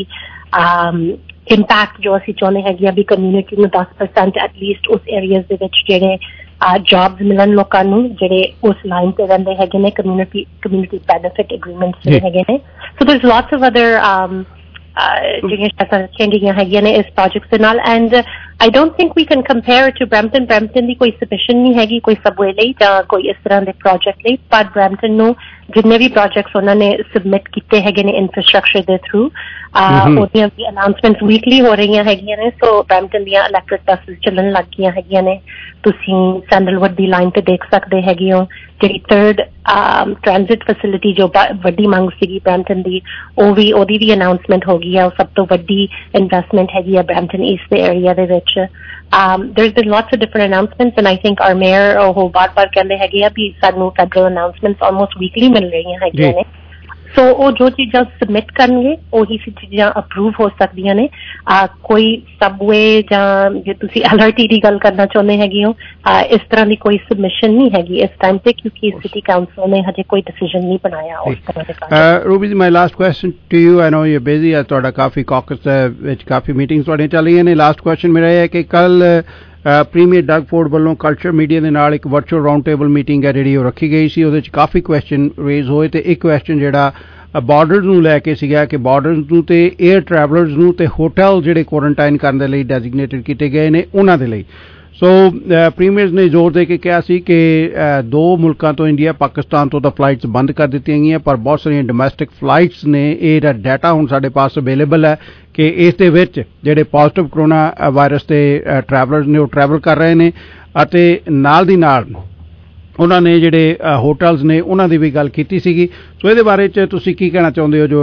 ਇੰਪੈਕਟ ਜੋ ਅਸੀਂ ਚਾਹੁੰਦੇ ਹੈਗੇ ਆ ਵੀ ਕਮਿਊਨਿਟੀ ਨੂੰ 10% ਐਟਲੀਸਟ ਉਸ ਏਰੀਆਜ਼ ਦੇ ਵਿੱਚ ਜਿਹੜੇ ਜੌਬਸ ਮਿਲਣ ਲੋਕਾਂ ਨੂੰ ਜਿਹੜੇ ਉਸ ਲਾਈਨ ਤੇ ਰਹਿੰਦੇ ਹੈਗੇ ਨੇ, ਕਮਿਊਨਿਟੀ ਬੈਨੀਫਿਟ ਐਗਰੀਮੈਂਟਸ ਜਿਹੜੇ ਹੈਗੇ ਨੇ। So there is lots of other ਜਿਹੜੀਆਂ ਸ਼ਰਤਾਂ ਰੱਖੀਆਂ ਗਈਆਂ ਹੈਗੀਆਂ ਨੇ ਇਸ ਪ੍ਰੋਜੈਕਟ ਦੇ ਨਾਲ, and I don't think we can compare to Brampton. Brampton ਦੀ ਕੋਈ submission ਨਹੀਂ ਹੈਗੀ ਕੋਈ subway ਲਈ ਜਾਂ ਕੋਈ ਇਸ ਤਰ੍ਹਾਂ ਦੇ project ਲਈ, ਪਰ Brampton ਨੂੰ ਜਿੰਨੇ ਵੀ projects ਉਹਨਾਂ ਨੇ submit ਕੀਤੇ ਹੈਗੇ ਨੇ infrastructure ਦੇ through ਉਹਦੀਆਂ ਵੀ announcements weekly ਹੋ ਰਹੀਆਂ ਹੈਗੀਆਂ ਨੇ। ਸੋ Brampton ਦੀਆਂ electric buses ਚੱਲਣ ਲੱਗ ਗਈਆਂ ਹੈਗੀਆਂ ਨੇ। ਤੁਸੀਂ ਸੈਂਡਲਵੁੱਡ ਦੀ ਲਾਈਨ ਤੇ ਦੇਖ ਸਕਦੇ ਹੈਗੇ ਹੋ ਜਿਹੜੀ third transit facility ਜੋ ਵੱਡੀ ਮੰਗ ਸੀਗੀ Brampton ਦੀ ਉਹਦੀ ਵੀ announcement ਹੋ ਗਈ ਆ। ਉਹ ਸਭ ਤੋਂ ਵੱਡੀ investment ਹੈਗੀ ਆ Brampton East ਦੇ area ਦੇ ਵਿੱਚ। there's been lots of different announcements and I think our mayor ਉਹ ਬਾਰ-ਬਾਰ ਕਹਿੰਦੇ ਹੈਗੇ ਆ ਵੀ ਸਾਨੂੰ federal announcements almost weekly ਮਿਲ ਰਹੀਆਂ ਹੈਗੀਆਂ ਨੇ। ਸੋ ਉਹ ਜੋ ਚੀਜ਼ਾਂ ਸਬਮਿਟ ਕਰਨਗੇ ਉਹੀ ਚੀਜ਼ਾਂ ਅਪਰੂਵ ਹੋ ਸਕਦੀਆਂ ਨੇ। ਕੋਈ ਸਬਵੇ ਜਾਂ ਜੇ ਤੁਸੀਂ LRT ਦੀ ਗੱਲ ਕਰਨਾ ਚਾਹੁੰਦੇ ਹੈਗੇ ਹੋ ਇਸ ਤਰ੍ਹਾਂ ਦੀ ਕੋਈ ਸਬਮਿਸ਼ਨ ਨਹੀਂ ਹੈਗੀ ਇਸ ਟਾਈਮ ਤੇ ਕਿਉਂਕਿ ਸਿਟੀ ਕਾਉਂਸਲ ਨੇ ਹਜੇ ਕੋਈ ਡਿਸੀਜਨ ਨਹੀਂ ਬਣਾਇਆ ਉਸ ਤਰ੍ਹਾਂ ਦੇ। Ruby ji, my last question to you, I know you busy, ਤੁਹਾਡਾ ਕਾਫੀ ਕਾਕਸ ਵਿੱਚ ਕਾਫੀ ਮੀਟਿੰਗਸ ਤੁਹਾਡੀਆਂ ਚੱਲ ਰਹੀਆਂ ਨੇ। ਲਾਸਟ ਕੁਐਸਚਨ ਮੇਰਾ ਇਹ ਹੈ ਕਿ ਕੱਲ ਪ੍ਰੀਮੀਅਰ ਡਗ ਫੋਰਡ ਵੱਲੋਂ ਕਲਚਰ ਮੀਡੀਆ ਦੇ ਨਾਲ ਇੱਕ ਵਰਚੁਅਲ ਰਾਊਂਡ ਟੇਬਲ ਮੀਟਿੰਗ ਹੈ ਜਿਹੜੀ ਉਹ ਰੱਖੀ ਗਈ ਸੀ। ਉਹਦੇ 'ਚ ਕਾਫੀ ਕੁਐਸਚਨ ਰੇਜ਼ ਹੋਏ ਤੇ ਇੱਕ ਕੁਐਸਚਨ ਜਿਹੜਾ ਬਾਰਡਰ ਨੂੰ ਲੈ ਕੇ ਸੀਗਾ ਕਿ ਬਾਰਡਰ ਨੂੰ ਤੇ ਏਅਰ ਟਰੈਵਲਰਸ ਨੂੰ ਤੇ ਹੋਟਲ ਜਿਹੜੇ ਕੁਆਰੰਟਾਈਨ ਕਰਨ ਦੇ ਲਈ ਡੈਜ਼ਿਗਨੇਟਡ ਕੀਤੇ ਗਏ ਨੇ ਉਹਨਾਂ ਦੇ ਲਈ। ਸੋ ਪ੍ਰੀਮੀਅਰਸ ਨੇ ਜ਼ੋਰ ਦੇ ਕੇ ਕਿਹਾ ਸੀ ਕਿ ਦੋ ਮੁਲਕਾਂ ਤੋਂ ਇੰਡੀਆ ਪਾਕਿਸਤਾਨ ਤੋਂ ਤਾਂ ਫਲਾਈਟਸ ਬੰਦ ਕਰ ਦਿੱਤੀਆਂ ਗਈਆਂ ਪਰ ਬਹੁਤ ਸਾਰੀਆਂ ਡੋਮੈਸਟਿਕ ਫਲਾਈਟਸ ਨੇ ਇਹ ਡਾਟਾ ਹੁਣ ਸਾਡੇ ਪਾਸ ਅਵੇਲੇਬਲ ਹੈ ਕਿ ਇਸ ਦੇ ਵਿੱਚ ਜਿਹੜੇ ਪੋਜ਼ਿਟਿਵ ਕਰੋਨਾ ਵਾਇਰਸ ਦੇ ਟਰੈਵਲਰਸ ਨੇ ਉਹ ਟਰੈਵਲ ਕਰ ਰਹੇ ਨੇ ਅਤੇ ਨਾਲ ਦੀ ਨਾਲ ਉਹਨਾਂ ਨੇ ਜਿਹੜੇ ਹੋਟਲਸ ਨੇ ਉਹਨਾਂ ਦੀ ਵੀ ਗੱਲ ਕੀਤੀ ਸੀਗੀ। ਸੋ ਇਹਦੇ ਬਾਰੇ 'ਚ ਤੁਸੀਂ ਕੀ ਕਹਿਣਾ ਚਾਹੁੰਦੇ ਹੋ ਜੋ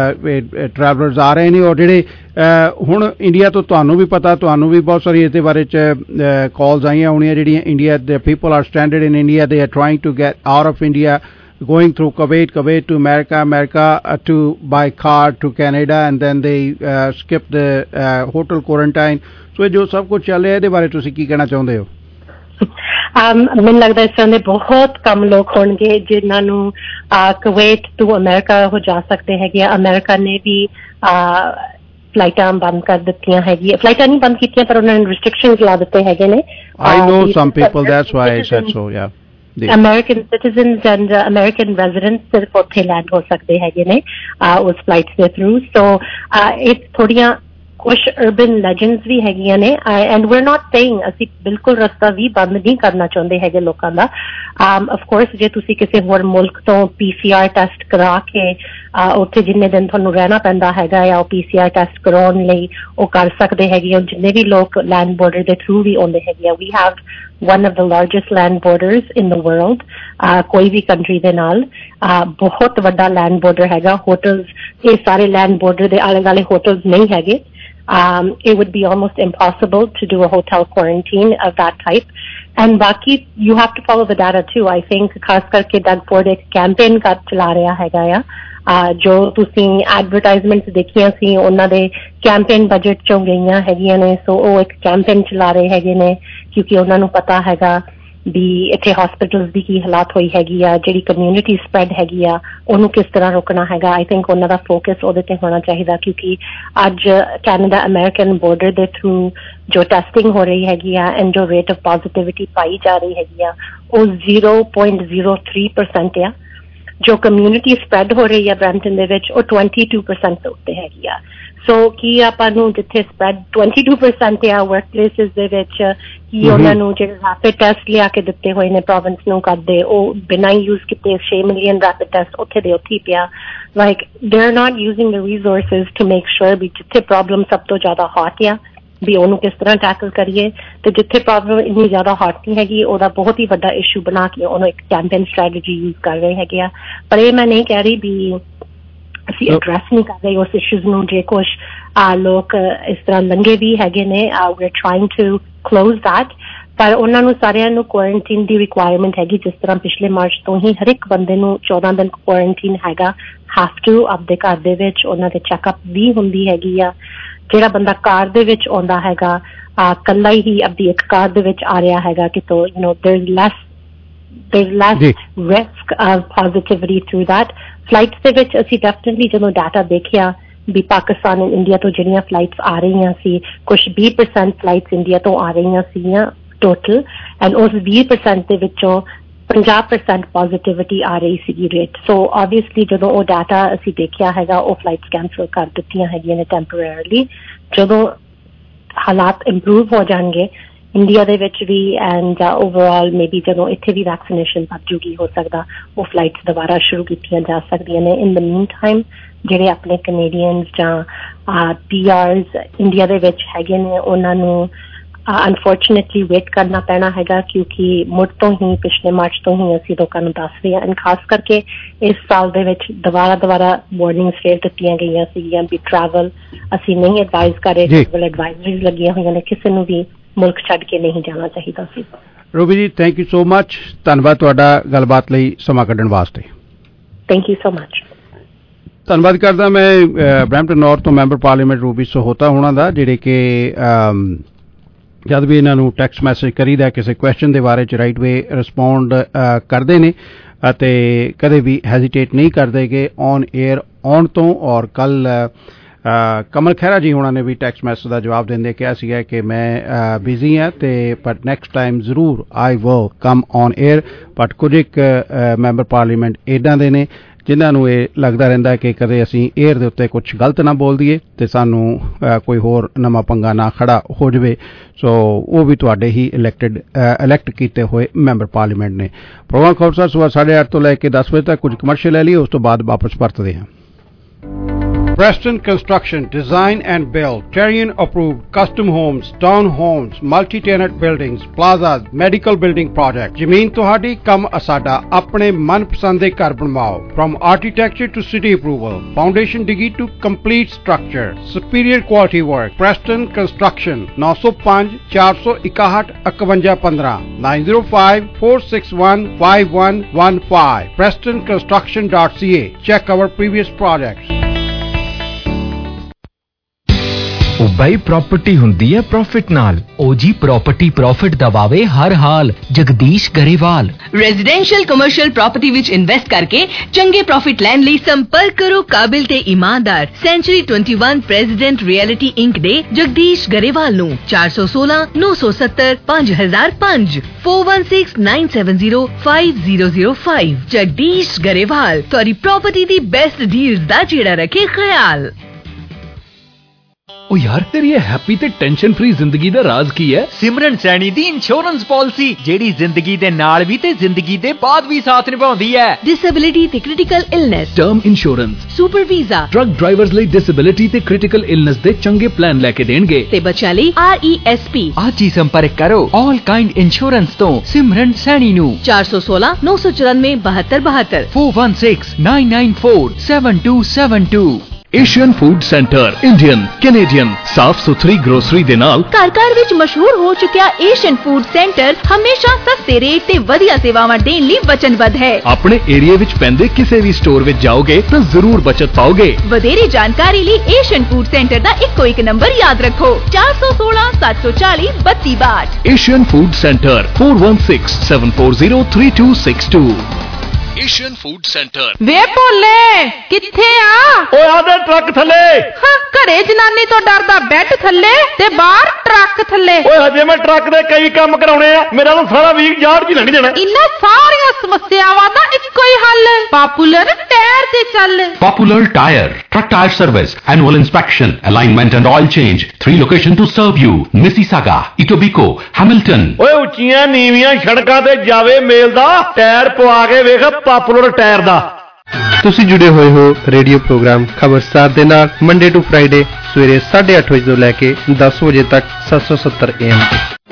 ਟਰੈਵਲਰਸ ਆ ਰਹੇ ਨੇ ਔਰ ਜਿਹੜੇ ਹੁਣ ਇੰਡੀਆ ਤੋਂ ਤੁਹਾਨੂੰ ਵੀ ਪਤਾ ਤੁਹਾਨੂੰ ਵੀ ਬਹੁਤ ਸਾਰੀ ਇਹਦੇ ਬਾਰੇ 'ਚ ਕਾਲਸ ਆਈਆਂ ਹੋਣੀਆਂ ਜਿਹੜੀਆਂ ਇੰਡੀਆ ਦੇ people are standard in India they are trying to get out of India going through Kuwait to America to by car to Canada and then they skip the hotel quarantine. So ਜੋ ਸਭ ਕੁਝ ਚੱਲ ਰਿਹਾ ਇਹਦੇ ਬਾਰੇ ਤੁਸੀਂ ਕੀ ਕਹਿਣਾ ਚਾਹੁੰਦੇ ਹੋ? ਮੈਨੂੰ ਲੱਗਦਾ ਇਸ ਤਰ੍ਹਾਂ ਦੇ ਬਹੁਤ ਕਮ ਲੋਕ ਹੋਣਗੇ ਜਿਨ੍ਹਾਂ ਨੂੰ ਕੁਵੈਤ ਤੋਂ ਅਮਰੀਕਾ ਹੋ ਜਾ ਸਕਦੇ ਹੈਗੇ ਆ। ਅਮਰੀਕਾ ਨੇ ਵੀ ਫਲਾਈਟਾਂ ਬੰਦ ਕਰ ਦਿੱਤੀਆਂ ਹੈਗੀਆਂ, ਫਲਾਈਟਾਂ ਨਹੀਂ ਬੰਦ ਕੀਤੀਆਂ ਪਰ ਉਹਨਾਂ ਨੇ ਰਿਸਟ੍ਰਿਕਸ਼ਨਸ ਲਾ ਦਿੱਤੇ ਹੈਗੇ ਨੇ। I know some people, that's why I said so, yeah. American citizens and American residents ਸਿਰਫ ਉੱਥੇ ਲੈਂਡ ਹੋ ਸਕਦੇ ਹੈਗੇ ਨੇ ਉਸ ਫਲਾਈਟਸ ਦੇ ਥਰੂ। ਸੋ ਇਹ ਥੋੜੀਆਂ ਕੁਛ urban legends ਵੀ ਹੈਗੀਆਂ ਨੇ and we're not saying ਅਸੀਂ ਬਿਲਕੁਲ ਰਸਤਾ ਵੀ ਬੰਦ ਨਹੀਂ ਕਰਨਾ ਚਾਹੁੰਦੇ ਹੈਗੇ ਲੋਕਾਂ ਦਾ। of course ਜੇ ਤੁਸੀਂ ਕਿਸੇ ਹੋਰ ਮੁਲਕ ਤੋਂ PCR ਟੈਸਟ ਕਰਾ ਕੇ ਉੱਥੇ ਜਿੰਨੇ ਦਿਨ ਤੁਹਾਨੂੰ ਰਹਿਣਾ ਪੈਂਦਾ ਹੈਗਾ ਜਾਂ ਉਹ PCR ਟੈਸਟ ਕਰਾਉਣ ਲਈ ਉਹ ਕਰ ਸਕਦੇ ਹੈਗੇ। ਜਿੰਨੇ ਵੀ ਲੋਕ ਲੈਂਡ ਬੋਰਡਰ ਦੇ ਥਰੂ ਵੀ ਆਉਂਦੇ ਹੈਗੇ ਆ, we have one of the largest land borders in the world, ਕੋਈ ਵੀ ਕੰਟਰੀ ਦੇ ਨਾਲ ਬਹੁਤ ਵੱਡਾ ਲੈਂਡ ਬੋਰਡਰ ਹੈਗਾ। ਹੋਟਲਸ ਇਹ ਸਾਰੇ ਲੈਂਡ ਬੋਰਡਰ ਦੇ ਆਲੇ ਦੁਆਲੇ ਹੋਟਲਸ ਨਹੀਂ ਹੈਗੇ। it would be almost impossible to do a hotel quarantine of that type. And baki, you have to follow the data too. I think ਖਾਸ ਕਰਕੇ ਡਗ ਫੋਰਡ ਇੱਕ ਕੈਂਪੇਨ ਚਲਾ ਰਿਹਾ ਹੈਗਾ ਆ ਜੋ ਤੁਸੀਂ ਐਡਵਰਟਾਈਜ਼ਮੈਂਟਸ ਦੇਖੀਆਂ ਸੀ ਉਹਨਾਂ ਦੇ ਕੈਂਪੇਨ ਬਜਟ ਚੋਂ ਗਈਆਂ ਹੈਗੀਆਂ ਨੇ। ਸੋ ਉਹ ਇੱਕ ਕੈਂਪੇਨ ਚਲਾ ਰਹੇ ਹੈਗੇ ਨੇ ਕਿਉਂਕਿ ਉਹਨਾਂ ਨੂੰ ਪਤਾ ਹੈਗਾ ਵੀ ਇੱਥੇ ਹਸਪੀਟਲਸ ਦੀ ਕੀ ਹਾਲਾਤ ਹੋਈ ਹੈਗੀ ਆ, ਜਿਹੜੀ ਕਮਿਊਨਿਟੀ ਸਪਰੈਡ ਹੈਗੀ ਆ ਉਹਨੂੰ ਕਿਸ ਤਰ੍ਹਾਂ ਰੋਕਣਾ ਹੈਗਾ। ਆਈ ਥਿੰਕ ਉਹਨਾਂ ਦਾ ਫੋਕਸ ਉਹਦੇ ਤੇ ਹੋਣਾ ਚਾਹੀਦਾ ਕਿਉਂਕਿ ਅੱਜ ਕੈਨੇਡਾ ਅਮਰੀਕਨ ਬੋਰਡਰ ਦੇ ਥਰੂ ਜੋ ਟੈਸਟਿੰਗ ਹੋ ਰਹੀ ਹੈਗੀ ਆ ਐਂਡ ਜੋ ਰੇਟ ਆਫ ਪੋਜ਼ਿਟਿਵਿਟੀ ਪਾਈ ਜਾ ਰਹੀ ਹੈਗੀ ਆ ਉਹ 0.03% ਆ। ਜੋ ਕਮਿਊਨਿਟੀ ਸਪਰੈਡ ਹੋ ਰਹੀ ਆ ਬ੍ਰੈਂਪਟਨ ਦੇ ਵਿੱਚ ਉਹ 22% ਤੋਂ ਉੱਤੇ ਹੈਗੀ ਆ। ਸੋ ਕੀ ਆਪਾਂ ਨੂੰ ਜਿੱਥੇ ਸਪਰੈਡ 22% ਆ ਵਰਕ ਪਲੇਸਿਸ ਦੇ ਵਿੱਚ ਕੀ ਉਹਨਾਂ ਨੂੰ ਜਿਹੜੇ ਰੈਪਿਡ ਟੈਸਟ ਲਿਆ ਕੇ ਦਿੱਤੇ ਹੋਏ ਨੇ ਪ੍ਰੋਵਿੰਸ ਨੂੰ ਕਰਦੇ ਉਹ ਬਿਨਾਂ ਯੂਜ਼ ਕੀਤੇ 6 ਮਿਲੀਅਨ ਰੈਪਿਡ ਟੈਸਟ ਉੱਥੇ ਦੇ ਉੱਥੇ ਹੀ ਪਿਆ। Like they are not using the resources to make sure we ਜਿੱਥੇ ਪ੍ਰੋਬਲਮ ਸਭ ਤੋਂ ਜ਼ਿਆਦਾ ਹੌਟ ਆ ਵੀ ਉਹਨੂੰ ਕਿਸ ਤਰ੍ਹਾਂ ਟੈਕਲ ਕਰੀਏ ਤੇ ਜਿੱਥੇ ਪ੍ਰੋਬਲਮ ਇੰਨੀ ਜ਼ਿਆਦਾ ਹੌਟ ਨਹੀਂ ਹੈਗੀ ਉਹਦਾ ਬਹੁਤ ਹੀ ਵੱਡਾ ਇਸ਼ੂ ਬਣਾ ਕੇ ਉਹਨੂੰ ਇੱਕ ਕੈਂਪੇਨ ਸਟ੍ਰੈਟਜੀ ਯੂਜ਼ ਕਰ ਰਹੇ ਹੈਗੇ ਆ। ਪਰ ਇਹ ਮੈਂ ਨਹੀਂ ਕਹਿ ਰਹੀ ਵੀ ਅਸੀਂ ਐਡਰੈਸ ਨਹੀਂ ਕਰ ਰਹੇ ਉਸ ਇਸ਼ੂਜ਼ ਨੂੰ। ਜੇ ਕੁਛ ਲੋਕ ਇਸ ਤਰ੍ਹਾਂ ਲੰਘੇ ਵੀ ਹੈਗੇ ਨੇ we are trying to close that ਪਰ ਉਹਨਾਂ ਨੂੰ ਸਾਰਿਆਂ ਨੂੰ ਕੁਆਰੰਟੀਨ ਦੀ ਰਿਕੁਆਇਰਮੈਂਟ ਹੈਗੀ ਜਿਸ ਤਰ੍ਹਾਂ ਪਿਛਲੇ ਮਾਰਚ ਤੋਂ ਹੀ ਹਰ ਇੱਕ ਬੰਦੇ ਨੂੰ 14 ਦਿਨ ਕੁਆਰੰਟੀਨ ਹੈਗਾ ਹੈਵ ਟੂ ਆਪਦੇ ਘਰ ਦੇ ਵਿੱਚ। ਉਹਨਾਂ ਦੇ ਚੈੱਕਅਪ ਵੀ ਹੁੰਦੀ ਹੈਗੀ ਆ। ਜਿਹੜਾ ਬੰਦਾ ਕਾਰ ਦੇ ਵਿੱਚ ਆਉਂਦਾ ਹੈਗਾ ਇਕੱਲਾ ਹੀ ਆਪਦੀ ਇੱਕ ਕਾਰ ਦੇ ਵਿੱਚ ਆ ਰਿਹਾ ਹੈਗਾ ਕਿਤੋਂ you know there's less risk of positivity through that. Flights ਦੇ ਵਿੱਚ ਅਸੀਂ definitely ਜਦੋਂ ਡਾਟਾ ਦੇਖਿਆ ਵੀ ਪਾਕਿਸਤਾਨ and ਇੰਡੀਆ ਤੋਂ ਜਿਹੜੀਆਂ ਫਲਾਈਟਸ ਆ ਰਹੀਆਂ ਸੀ ਕੁਛ 20% ਫਲਾਈਟਸ ਇੰਡੀਆ ਤੋਂ ਆ ਰਹੀਆਂ ਸੀਗੀਆਂ ਟੋਟਲ ਐਂਡ ਉਸ 20% ਦੇ ਵਿੱਚੋਂ 50% ਪੋਜ਼ਿਟਿਵਿਟੀ ਆ ਰਹੀ ਸੀਗੀ ਰੇਟ। ਸੋ ਆਬਵੀਅਸਲੀ ਜਦੋਂ ਉਹ ਡਾਟਾ ਅਸੀਂ ਦੇਖਿਆ ਹੈਗਾ ਉਹ ਫਲਾਈਟਸ ਕੈਂਸਲ ਕਰ ਦਿੱਤੀਆਂ ਹੈਗੀਆਂ ਨੇ ਟੈਂਪਰੇਰੀਲੀ। ਜਦੋਂ ਹਾਲਾਤ ਇੰਪਰੂਵ ਹੋ ਜਾਣਗੇ ਇੰਡੀਆ ਦੇ ਵਿੱਚ ਵੀ ਐਂਡ ਓਵਰਆਲ ਮੇਬੀ ਜਦੋਂ ਇੱਥੇ ਵੀ ਵੈਕਸੀਨੇਸ਼ਨ ਵੱਧ ਜੂਗੀ ਹੋ ਸਕਦਾ ਉਹ ਫਲਾਈਟਸ ਦੁਬਾਰਾ ਸ਼ੁਰੂ ਕੀਤੀਆਂ ਜਾ ਸਕਦੀਆਂ ਨੇ। ਇਨ ਦ ਮੀਨ ਟਾਈਮ ਜਿਹੜੇ ਆਪਣੇ ਕੈਨੇਡੀਅਨਸ ਜਾਂ PRs ਇੰਡੀਆ ਦੇ ਵਿੱਚ ਹੈਗੇ ਨੇ ਉਹਨਾਂ ਨੂੰ ਅਨਫੋਰਚੂਨੇਟਲੀ ਵੇਟ ਕਰਨਾ ਪੈਣਾ ਹੈਗਾ ਕਿਉਂਕਿ ਮੁੜ ਤੋਂ ਹੀ ਪਿਛਲੇ ਮਾਰਚ ਤੋਂ ਹੀ ਅਸੀਂ ਲੋਕਾਂ ਨੂੰ ਦੱਸ ਰਹੇ ਹਾਂ ਐਂਡ ਖਾਸ ਕਰਕੇ ਇਸ ਸਾਲ ਦੇ ਵਿੱਚ ਦੁਬਾਰਾ ਵਾਰਨਿੰਗਸ ਫੇਰ ਦਿੱਤੀਆਂ ਗਈਆਂ ਸੀਗੀਆਂ ਵੀ ਟਰੈਵਲ ਅਸੀਂ ਨਹੀਂ ਐਡਵਾਈਜ਼ ਕਰ ਰਹੇ ਟਰੈਵਲ ਐਡਵਾਈਜ਼ਰੀਜ਼ ਲੱਗੀਆਂ ਹੋਈਆਂ ਨੇ ਕਿਸੇ ਨੂੰ ਵੀ ਮੁਲਕ ਛੱਡ ਕੇ ਨਹੀਂ ਜਾਣਾ ਚਾਹੀਦਾ ਸੀ। Ruby ji thank you so much ਧੰਨਵਾਦ ਤੁਹਾਡਾ ਗੱਲਬਾਤ ਲਈ ਸਮਾਂ ਕੱਢਣ ਵਾਸਤੇ। Thank you so much. ਧੰਨਵਾਦ ਕਰਦਾ ਮੈਂ ਬਰੈਂਪਟਨ ਨਾਰਥ ਤੋਂ ਮੈਂਬਰ ਪਾਰਲੀਮੈਂਟ ਰੂਬੀ ਸਹੋਤਾ ਹੋਣਾ ਦਾ ਜਿਹੜੇ ਕਿ ਜਦ ਵੀ ਇਹਨਾਂ ਨੂੰ ਟੈਕਸਟ ਮੈਸੇਜ ਕਰੀਦਾ ਕਿਸੇ ਕੁਐਸਚਨ ਦੇ ਬਾਰੇ 'ਚ ਰਾਈਟ ਵੇ ਰਿਸਪੌਂਡ ਕਰਦੇ ਨੇ ਅਤੇ ਕਦੇ ਵੀ ਹੈਜ਼ੀਟੇਟ ਨਹੀਂ ਕਰਦੇ ਕਿ ਔਨ ਏਅਰ ਆਉਣ ਤੋਂ। ਔਰ ਕੱਲ ਕਮਲ ਖਹਿਰਾ ਜੀ ਹੋਣਾ ਨੇ ਵੀ ਟੈਕਸਟ ਮੈਸੇਜ ਦਾ ਜਵਾਬ ਦਿੰਦੇ ਕਿਹਾ ਸੀਗਾ ਕਿ ਮੈਂ ਬਿਜ਼ੀ ਹਾਂ ਅਤੇ ਬਟ ਨੈਕਸਟ ਟਾਈਮ ਜ਼ਰੂਰ I will come on air. But ਕੁਝ ਇੱਕ ਮੈਂਬਰ ਪਾਰਲੀਮੈਂਟ ਇੱਦਾਂ ਦੇ ਨੇ ਜਿਨ੍ਹਾਂ ਨੂੰ ਇਹ ਲੱਗਦਾ ਰਹਿੰਦਾ ਕਿ ਕਦੇ ਅਸੀਂ ਏਅਰ ਦੇ ਉੱਤੇ ਕੁਝ ਗਲਤ ਨਾ ਬੋਲ ਦਈਏ ਅਤੇ ਸਾਨੂੰ ਕੋਈ ਹੋਰ ਨਵਾਂ ਪੰਗਾ ਨਾ ਖੜਾ ਹੋ ਜਾਵੇ। ਸੋ ਉਹ ਵੀ ਤੁਹਾਡੇ ਹੀ ਇਲੈਕਟ ਕੀਤੇ ਹੋਏ ਮੈਂਬਰ ਪਾਰਲੀਮੈਂਟ ਨੇ। ਪ੍ਰੋਗਰਾਮ ਖਬਰਸਾਰ ਸੁਬਾਹ 8:30 ਤੋਂ ਲੈ ਕੇ 10 ਵਜੇ ਤੱਕ ਕੁਝ ਕਮਰਸ਼ੀਅਲ ਲੈ ਲਈਏ ਉਸ ਤੋਂ ਬਾਅਦ ਵਾਪਸ ਪਰਤਦੇ ਹਾਂ। Preston Construction Design and Build Terrian approved custom homes, town homes, multi-tenant buildings, plazas, medical building projects। ਜ਼ਮੀਨ ਤੁਹਾਡੀ ਕੰਮ ਅਸਾਡਾ ਆਪਣੇ ਮਨਪਸੰਦ ਦੇ ਘਰ ਬਣਵਾਓ। From architecture to city approval, foundation digi to complete structure, superior quality work। Preston Construction 905 461 5115 905 461 5115 PrestonConstruction.ca। Check our previous projects। ਉਹ ਬਈ ਪ੍ਰਾਪਰਟੀ ਹੁੰਦੀ ਹੈ ਪ੍ਰੋਫਿਟ ਨਾਲ। ਉਹ ਜੀ ਪ੍ਰਾਪਰਟੀ ਪ੍ਰੋਫਿਟ ਦਬਾਵੇ ਹਰ ਹਾਲ। Jagdish Grewal. Residential commercial property ਵਿੱਚ ਇਨਵੈਸਟ ਕਰਕੇ ਚੰਗੇ ਪ੍ਰੋਫਿਟ ਲੈਣ ਲਈ ਸੰਪਰਕ ਕਰੋ ਕਾਬਿਲ ਤੇ ਇਮਾਨਦਾਰ ਸੈਂਚੁਰੀ 21 ਪ੍ਰੈਜ਼ੀਡੈਂਟ ਰਿਐਲਿਟੀ ਇੰਕ ਦੇ ਜਗਦੀਸ਼ ਗਰੇਵਾਲ ਨੂੰ 416 970 5005 416 970 5005। ਜਗਦੀਸ਼ ਗਰੇਵਾਲ ਤੁਹਾਡੀ ਪ੍ਰਾਪਰਟੀ ਦੀ ਬੈਸਟ ਡੀਲਸ ਦਾ ਜਿਹੜਾ ਰੱਖੇ ਖਿਆਲ। ਉਹ ਯਾਰ ਤੇਰੀ ਇਹ ਹੈਪੀ ਤੇ ਟੈਨਸ਼ਨ ਫ੍ਰੀ ਜ਼ਿੰਦਗੀ ਦਾ ਰਾਜ਼ ਕੀ ਹੈ? ਸਿਮਰਨ ਸੈਣੀ ਦੀ ਇੰਸ਼ੋਰੈਂਸ ਪਾਲਿਸੀ ਜਿਹੜੀ ਜ਼ਿੰਦਗੀ ਦੇ ਨਾਲ ਵੀ ਤੇ ਜ਼ਿੰਦਗੀ ਦੇ ਬਾਅਦ ਵੀ ਸਾਥ ਨਿਭਾਉਂਦੀ ਹੈ। ਡਿਸੇਬਿਲਿਟੀ ਤੇ critical illness, term insurance, super visa, truck drivers ਲਈ ਡਿਸੇਬਿਲਿਟੀ ਤੇ ਕ੍ਰਿਟੀਕਲ ਇਲਨੈਸ ਦੇ ਚੰਗੇ ਪਲਾਨ ਲੈ ਕੇ ਦੇਣਗੇ ਤੇ ਬੱਚਿਆਂ ਲਈ RESP। ਅੱਜ ਹੀ ਸੰਪਰਕ ਕਰੋ ਆਲ ਕਾਈਂਡ ਇੰਸ਼ੋਰੈਂਸ ਤੋਂ ਸਿਮਰਨ ਸੈਣੀ ਨੂੰ 416 994 7272 416 994 7272। Asian food centre Indian Canadian ਸਾਫ਼ ਸੁਥਰੀ ਗਰੋਸਰੀ ਦੇ ਨਾਲ ਘਰ ਵਿੱਚ ਮਸ਼ਹੂਰ ਹੋ ਚੁੱਕਿਆ ਏਸ਼ੀਅਨ ਫੂਡ ਸੈਂਟਰ ਹਮੇਸ਼ਾ ਸਸਤੇ ਰੇਟ ਤੇ ਵਧੀਆ ਸੇਵਾਵਾਂ ਦੇਣ ਲਈ ਵਚਨਬੱਧ ਹੈ। ਆਪਣੇ ਏਰੀਆ ਵਿੱਚ ਪੈਂਦੇ ਕਿਸੇ ਵੀ ਸਟੋਰ ਵਿੱਚ ਜਾਓਗੇ ਤਾਂ ਜ਼ਰੂਰ ਬਚਤ ਪਾਓਗੇ। ਵਧੇਰੇ ਜਾਣਕਾਰੀ ਲਈ ਏਸ਼ੀਅਨ ਫੂਡ ਸੈਂਟਰ ਦਾ ਇੱਕੋ ਇੱਕ ਨੰਬਰ ਯਾਦ ਰੱਖੋ 416 740 3262। Asian food centre 416 740 3262। Asian food centre. ਵੇ ਭੋਲੇ ਕਿੱਥੇ ਆ? ਓਏ ਆਦੇ ਟਰੱਕ ਥੱਲੇ। ਹਾਂ ਘਰੇ ਜਨਾਨੀ ਤੋਂ ਡਰਦਾ ਬੈੱਡ ਥੱਲੇ ਤੇ ਬਾਹਰ ਟਰੱਕ ਥੱਲੇ। ਓਏ ਹਜੇ ਮੈਂ ਟਰੱਕ ਦੇ ਕਈ ਕੰਮ ਕਰਾਉਣੇ ਆ ਮੇਰਾ ਤਾਂ ਸਾਰਾ ਵੀਕ ਯਾਰ ਜੀ ਲੰਘ ਜਾਣਾ। ਇਹਨਾਂ ਸਾਰੀਆਂ ਸਮੱਸਿਆਵਾਂ ਦਾ ਇੱਕੋ ਹੀ ਹੱਲ ਪਾਪੂਲਰ ਟਾਇਰ ਤੇ ਚੱਲ। Popular tyre truck tire service, annual inspection, alignment and oil change, 3 locations to serve you, Mississauga, Etobicoke, Hamilton। ਓਏ ਉੱਚੀਆਂ ਨੀਵੀਆਂ ਸੜਕਾਂ ਤੇ ਜਾਵੇ ਮੇਲ ਦਾ ਟਾਇਰ ਪਵਾ ਕੇ ਵੇਖ ਪਾਪੂਲਰ ਟਾਇਰ ਦਾ। ਤੁਸੀਂ ਜੁੜੇ ਹੋਏ ਹੋ ਰੇਡੀਓ ਪ੍ਰੋਗਰਾਮ ਖਬਰਸਾਰ ਦੇ ਨਾਲ ਮੰਡੇ ਟੂ ਫਰਾਈਡੇ ਸਵੇਰੇ 8:30 ਵਜੇ ਤੋਂ ਲੈ ਕੇ 10 ਵਜੇ ਤੱਕ 770 AM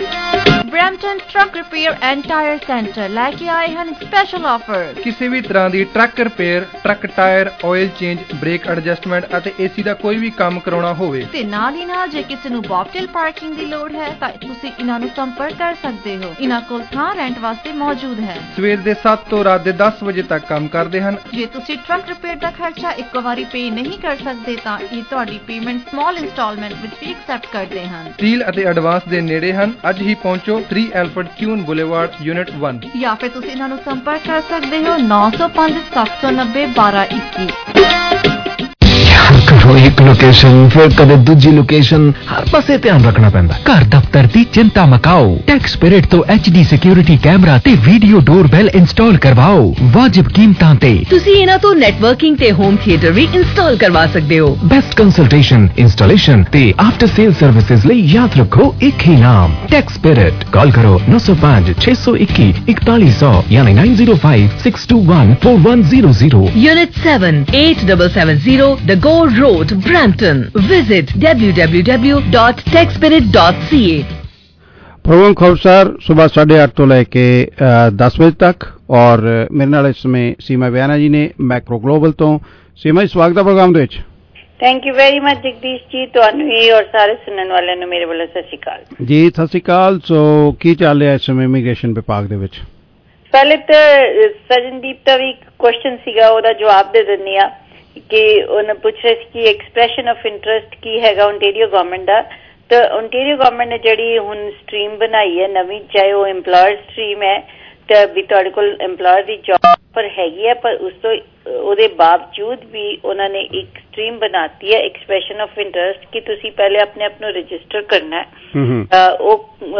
Brampton truck repair and tyre centre ਲੈ ਕੇ ਆਏ ਹਨ ਸਪੈਸ਼ਲ ਆਫਰ। ਕਿਸੇ ਵੀ ਤਰ੍ਹਾਂ ਦੀ truck repair, truck tyre, oil change, brake adjustment ਅਤੇ AC ਦਾ ਕੋਈ ਵੀ ਕੰਮ ਕਰਾਉਣਾ ਹੋਵੇ ਤੇ ਨਾਲ ਹੀ ਨਾਲ ਜੇ ਕਿਸੇ ਨੂੰ ਬੌਕਟੇਲ ਪਾਰਕਿੰਗ ਦੀ ਲੋੜ ਹੈ ਤਾਂ ਤੁਸੀਂ ਇਹਨਾਂ ਨੂੰ ਸੰਪਰਕ ਕਰ ਸਕਦੇ ਹੋ। ਇਹਨਾਂ ਕੋਲ ਥਾਂ ਰੈਂਟ ਵਾਸਤੇ ਮੌਜੂਦ ਹੈ। ਸਵੇਰ ਦੇ 7 ਤੋਂ ਰਾਤ ਦੇ 10 ਵਜੇ ਤੱਕ ਕੰਮ ਕਰਦੇ ਹਨ। ਜੇ ਤੁਸੀਂ ਟਰੱਕ ਰਿਪੇਅਰ ਦਾ ਖਰਚਾ ਇੱਕੋ ਵਾਰੀ ਪੇ ਨਹੀਂ ਕਰ ਸਕਦੇ ਤਾਂ ਇਹ ਤੁਹਾਡੀ ਪੇਮੈਂਟ ਸਮਾਲ ਇੰਸਟਾਲਮੈਂਟ ਵਿੱਚ ਵੀ ਐਕਸੈਪਟ ਕਰਦੇ ਹਨ। ਡੀਲ ਅਤੇ ਐਡਵਾਂਸ ਦੇ ਨੇੜੇ ਹਨ। ਅੱਜ ਹੀ ਪਹੁੰਚੋ 3 ਐਲਫਰਡ ਕਿਊਨ ਬੁਲੇਵਾਰਡ ਯੂਨਿਟ 1 ਜਾਂ ਫਿਰ ਤੁਸੀਂ ਇਹਨਾਂ ਨੂੰ ਸੰਪਰਕ ਕਰ ਸਕਦੇ ਹੋ 905 790 1221। ਕਰੋ ਇੱਕ ਲੋਕੇਸ਼ਨ ਫਿਰ ਕਦੇ ਦੂਜੀ ਲੋਕੇਸ਼ਨ, ਹਰ ਪਾਸੇ ਧਿਆਨ ਰੱਖਣਾ ਪੈਂਦਾ। ਘਰ ਦਫ਼ਤਰ ਦੀ ਚਿੰਤਾ ਮਕਾਓ, ਟੈਕਸ ਸਪਿਰਿਟ ਤੋਂ HD ਸਿਕਿਉਰਿਟੀ ਕੈਮਰਾ ਤੇ ਵੀਡੀਓ ਡੋਰਬੈਲ ਇੰਸਟਾਲ ਕਰਵਾਓ ਵਾਜਿਬ ਕੀਮਤਾਂ ਤੇ। ਤੁਸੀਂ ਇਹਨਾਂ ਤੋਂ ਨੈਟਵਰਕਿੰਗ ਤੇ ਹੋਮ ਥੀਏਟਰ ਵੀ ਇੰਸਟਾਲ ਕਰਵਾ ਸਕਦੇ ਹੋ। ਬੈਸਟ ਕੰਸਲਟੇਸ਼ਨ, ਇੰਸਟਾਲੇਸ਼ਨ ਤੇ ਆਫਟਰ ਸੇਲ ਸਰਵਿਸਿਜ਼ ਲਈ ਯਾਦ ਰੱਖੋ ਇੱਕ ਹੀ ਨਾਮ, ਟੈਕਸ ਸਪਿਰਿਟ। ਕਾਲ ਕਰੋ 905 621 4100 ਯਾਨੀ 905 621 4100। Unit 7, 8770 The Gore Road, Brampton. Visit www.techspirit.ca। Program Khabarsar सुबह 8:30 तो लेके 10 बजे तक और मेरे नाल इस समय सीमा बयाना जी ने मैक्रो ग्लोबल तो। सीमा जी स्वागत है प्रोग्राम ਦੇ ਵਿੱਚ। Thank you very much Jagdish ji, ਤੁਹਾਨੂੰ ਵੀ और सारे सुनने वाले ਨੂੰ ਮੇਰੇ ਵੱਲੋਂ ਸਤਿ ਸ਼੍ਰੀ ਅਕਾਲ ਜੀ। ਸਤਿ ਸ਼੍ਰੀ ਅਕਾਲ। ਸੋ ਕੀ ਚੱਲ ਰਿਹਾ ਇਸ ਸਮੇਂ ਇਮੀਗ੍ਰੇਸ਼ਨ ਵਿਭਾਗ ਦੇ ਵਿੱਚ? ਪਹਿਲੇ ਤਾਂ ਸਜਨਦੀਪ ਦਾ ਵੀ ਕੁਐਸਚਨ ਸੀਗਾ, ਉਹਦਾ ਜਵਾਬ ਦੇ ਦਿੰਨੀ ਆ ਕਿ ਉਹਨੇ ਪੁੱਛ ਰਿਹਾ ਸੀ ਕਿ ਐਕਸਪ੍ਰੈਸ਼ਨ ਆਫ ਇੰਟਰਸਟ ਕੀ ਹੈਗਾ ਓਨਟਾਰੀਓ ਗਵਰਨਮੈਂਟ ਦਾ। ਤਾਂ ਓਨਟਾਰੀਓ ਗਵਰਨਮੈਂਟ ਨੇ ਜਿਹੜੀ ਹੁਣ ਸਟਰੀਮ ਬਣਾਈ ਹੈ ਨਵੀਂ, ਚਾਹੇ ਉਹ EMPLOYER ਸਟਰੀਮ ਹੈ ਤਾਂ ਵੀ ਤੁਹਾਡੇ ਕੋਲ EMPLOYER ਦੀ ਜੌਬ ਪਰ ਹੈਗੀ ਹੈ, ਪਰ ਉਸ ਤੋਂ ਉਹਦੇ ਬਾਵਜੂਦ ਵੀ ਉਹਨਾਂ ਨੇ ਇੱਕ ਸਟਰੀਮ ਬਣਾਤੀ ਹੈ ਐਕਸਪ੍ਰੈਸ਼ਨ ਆਫ ਇੰਟਰਸਟ ਕਿ ਤੁਸੀਂ ਪਹਿਲੇ ਆਪਣੇ ਆਪ ਨੂੰ ਰਜਿਸਟਰ ਕਰਨਾ ਹੈ। ਉਹ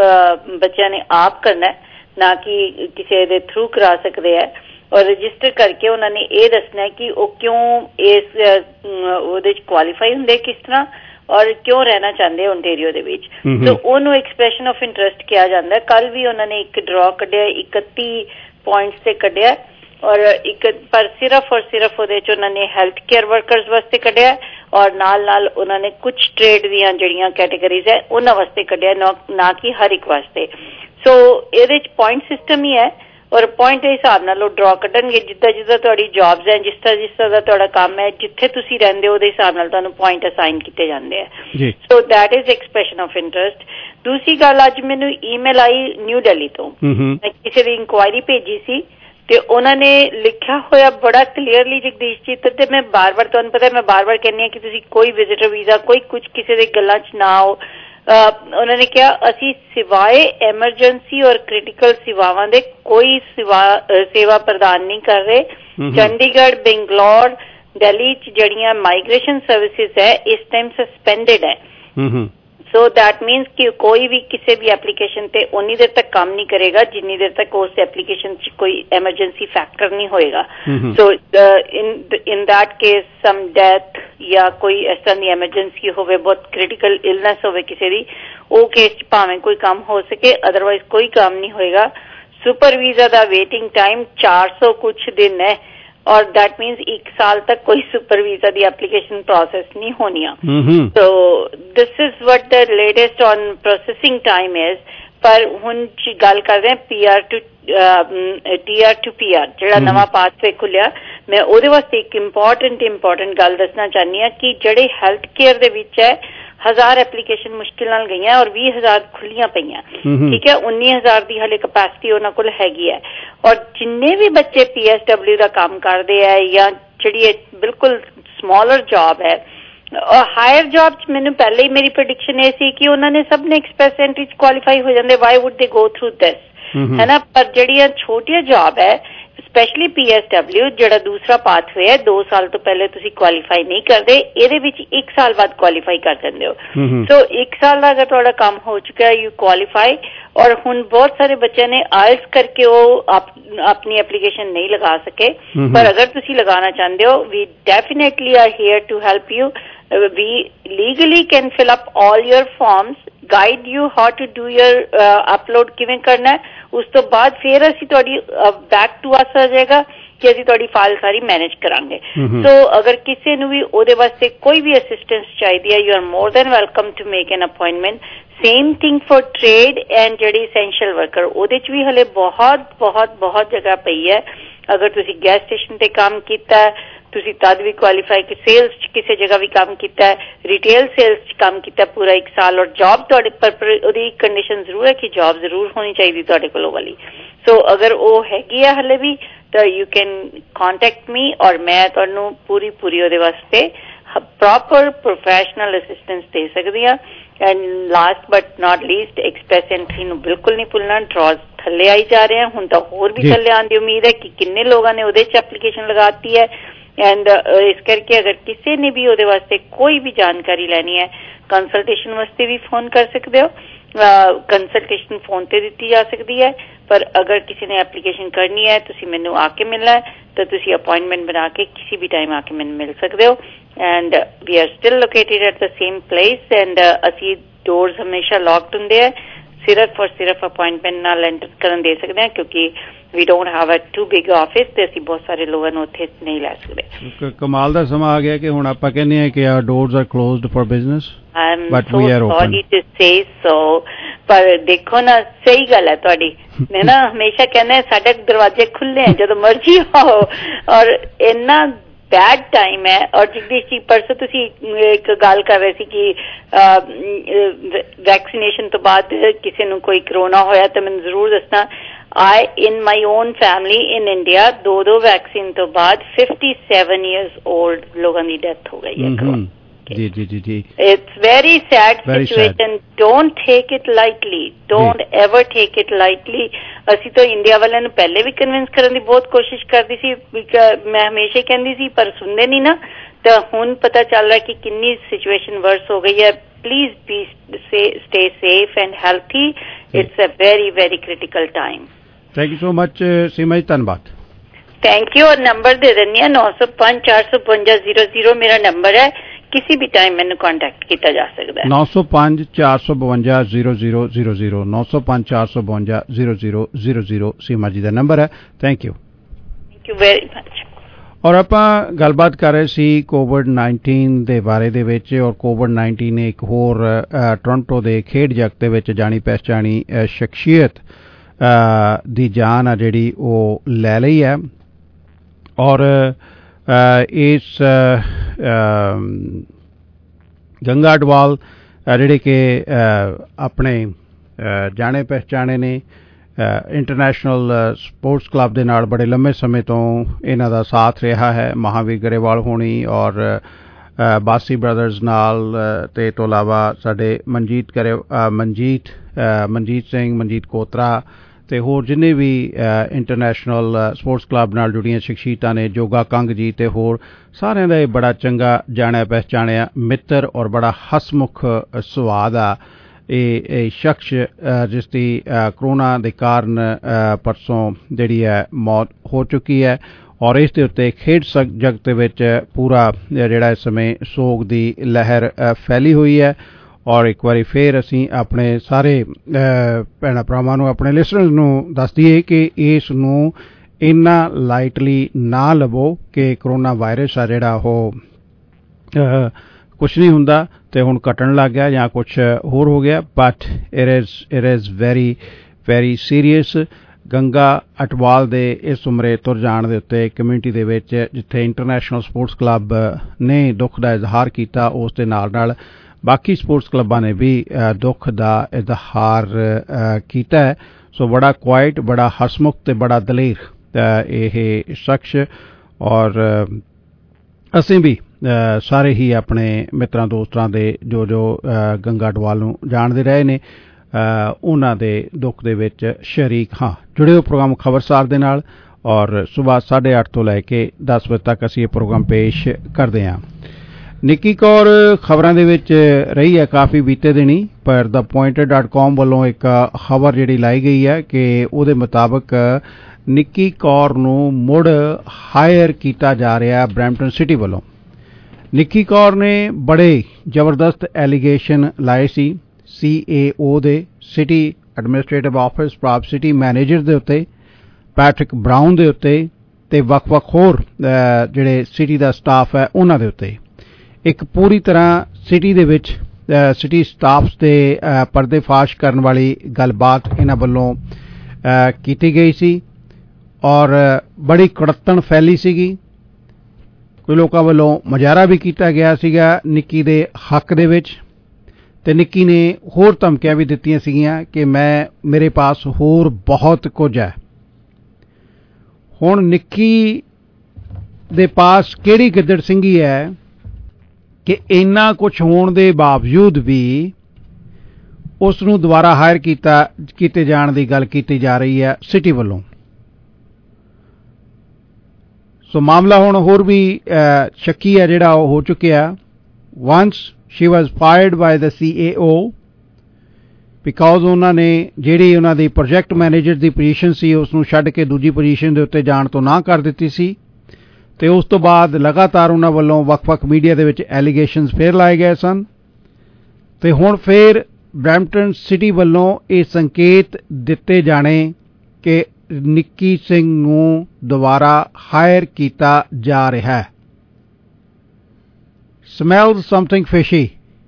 ਬੱਚਿਆਂ ਨੇ ਆਪ ਕਰਨਾ ਹੈ, ਨਾ ਕਿ ਕਿਸੇ ਦੇ ਥਰੂ ਕਰਾ ਸਕਦੇ ਹੈ। ਔਰ ਰਜਿਸਟਰ ਕਰਕੇ ਉਹਨਾਂ ਨੇ ਇਹ ਦੱਸਣਾ ਹੈ ਕਿ ਉਹ ਕਿਉਂ ਇਸ ਉਹਦੇ 'ਚ ਕੁਆਲੀਫਾਈ ਹੁੰਦੇ, ਕਿਸ ਤਰ੍ਹਾਂ ਔਰ ਕਿਉਂ ਰਹਿਣਾ ਚਾਹੁੰਦੇ ਓਨਟਾਰੀਓ ਦੇ ਵਿੱਚ। ਤਾਂ ਉਹਨੂੰ ਐਕਸਪ੍ਰੈਸ਼ਨ ਆਫ ਇੰਟਰਸਟ ਕਿਹਾ ਜਾਂਦਾ ਹੈ। ਕੱਲ ਵੀ ਉਹਨਾਂ ਨੇ ਇੱਕ ਡਰਾ ਕੱਢਿਆ, 31 ਪੁਆਇੰਟਸ ਤੇ ਕੱਢਿਆ ਔਰ ਪਰ ਸਿਰਫ ਔਰ ਸਿਰਫ ਉਹਦੇ 'ਚ ਉਹਨਾਂ ਨੇ ਹੈਲਥ ਕੇਅਰ ਵਰਕਰਸ ਵਾਸਤੇ ਕੱਢਿਆ ਔਰ ਨਾਲ ਨਾਲ ਉਹਨਾਂ ਨੇ ਕੁਝ ਟ੍ਰੇਡ ਦੀਆਂ ਜਿਹੜੀਆਂ ਕੈਟੇਗਰੀਜ਼ ਹੈ ਉਹਨਾਂ ਵਾਸਤੇ ਕੱਢਿਆ, ਨਾ ਕਿ ਹਰ ਇੱਕ ਵਾਸਤੇ। ਸੋ ਇਹਦੇ 'ਚ ਪੁਆਇੰਟ ਸਿਸਟਮ ਹੀ ਹੈ ਔਰ ਪੁਆਇੰਟ ਦੇ ਹਿਸਾਬ ਨਾਲ ਉਹ ਡਰਾ ਕੱਢਣਗੇ। ਜਿੱਦਾਂ ਤੁਹਾਡੀ ਜੌਬਸ ਹੈ, ਜਿਸ ਤਰ੍ਹਾਂ ਦਾ ਤੁਹਾਡਾ ਕੰਮ ਹੈ, ਜਿੱਥੇ ਤੁਸੀਂ ਰਹਿੰਦੇ ਹੋ ਉਹਦੇ ਹਿਸਾਬ ਨਾਲ ਤੁਹਾਨੂੰ ਪੁਆਇੰਟ ਅਸਾਈਨ ਕੀਤੇ ਜਾਂਦੇ ਆ। So that is expression of interest. ਦੂਸਰੀ ਗੱਲ, ਅੱਜ ਮੈਨੂੰ ਈਮੇਲ ਆਈ ਨਿਊ ਦਿੱਲੀ ਤੋਂ, ਮੈਂ ਕਿਸੇ ਦੀ ਇਨਕੁਆਇਰੀ ਭੇਜੀ ਸੀ ਤੇ ਉਹਨਾਂ ਨੇ ਲਿਖਿਆ ਹੋਇਆ ਬੜਾ ਕਲੀਅਰਲੀ ਜਗਦੀਸ਼ ਜੀ, ਤੇ ਮੈਂ ਬਾਰ-ਬਾਰ, ਤੁਹਾਨੂੰ ਪਤਾ ਮੈਂ ਬਾਰ-ਬਾਰ ਕਹਿੰਦੀ ਹਾਂ ਕਿ ਤੁਸੀਂ ਕੋਈ ਵਿਜ਼ਿਟਰ ਵੀਜ਼ਾ, ਕੋਈ ਕੁਝ ਕਿਸੇ ਦੇ ਗੱਲਾਂ 'ਚ ਨਾ ਆਓ। ਉਹਨਾਂ ਨੇ ਕਿਹਾ ਅਸੀਂ ਸਿਵਾਏ ਐਮਰਜੈਂਸੀ ਔਰ ਕ੍ਰਿਟੀਕਲ ਸੇਵਾਵਾਂ ਦੇ ਕੋਈ ਸੇਵਾ ਪ੍ਰਦਾਨ ਨਹੀਂ ਕਰ ਰਹੇ। ਚੰਡੀਗੜ੍ਹ, ਬੰਗਲੌਰ, ਦਿੱਲੀ 'ਚ ਜਿਹੜੀਆਂ ਮਾਈਗ੍ਰੇਸ਼ਨ ਸਰਵਿਸਿਜ਼ ਹੈ ਇਸ ਟਾਈਮ ਸਸਪੈਂਡਡ ਹੈ। ਸੋ ਦੈਟ ਮੀਨਸ ਕਿ ਕੋਈ ਵੀ ਕਿਸੇ ਵੀ ਐਪਲੀਕੇਸ਼ਨ ਤੇ ਉਨੀ ਦੇਰ ਤੱਕ ਕੰਮ ਨਹੀਂ ਕਰੇਗਾ ਜਿੰਨੀ ਦੇਰ ਤੱਕ ਉਸ ਐਪਲੀਕੇਸ਼ਨ 'ਚ ਕੋਈ ਐਮਰਜੈਂਸੀ ਫੈਕਟਰ ਨਹੀਂ ਹੋਏਗਾ। So in that case some death ਜਾਂ ਕੋਈ ਇਸ ਤਰ੍ਹਾਂ ਦੀ ਐਮਰਜੈਂਸੀ ਹੋਵੇ, ਬਹੁਤ ਕ੍ਰਿਟੀਕਲ ਇਲਨੈਸ ਹੋਵੇ ਕਿਸੇ ਦੀ, ਉਹ ਕੇਸ 'ਚ ਭਾਵੇਂ ਕੋਈ ਕੰਮ ਹੋ ਸਕੇ, ਅਦਰਵਾਈਜ਼ ਕੋਈ ਕੰਮ ਨਹੀਂ ਹੋਏਗਾ। ਸੁਪਰ ਵੀਜ਼ਾ ਦਾ ਵੇਟਿੰਗ ਟਾਈਮ 400 ਕੁਛ ਦਿਨ ਹੈ और that means 1 साल तक कोई सुपर वीजा दी एप्लीकेशन प्रोसेस नहीं होनी। So this is what the latest on processing time is। पर हुन गल कर रहे हैं PR to TR to PR ਜਿਹੜਾ ਨਵਾਂ ਪਾਥਵੇ ਖੁੱਲਿਆ, ਮੈਂ ਉਹਦੇ ਵਾਸਤੇ ਇੱਕ ਇੰਪੋਰਟੈਂਟ ਗੱਲ ਦੱਸਣਾ ਚਾਹਨੀ ਹਾਂ ਕਿ ਜਿਹੜੇ ਹੈਲਥ ਕੇਅਰ ਦੇ ਵਿੱਚ ਹੈ 1000 ਐਪਲੀਕੇਸ਼ਨ ਮੁਸ਼ਕਿਲ ਨਾਲ ਗਈਆਂ ਔਰ 20000 ਖੁੱਲੀਆਂ ਪਈਆਂ। ਠੀਕ ਹੈ, 19000 ਦੀ ਹਲੇ ਕਪੈਸਿਟੀ ਉਹਨਾਂ ਕੋਲ ਹੈਗੀ ਹੈ। ਔਰ ਜਿੰਨੇ ਵੀ ਬੱਚੇ PSW ਦਾ ਕੰਮ ਕਰਦੇ ਹੈ ਜਾਂ ਜਿਹੜੀ ਬਿਲਕੁਲ ਸਮਾਲਰ ਜੌਬ ਹੈ ਔਰ ਹਾਇਰ ਜੌਬ 'ਚ ਮੈਨੂੰ ਪਹਿਲੇ ਹੀ ਮੇਰੀ ਪ੍ਰੈਡਿਕਸ਼ਨ ਇਹ ਸੀ ਕਿ ਉਹਨਾਂ ਨੇ ਸਭ ਨੇ ਐਕਸਪ੍ਰੈਸ ਐਂਟਰੀ 'ਚ ਕੁਆਲੀਫਾਈ ਹੋ ਜਾਂਦੇ। ਵਾਈ ਵੁੱਡ ਦੇ ਗੋ ਥਰੂ ਦਿਸ, ਹੈ ਨਾ। ਪਰ ਜਿਹੜੀਆਂ ਛੋਟੀਆਂ ਜੌਬ ਹੈ ਸਪੈਸ਼ਲੀ PSW ਜਿਹੜਾ ਦੂਸਰਾ ਪਾਥਵੇ ਹੈ, 2 ਸਾਲ ਤੋਂ ਪਹਿਲੇ ਤੁਸੀਂ ਕੁਆਲੀਫਾਈ ਨਹੀਂ ਕਰਦੇ, ਇਹਦੇ ਵਿੱਚ 1 ਸਾਲ ਬਾਅਦ ਕੁਆਲੀਫਾਈ ਕਰ ਜਾਂਦੇ ਹੋ। ਸੋ 1 ਸਾਲ ਦਾ ਅਗਰ ਤੁਹਾਡਾ ਕੰਮ ਹੋ ਚੁੱਕਾ ਹੈ, ਯੂ ਕੁਆਲੀਫਾਈ। ਔਰ ਹੁਣ ਬਹੁਤ ਸਾਰੇ ਬੱਚਿਆਂ ਨੇ IELTS ਕਰਕੇ ਉਹ ਆਪਣੀ ਐਪਲੀਕੇਸ਼ਨ ਨਹੀਂ ਲਗਾ ਸਕੇ, ਪਰ ਅਗਰ ਤੁਸੀਂ ਲਗਾਉਣਾ ਚਾਹੁੰਦੇ ਹੋ, we definitely are here to help you. We legally can fill up all your forms, guide you how to do your upload ਕਿਵੇਂ ਕਰਨਾ ਹੈ। ਉਸ ਤੋਂ ਬਾਅਦ ਫਿਰ ਅਸੀਂ ਤੁਹਾਡੀ back to us ਆ ਜਾਏਗਾ ਕਿ ਅਸੀਂ ਤੁਹਾਡੀ ਫਾਈਲ ਸਾਰੀ ਮੈਨੇਜ ਕਰਾਂਗੇ। ਸੋ ਅਗਰ ਕਿਸੇ ਨੂੰ ਵੀ ਉਹਦੇ ਵਾਸਤੇ ਕੋਈ ਵੀ ਅਸਿਸਟੈਂਸ ਚਾਹੀਦੀ ਹੈ, you are more than welcome to make an appointment. Same thing for trade and ਜਿਹੜੀ ਐਸੈਂਸ਼ੀਅਲ ਵਰਕਰ, ਉਹਦੇ 'ਚ ਵੀ ਹਲੇ ਬਹੁਤ ਜਗ੍ਹਾ ਪਈ ਹੈ। ਅਗਰ ਤੁਸੀਂ ਗੈਸ ਸਟੇਸ਼ਨ ਤੇ ਕੰਮ ਕੀਤਾ, ਤੁਸੀਂ ਤਦ ਵੀ ਕੁਆਲੀਫਾਈ, ਸੇਲਸ 'ਚ ਕਿਸੇ ਜਗ੍ਹਾ ਵੀ ਕੰਮ ਕੀਤਾ, ਰਿਟੇਲ ਸੇਲਸ 'ਚ ਕੰਮ ਕੀਤਾ ਪੂਰਾ 1 ਸਾਲ, ਔਰ ਜੌਬ ਤੁਹਾਡੇ ਪਰ ਉਹਦੀ ਕੰਡੀਸ਼ਨ ਜ਼ਰੂਰ ਹੈ ਕਿ ਜੌਬ ਜ਼ਰੂਰ ਹੋਣੀ ਚਾਹੀਦੀ ਤੁਹਾਡੇ ਕੋਲ ਉਹ ਵਾਲੀ। ਸੋ ਅਗਰ ਉਹ ਹੈਗੀ ਹੈ ਹਲੇ ਵੀ ਤਾਂ ਯੂ ਕੈਨ ਕੰਟੈਕਟ ਮੀ ਔਰ ਮੈਂ ਤੁਹਾਨੂੰ ਪੂਰੀ ਉਹਦੇ ਵਾਸਤੇ ਪ੍ਰੋਪਰ ਪ੍ਰੋਫੈਸ਼ਨਲ ਅਸਿਸਟੈਂਸ ਦੇ ਸਕਦੀ ਹਾਂ। And last but not least, express entry ਨੂੰ ਬਿਲਕੁਲ ਨਹੀਂ ਭੁੱਲਣਾ। ਡਰਾਜ਼ ਥੱਲੇ ਆਈ ਜਾ ਰਹੇ ਹਨ, ਹੁਣ ਤਾਂ ਹੋਰ ਵੀ ਥੱਲੇ ਆਉਣ ਦੀ ਉਮੀਦ ਹੈ ਕਿ ਕਿੰਨੇ ਲੋਕਾਂ ਨੇ ਉਹਦੇ 'ਚ ਐਪਲੀਕੇਸ਼ਨ ਲਗਾਤੀ ਹੈ। एंड इस करके अगर किसी ने भी ਉਹਦੇ ਵਾਸਤੇ ਕੋਈ ਵੀ ਜਾਣਕਾਰੀ ਲੈਣੀ ਹੈ ਕੰਸਲਟੇਸ਼ਨ ਵਾਸਤੇ ਵੀ ਫੋਨ ਕਰ ਸਕਦੇ ਹੋ ਕੰਸਲਟੇਸ਼ਨ ਫੋਨ ਤੇ ਦਿੱਤੀ ਜਾ ਸਕਦੀ ਹੈ ਪਰ ਅਗਰ ਕਿਸੇ ਨੇ ਐਪਲੀਕੇਸ਼ਨ ਕਰਨੀ ਹੈ ਤੁਸੀਂ ਮੈਨੂੰ ਆ ਕੇ ਮਿਲਣਾ ਹੈ ਤਾਂ ਤੁਸੀਂ ਅਪਾਇੰਟਮੈਂਟ ਬਣਾ ਕੇ ਕਿਸੇ ਵੀ ਟਾਈਮ ਆ ਕੇ ਮੈਨੂੰ ਮਿਲ ਸਕਦੇ ਹੋ and we are still located at the same place and ਅਸੀਂ ਡੋਰਸ ਹਮੇਸ਼ਾ ਲੌਕਡ ਹੁੰਦੇ ਆ ਸਿਰਫ ਅਪਾਇੰਟਮੈਂਟ ਨਾਲ ਐਂਟਰ ਕਰਨ ਦੇ ਸਕਦੇ ਹਾਂ ਕਿਉਂਕਿ we don't have a too big office ਤੇ ਅਸੀਂ ਬਹੁਤ ਸਾਰੇ ਲੋਕਾਂ ਨੂੰ ਉੱਥੇ ਨਹੀਂ ਲੈ ਸਕਦੇ ਕਮਾਲ ਦਾ ਸਮਾਂ ਆ ਗਿਆ ਕਿ ਹੁਣ ਆਪਾਂ ਕਹਿੰਦੇ ਆ ਕਿ our doors are closed for business but we are open sorry to say so ਪਰ ਦੇਖੋ ਨਾ ਸਹੀ ਗੱਲ ਹੈ ਤੁਹਾਡੀ ਮੈਂ ਨਾ ਹਮੇਸ਼ਾ ਕਹਿੰਦਾ ਸਾਡੇ ਦਰਵਾਜ਼ੇ ਖੁੱਲੇ ਆ ਜਦੋਂ ਮਰਜ਼ੀ ਆਓ ਔਰ ਇੰਨਾ ਬੈਡ ਟਾਈਮ ਹੈ ਔਰ ਜਗਦੀਸ਼ ਜੀ ਪਰਸੋਂ ਤੁਸੀਂ ਇੱਕ ਗੱਲ ਕਰ ਰਹੇ ਸੀ ਕਿ ਵੈਕਸੀਨੇਸ਼ਨ ਤੋਂ ਬਾਅਦ ਕਿਸੇ ਨੂੰ ਕੋਈ ਕਰੋਨਾ ਹੋਇਆ ਤਾਂ ਮੈਨੂੰ ਜ਼ਰੂਰ ਦੱਸਣਾ in my own family in India ਦੋ ਵੈਕਸੀਨ ਤੋਂ ਬਾਅਦ 57 years old ਲੋਕਾਂ ਦੀ ਡੈਥ ਹੋ ਗਈ ਹੈ ਜੀ ਜੀ ਜੀ ਜੀ it's very sad situation don't take it lightly don't ever take it lightly ਅਸੀਂ ਤਾਂ ਇੰਡੀਆ ਵਾਲਿਆਂ ਨੂੰ ਪਹਿਲੇ ਵੀ ਕਨਵਿੰਸ ਕਰਨ ਦੀ ਬਹੁਤ ਕੋਸ਼ਿਸ਼ ਕਰਦੀ ਸੀ ਮੈਂ ਹਮੇਸ਼ਾ ਹੀ ਕਹਿੰਦੀ ਸੀ ਪਰ ਸੁਣਦੇ ਨਹੀਂ ਨਾ ਤਾਂ ਹੁਣ ਪਤਾ ਚੱਲ ਰਿਹਾ ਕਿ ਕਿੰਨੀ ਸਿਚੁਏਸ਼ਨ ਵਰਸ ਹੋ ਗਈ ਹੈ please be stay safe and healthy it's a very very critical time thank you so much Seema ji धन्यवाद थैंक यू और नंबर दे देनी है 905-452-00 मेरा नंबर है किसी भी टाइम मैंने कांटेक्ट किया जा सकता है 905-452-0000 905-452-0000 सीमा जी का नंबर है थैंक यू वेरी मच ਔਰ ਆਪਾਂ ਗੱਲਬਾਤ ਕਰ ਰਹੇ ਸੀ ਕੋਵਿਡ-19 ਦੇ ਬਾਰੇ ਦੇ ਵਿੱਚ ਔਰ ਕੋਵਿਡ-19 ਨੇ ਇੱਕ ਹੋਰ ਟੋਰਾਂਟੋ ਦੇ ਖੇਡ ਜਗਤ ਦੇ ਵਿੱਚ ਜਾਣੀ ਪਹਿਚਾਣੀ ਸ਼ਖਸੀਅਤ ਦੀ ਜਾਨ ਆ ਜਿਹੜੀ ਉਹ ਲੈ ਲਈ ਹੈ ਔਰ ਇਸ ਗੰਗਾ ਅਡਵਾਲ ਜਿਹੜੇ ਕਿ ਆਪਣੇ ਜਾਣੇ ਪਹਿਚਾਣੇ ਨੇ ਇੰਟਰਨੈਸ਼ਨਲ ਸਪੋਰਟਸ ਕਲੱਬ ਦੇ ਨਾਲ ਬੜੇ ਲੰਮੇ ਸਮੇਂ ਤੋਂ ਇਹਨਾਂ ਦਾ ਸਾਥ ਰਿਹਾ ਹੈ ਮਹਾਵੀਰ ਗਰੇਵਾਲ ਹੋਣੀ ਔਰ ਬਾਸੀ ਬ੍ਰਦਰਜ਼ ਨਾਲ ਤੇ ਤੋਂ ਇਲਾਵਾ ਸਾਡੇ ਮਨਜੀਤ ਸਿੰਘ ਮਨਜੀਤ ਕੋਤਰਾ ਤੇ ਹੋਰ ਜਿੰਨੇ ਵੀ ਇੰਟਰਨੈਸ਼ਨਲ ਸਪੋਰਟਸ ਕਲੱਬ ਨਾਲ ਜੁੜੀਆਂ ਸ਼ਖਸੀਅਤਾਂ ਨੇ ਜੋਗਾ ਕੰਗ ਜੀ ਤੇ ਹੋਰ ਸਾਰਿਆਂ ਦਾ ਇਹ ਬੜਾ ਚੰਗਾ ਜਾਣਿਆ ਪਹਿਚਾਣਿਆ ਮਿੱਤਰ ਔਰ ਬੜਾ ਹਸਮੁਖ ਸੁਭਾਅ ਦਾ ਇਹ ਸ਼ਖਸ ਜਿਸ ਦੀ ਕਰੋਨਾ ਦੇ ਕਾਰਨ ਪਰਸੋਂ ਜਿਹੜੀ ਹੈ ਮੌਤ ਹੋ ਚੁੱਕੀ ਹੈ ਔਰ ਇਸ ਦੇ ਉੱਤੇ ਖੇਡ ਜਗਤ ਦੇ ਵਿੱਚ ਪੂਰਾ ਜਿਹੜਾ ਇਸ ਸਮੇਂ ਸੋਗ ਦੀ ਲਹਿਰ ਫੈਲੀ ਹੋਈ ਹੈ ਔਰ ਇੱਕ ਵਾਰੀ ਫੇਰ ਅਸੀਂ ਆਪਣੇ ਸਾਰੇ ਭੈਣਾਂ ਭਰਾਵਾਂ ਨੂੰ ਆਪਣੇ ਲਿਸਨਰਸ ਨੂੰ ਦੱਸ ਦਈਏ ਕਿ ਇਸ ਨੂੰ ਇੰਨਾ ਲਾਈਟਲੀ ਨਾ ਲਵੋ ਕਿ ਕਰੋਨਾ ਵਾਇਰਸ ਆ ਜਿਹੜਾ ਉਹ ਕੁਛ ਨਹੀਂ ਹੁੰਦਾ ਤੇ ਹੁਣ ਘਟਣ ਲੱਗ ਗਿਆ ਜਾਂ ਕੁਛ ਹੋਰ ਹੋ ਗਿਆ but it is very very serious Ganga Atwal ਦੇ ਇਸ ਉਮਰੇ ਤੁਰ ਜਾਣ ਦੇ ਉੱਤੇ ਕਮਿਊਨਿਟੀ ਦੇ ਵਿੱਚ ਜਿੱਥੇ ਇੰਟਰਨੈਸ਼ਨਲ ਸਪੋਰਟਸ ਕਲੱਬ ਨੇ ਦੁੱਖ ਦਾ ਇਜ਼ਹਾਰ ਕੀਤਾ ਉਸ ਦੇ ਨਾਲ ਬਾਕੀ ਸਪੋਰਟਸ ਕਲੱਬਾਂ ਨੇ ਵੀ ਦੁੱਖ ਦਾ ਇਜ਼ਹਾਰ ਕੀਤਾ ਹੈ ਸੋ ਬੜਾ ਕੁਆਇਟ ਬੜਾ ਹਸਮੁਖ ਤੇ ਬੜਾ ਦਲੇਰ ਇਹ ਸ਼ਖਸ ਔਰ ਅਸੀਂ ਵੀ ਸਾਰੇ ਹੀ ਆਪਣੇ ਮਿੱਤਰਾਂ ਦੋਸਤਾਂ ਦੇ ਜੋ ਗੰਗਾ ਅਟਵਾਲ ਨੂੰ ਜਾਣਦੇ ਰਹੇ ਨੇ ਉਹਨਾਂ ਦੇ ਦੁੱਖ ਦੇ ਵਿੱਚ ਸ਼ਰੀਕ ਹਾਂ ਜੁੜੇ ਹੋ ਪ੍ਰੋਗਰਾਮ ਖਬਰਸਾਰ ਦੇ ਨਾਲ ਔਰ ਸਵੇਰ 8:30 ਤੋਂ ਲੈ ਕੇ 10 ਵਜੇ ਤੱਕ ਅਸੀਂ ਇਹ ਪ੍ਰੋਗਰਾਮ ਪੇਸ਼ ਕਰਦੇ ਹਾਂ ਨਿੱਕੀ ਕੌਰ ਖਬਰਾਂ ਦੇ ਵਿੱਚ ਰਹੀ ਹੈ ਕਾਫੀ ਬੀਤੇ ਦਿਨੀ ਪਰ ਦਾ pointer.com ਵੱਲੋਂ ਇੱਕ ਖਬਰ ਜਿਹੜੀ ਲਾਈ ਗਈ ਹੈ ਕਿ ਉਹਦੇ ਮੁਤਾਬਕ ਨਿੱਕੀ ਕੌਰ ਨੂੰ ਮੁੜ ਹਾਇਰ ਕੀਤਾ ਜਾ ਰਿਹਾ ਬਰੈਂਪਟਨ ਸਿਟੀ ਵੱਲੋਂ ਨਿੱਕੀ ਕੌਰ ਨੇ ਬੜੇ ਜ਼ਬਰਦਸਤ ਐਲੀਗੇਸ਼ਨ ਲਾਏ ਸੀ CAO ਦੇ ਸਿਟੀ ਐਡਮਿਨਿਸਟ੍ਰੇਟਿਵ ਆਫਿਸ ਪ੍ਰਾਪ ਸਿਟੀ ਮੈਨੇਜਰ ਦੇ ਉੱਤੇ ਪੈਟਰਿਕ ਬਰਾਊਨ ਦੇ ਉੱਤੇ ਤੇ ਵੱਖ-ਵੱਖ ਹੋਰ ਜਿਹੜੇ ਸਿਟੀ ਦਾ ਸਟਾਫ ਹੈ ਉਹਨਾਂ ਦੇ ਉੱਤੇ ਇੱਕ ਪੂਰੀ ਤਰ੍ਹਾਂ ਸਿਟੀ ਦੇ ਵਿੱਚ ਸਿਟੀ ਸਟਾਫਸ ਦੇ ਪਰਦੇਫਾਸ਼ ਕਰਨ ਵਾਲੀ ਗੱਲਬਾਤ ਇਹਨਾਂ ਵੱਲੋਂ ਕੀਤੀ ਗਈ ਸੀ ਔਰ ਬੜੀ ਕੜੱਤਣ ਫੈਲੀ ਸੀਗੀ ਕੋਈ ਲੋਕਾਂ ਵੱਲੋਂ ਮੁਜ਼ਾਹਰਾ ਵੀ ਕੀਤਾ ਗਿਆ ਸੀਗਾ ਨਿੱਕੀ ਦੇ ਹੱਕ ਦੇ ਵਿੱਚ ਤੇ ਨਿੱਕੀ ਨੇ ਹੋਰ ਧਮਕੀਆਂ ਵੀ ਦਿੱਤੀਆਂ ਸੀਗੀਆਂ ਕਿ ਮੇਰੇ ਪਾਸ ਹੋਰ ਬਹੁਤ ਕੁਝ ਹੈ ਹੁਣ ਨਿੱਕੀ ਦੇ ਪਾਸ ਕਿਹੜੀ ਗਿੱਦੜ ਸਿੰਘੀ ਹੈ ਕਿ ਇੰਨਾ ਕੁਝ ਹੋਣ ਦੇ ਬਾਵਜੂਦ ਵੀ ਉਸ ਨੂੰ ਦੁਬਾਰਾ ਹਾਇਰ ਕੀਤੇ ਜਾਣ ਦੀ ਗੱਲ ਕੀਤੀ ਜਾ ਰਹੀ ਹੈ ਸਿਟੀ ਵੱਲੋਂ ਸੋ ਮਾਮਲਾ ਹੁਣ ਹੋਰ ਵੀ ਸ਼ੱਕੀ ਹੈ ਜਿਹੜਾ ਉਹ ਹੋ ਚੁੱਕਿਆ। once she was fired by the CAO because ਉਹਨਾਂ ਨੇ ਜਿਹੜੀ ਉਹਨਾਂ ਦੀ ਪ੍ਰੋਜੈਕਟ ਮੈਨੇਜਰ ਦੀ ਪੋਜੀਸ਼ਨ ਸੀ ਉਸ ਨੂੰ ਛੱਡ ਕੇ ਦੂਜੀ ਪੋਜੀਸ਼ਨ ਦੇ ਉੱਤੇ ਜਾਣ ਤੋਂ ਨਾ ਕਰ ਦਿੱਤੀ ਸੀ, ਅਤੇ ਉਸ ਤੋਂ ਬਾਅਦ ਲਗਾਤਾਰ ਉਹਨਾਂ ਵੱਲੋਂ ਵੱਖ-ਵੱਖ ਮੀਡੀਆ ਦੇ ਵਿੱਚ ਐਲੀਗੇਸ਼ਨਸ ਫੇਰ ਲਾਏ ਗਏ ਸਨ, ਅਤੇ ਹੁਣ ਫੇਰ ਬਰੈਂਪਟਨ ਸਿਟੀ ਵੱਲੋਂ ਇਹ ਸੰਕੇਤ ਦਿੱਤੇ ਜਾਣੇ ਕਿ ਨਿੱਕੀ ਸਿੰਘ ਨੂੰ ਦੁਬਾਰਾ ਹਾਇਰ ਕੀਤਾ ਜਾ ਰਿਹਾ ਹੈ। ਸਮੈਲਸ ਸਮਥਿੰਗ ਫਿਸ਼ੀ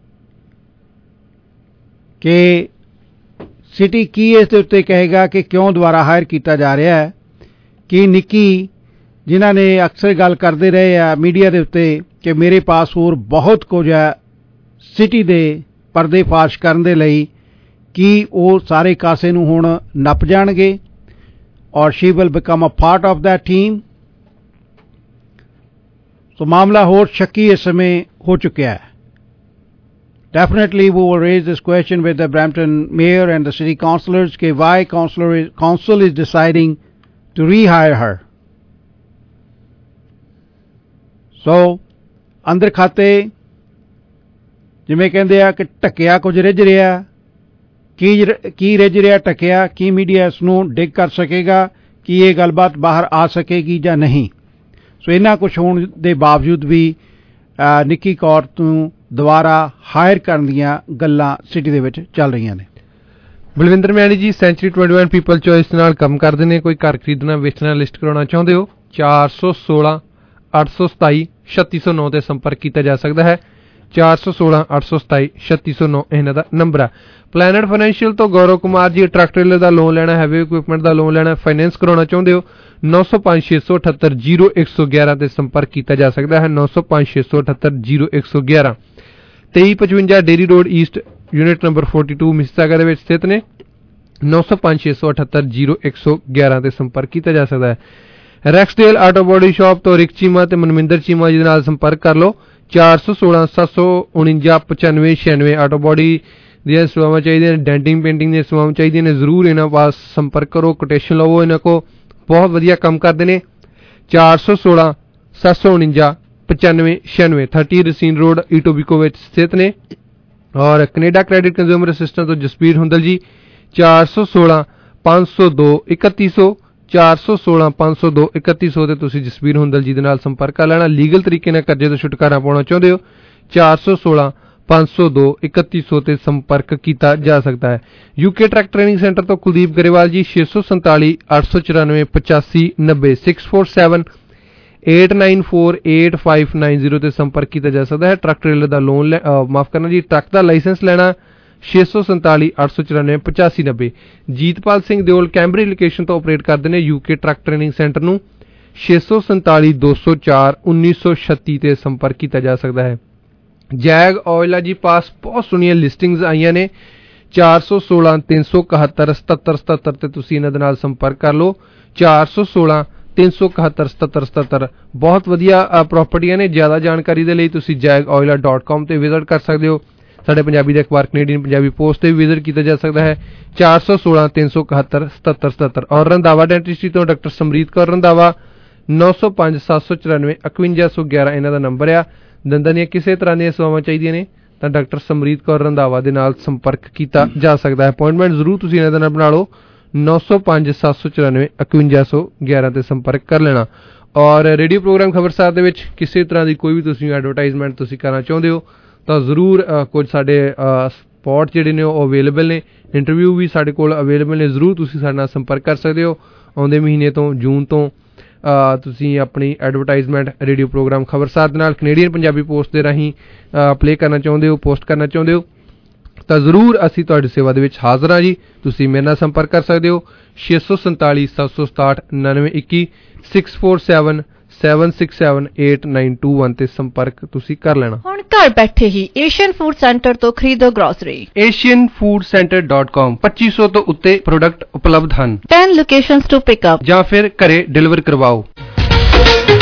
ਕਿ ਸਿਟੀ ਕੀ ਇਸ ਦੇ ਉੱਤੇ ਕਹੇਗਾ ਕਿ ਕਿਉਂ ਦੁਬਾਰਾ ਹਾਇਰ ਕੀਤਾ ਜਾ ਰਿਹਾ ਹੈ। ਕਿ ਨਿੱਕੀ ਜਿਨ੍ਹਾਂ ਨੇ ਅਕਸਰ ਗੱਲ ਕਰਦੇ ਰਹੇ ਆ ਮੀਡੀਆ ਦੇ ਉੱਤੇ ਕਿ ਮੇਰੇ ਪਾਸ ਹੋਰ ਬਹੁਤ ਕੁਝ ਹੈ ਸਿਟੀ ਦੇ ਪਰਦੇ ਫਾਸ਼ ਕਰਨ ਦੇ ਲਈ, ਕਿ ਉਹ ਸਾਰੇ ਕਾਸੇ ਨੂੰ ਹੁਣ ਨੱਪ ਜਾਣਗੇ ਔਰ she will become a part of that team. So ਮਾਮਲਾ ਹੋਰ ਸ਼ੱਕੀ ਇਸ ਸਮੇਂ ਹੋ ਚੁੱਕਿਆ ਹੈ। Definitely we will raise this question with the Brampton mayor and the city councillors कि why council is deciding to rehire her. So ਅੰਦਰ ਖਾਤੇ ਜਿਵੇਂ ਕਹਿੰਦੇ ਆ ਕਿ ਢੱਕਿਆ ਕੁਝ ਰਿੱਝ ਰਿਹਾ, ਕੀ ਰਿੱਝ ਰਿਹਾ ਢੱਕਿਆ, ਕੀ ਮੀਡੀਆ ਇਸ ਨੂੰ ਡਿੱਗ ਕਰ ਸਕੇਗਾ, ਕਿ ਇਹ ਗੱਲਬਾਤ ਬਾਹਰ ਆ ਸਕੇਗੀ ਜਾਂ ਨਹੀਂ। ਸੋ ਇੰਨਾ ਕੁਛ ਹੋਣ ਦੇ ਬਾਵਜੂਦ ਵੀ ਨਿੱਕੀ ਕੌਰ ਨੂੰ ਦੁਬਾਰਾ ਹਾਇਰ ਕਰਨ ਦੀਆਂ ਗੱਲਾਂ ਸਿਟੀ ਦੇ ਵਿੱਚ ਚੱਲ ਰਹੀਆਂ ਨੇ। ਬਲਵਿੰਦਰ ਮਿਆਣੀ ਜੀ ਸੈਂਚਰੀ 21 ਪੀਪਲ ਚੋਇਸ ਨਾਲ ਕੰਮ ਕਰਦੇ ਨੇ। ਕੋਈ ਘਰ ਖਰੀਦਣਾ ਵੇਚਣਾ ਲਿਸਟ ਕਰਾਉਣਾ ਚਾਹੁੰਦੇ ਹੋ 416 827 3609 ਤੇ ਸੰਪਰਕ ਕੀਤਾ ਜਾ ਸਕਦਾ ਹੈ। 416 827 3609 ਇਹਨਾਂ ਦਾ ਨੰਬਰ ਹੈ। ਪਲੈਨਟ ਫਾਈਨੈਂਸ਼ੀਅਲ ਤੋਂ ਗੌਰਵ ਕੁਮਾਰ ਜੀ ਟਰੱਕ ਟ੍ਰੇਲਰ ਦਾ ਲੋਨ ਲੈਣਾ, ਹੈਵੀ ਇਕੁਇਪਮੈਂਟ ਦਾ ਲੋਨ ਲੈਣਾ, ਫਾਈਨੈਂਸ ਕਰਾਉਣਾ ਚਾਹੁੰਦੇ ਹੋ 905 678 0111 ਤੇ ਸੰਪਰਕ ਕੀਤਾ ਜਾ ਸਕਦਾ ਹੈ। 905 678 0111। 2355 Derry Road East unit number 42 Mississauga ਦੇ ਵਿੱਚ ਸਥਿਤ ਨੇ। 905 678 0111 ਤੇ ਸੰਪਰਕ ਕੀਤਾ ਜਾ ਸਕਦਾ ਹੈ। ਰੈਕਸਡੇਲ ਆਟੋ ਬੋਡੀ ਸ਼ਾਪ ਤੋਂ ਰਿਕ ਚੀਮਾ ਤੇ ਮਨਮਿੰਦਰ ਚੀਮਾ ਜੀ ਦੇ ਨਾਲ ਸੰਪਰਕ ਕਰ ਲਓ। 416 749 95 96 ਆਟੋ ਬੋਡੀ ਦੀਆਂ ਸੇਵਾਵਾਂ ਚਾਹੀਦੀਆਂ ਨੇ, ਡੈਂਟਿੰਗ ਪੇਂਟਿੰਗ ਦੀਆਂ ਸੇਵਾਵਾਂ ਚਾਹੀਦੀਆਂ ਨੇ, ਜ਼ਰੂਰ ਇਹਨਾਂ ਪਾਸ ਸੰਪਰਕ ਕਰੋ, ਕੋਟੇਸ਼ਨ ਲਵੋ, ਇਹਨਾਂ ਕੋਲ ਬਹੁਤ ਵਧੀਆ ਕੰਮ ਕਰਦੇ ਨੇ। 416 749 95 96 30 ਰਸੀਨ ਰੋਡ ਈਟੋਬੀਕੋ ਵਿੱਚ ਸਥਿਤ ਨੇ। ਔਰ ਕੈਨੇਡਾ ਕ੍ਰੈਡਿਟ ਕੰਜ਼ਿਊਮਰ ਅਸਿਸਟੈਂਟ ਤੋਂ ਜਸਪੀਰ ਹੁੰਦਲ ਜੀ 416 502 3100 416 502 3100 ਤੇ ਤੁਸੀਂ ਜਸਪੀਰ ਹੁੰਦਲ ਜੀ ਦੇ ਨਾਲ ਸੰਪਰਕ ਕਰ ਲੈਣਾ। ਲੀਗਲ ਤਰੀਕੇ ਨਾਲ ਕਰਜ਼ੇ ਤੋਂ ਛੁਟਕਾਰਾ ਪਾਉਣਾ ਚਾਹੁੰਦੇ ਹੋ 416 502 3100 ਤੇ ਸੰਪਰਕ ਕੀਤਾ ਜਾ ਸਕਦਾ ਹੈ। ਯੂਕੇ ਟਰੱਕ ਟ੍ਰੇਨਿੰਗ ਸੈਂਟਰ ਤੋਂ ਕੁਲਦੀਪ ਗਰੇਵਾਲ ਜੀ 647 894 85 90 647 894 8590 ਤੇ ਸੰਪਰਕ ਕੀਤਾ ਜਾ ਸਕਦਾ ਹੈ। ਟਰੱਕ ਟ੍ਰੇਲਰ ਦਾ ਲੋਨ ਮਾਫ ਕਰਨਾ ਜੀ ਟਰੱਕ ਦਾ ਲਾਇਸੈਂਸ ਲੈਣਾ 647 894 85 90। ਜੀਤਪਾਲ ਸਿੰਘ ਦਿਓਲ ਕੈਂਬਰੀ ਲੋਕੇਸ਼ਨ ਤੋਂ ਆਪਰੇਟ ਕਰਦੇ ਨੇ ਯੂਕੇ ਟਰੱਕ ਟ੍ਰੇਨਿੰਗ ਸੈਂਟਰ ਨੂੰ 647 204 1936 ਤੇ ਸੰਪਰਕ ਕੀਤਾ ਜਾ ਸਕਦਾ ਹੈ। ਜੈਗ ਆਇਲ ਜੀ ਪਾਸ ਬਹੁਤ ਸੋਹਣੀਆਂ ਲਿਸਟਿੰਗਸ ਆਈਆਂ ਨੇ 416 371 77 77 ਤੇ ਤੁਸੀਂ ਇਹਨਾਂ ਦੇ ਨਾਲ ਸੰਪਰਕ ਕਰ ਲਓ। 416 371 77 77 ਬਹੁਤ ਵਧੀਆ ਪ੍ਰਾਪਰਟੀਆਂ ਨੇ। ਜ਼ਿਆਦਾ ਜਾਣਕਾਰੀ ਦੇ ਲਈ ਤੁਸੀਂ jagoiler.com ਤੇ ਵਿਜ਼ਿਟ ਕਰ ਸਕਦੇ ਹੋ। ਸਾਡੇ ਪੰਜਾਬੀ ਦੇ ਅਖਬਾਰ ਕੈਨੇਡੀਅਨ ਪੰਜਾਬੀ ਪੋਸਟ ਤੇ ਵੀ ਵਿਜ਼ਿਟ ਕੀਤਾ ਜਾ ਸਕਦਾ ਹੈ। 416 371 77 77 ਔਰ ਰੰਧਾਵਾ ਡੈਂਟਿਸਟਰੀ ਤੋਂ ਡਾਕਟਰ ਸਮਰੀਤ ਕੌਰ ਰੰਧਾਵਾ 905 794 5111 ਇਹਨਾਂ ਦਾ ਨੰਬਰ ਆ। ਦੰਦਾਂ ਦੀਆਂ ਕਿਸੇ ਤਰ੍ਹਾਂ ਦੀਆਂ ਸੇਵਾਵਾਂ ਚਾਹੀਦੀਆਂ ਨੇ ਤਾਂ ਡਾਕਟਰ ਸਮਰੀਤ ਕੌਰ ਰੰਧਾਵਾ ਦੇ ਨਾਲ ਸੰਪਰਕ ਕੀਤਾ ਜਾ ਸਕਦਾ ਹੈ। ਅਪਾਇੰਟਮੈਂਟ ਜ਼ਰੂਰ ਤੁਸੀਂ ਇਹਨਾਂ ਦੇ ਨਾਲ ਬਣਾ ਲਓ। 905 794 5111 ਤੇ ਸੰਪਰਕ ਕਰ ਲੈਣਾ। ਔਰ ਰੇਡੀਓ ਪ੍ਰੋਗਰਾਮ ਖਬਰਸਾਰ ਦੇ ਵਿੱਚ ਕਿਸੇ ਤਰ੍ਹਾਂ ਦੀ ਕੋਈ ਵੀ ਤੁਸੀਂ ਐਡਵਰਟਾਈਜ਼ਮੈਂਟ ਤੁਸੀਂ ਕਰਨਾ ਚਾਹੁੰਦੇ ਹੋ ਤਾਂ ਜ਼ਰੂਰ ਕੁਝ ਸਾਡੇ ਸਪੌਟ ਜਿਹੜੇ ਨੇ ਉਹ ਅਵੇਲੇਬਲ ਨੇ, ਇੰਟਰਵਿਊ ਵੀ ਸਾਡੇ ਕੋਲ ਅਵੇਲੇਬਲ ਨੇ, ਜ਼ਰੂਰ ਤੁਸੀਂ ਸਾਡੇ ਨਾਲ ਸੰਪਰਕ ਕਰ ਸਕਦੇ ਹੋ। ਆਉਂਦੇ ਮਹੀਨੇ ਤੋਂ ਜੂਨ ਤੋਂ ਤੁਸੀਂ ਆਪਣੀ ਐਡਵਰਟਾਈਜ਼ਮੈਂਟ ਰੇਡੀਓ ਪ੍ਰੋਗਰਾਮ ਖਬਰਸਾਰ ਦੇ ਨਾਲ ਕੈਨੇਡੀਅਨ ਪੰਜਾਬੀ ਪੋਸਟ ਦੇ ਰਾਹੀਂ ਪਲੇ ਕਰਨਾ ਚਾਹੁੰਦੇ ਹੋ, ਪੋਸਟ ਕਰਨਾ ਚਾਹੁੰਦੇ ਹੋ ਤਾਂ ਜ਼ਰੂਰ ਅਸੀਂ ਤੁਹਾਡੀ ਸੇਵਾ ਦੇ ਵਿੱਚ ਹਾਜ਼ਰ ਹਾਂ ਜੀ। ਤੁਸੀਂ ਮੇਰੇ ਨਾਲ ਸੰਪਰਕ ਕਰ ਸਕਦੇ ਹੋ 647 767 9921 647 767 8921 ਤੇ ਸੰਪਰਕ ਤੁਸੀਂ ਕਰ ਲੈਣਾ। ਹੁਣ ਘਰ ਬੈਠੇ ਹੀ ਏਸ਼ੀਅਨ ਫੂਡ ਸੈਂਟਰ ਤੋਂ ਖਰੀਦੋ ਗ੍ਰੋਸਰੀ। asianfoodcenter.com 2500 ਤੋਂ ਉੱਤੇ ਪ੍ਰੋਡਕਟ ਉਪਲਬਧ ਹਨ। 10 ਲੋਕੇਸ਼ਨਸ ਟੂ ਪਿਕ ਅਪ ਜਾਂ ਫਿਰ ਘਰੇ ਡਿਲੀਵਰ ਕਰਵਾਓ।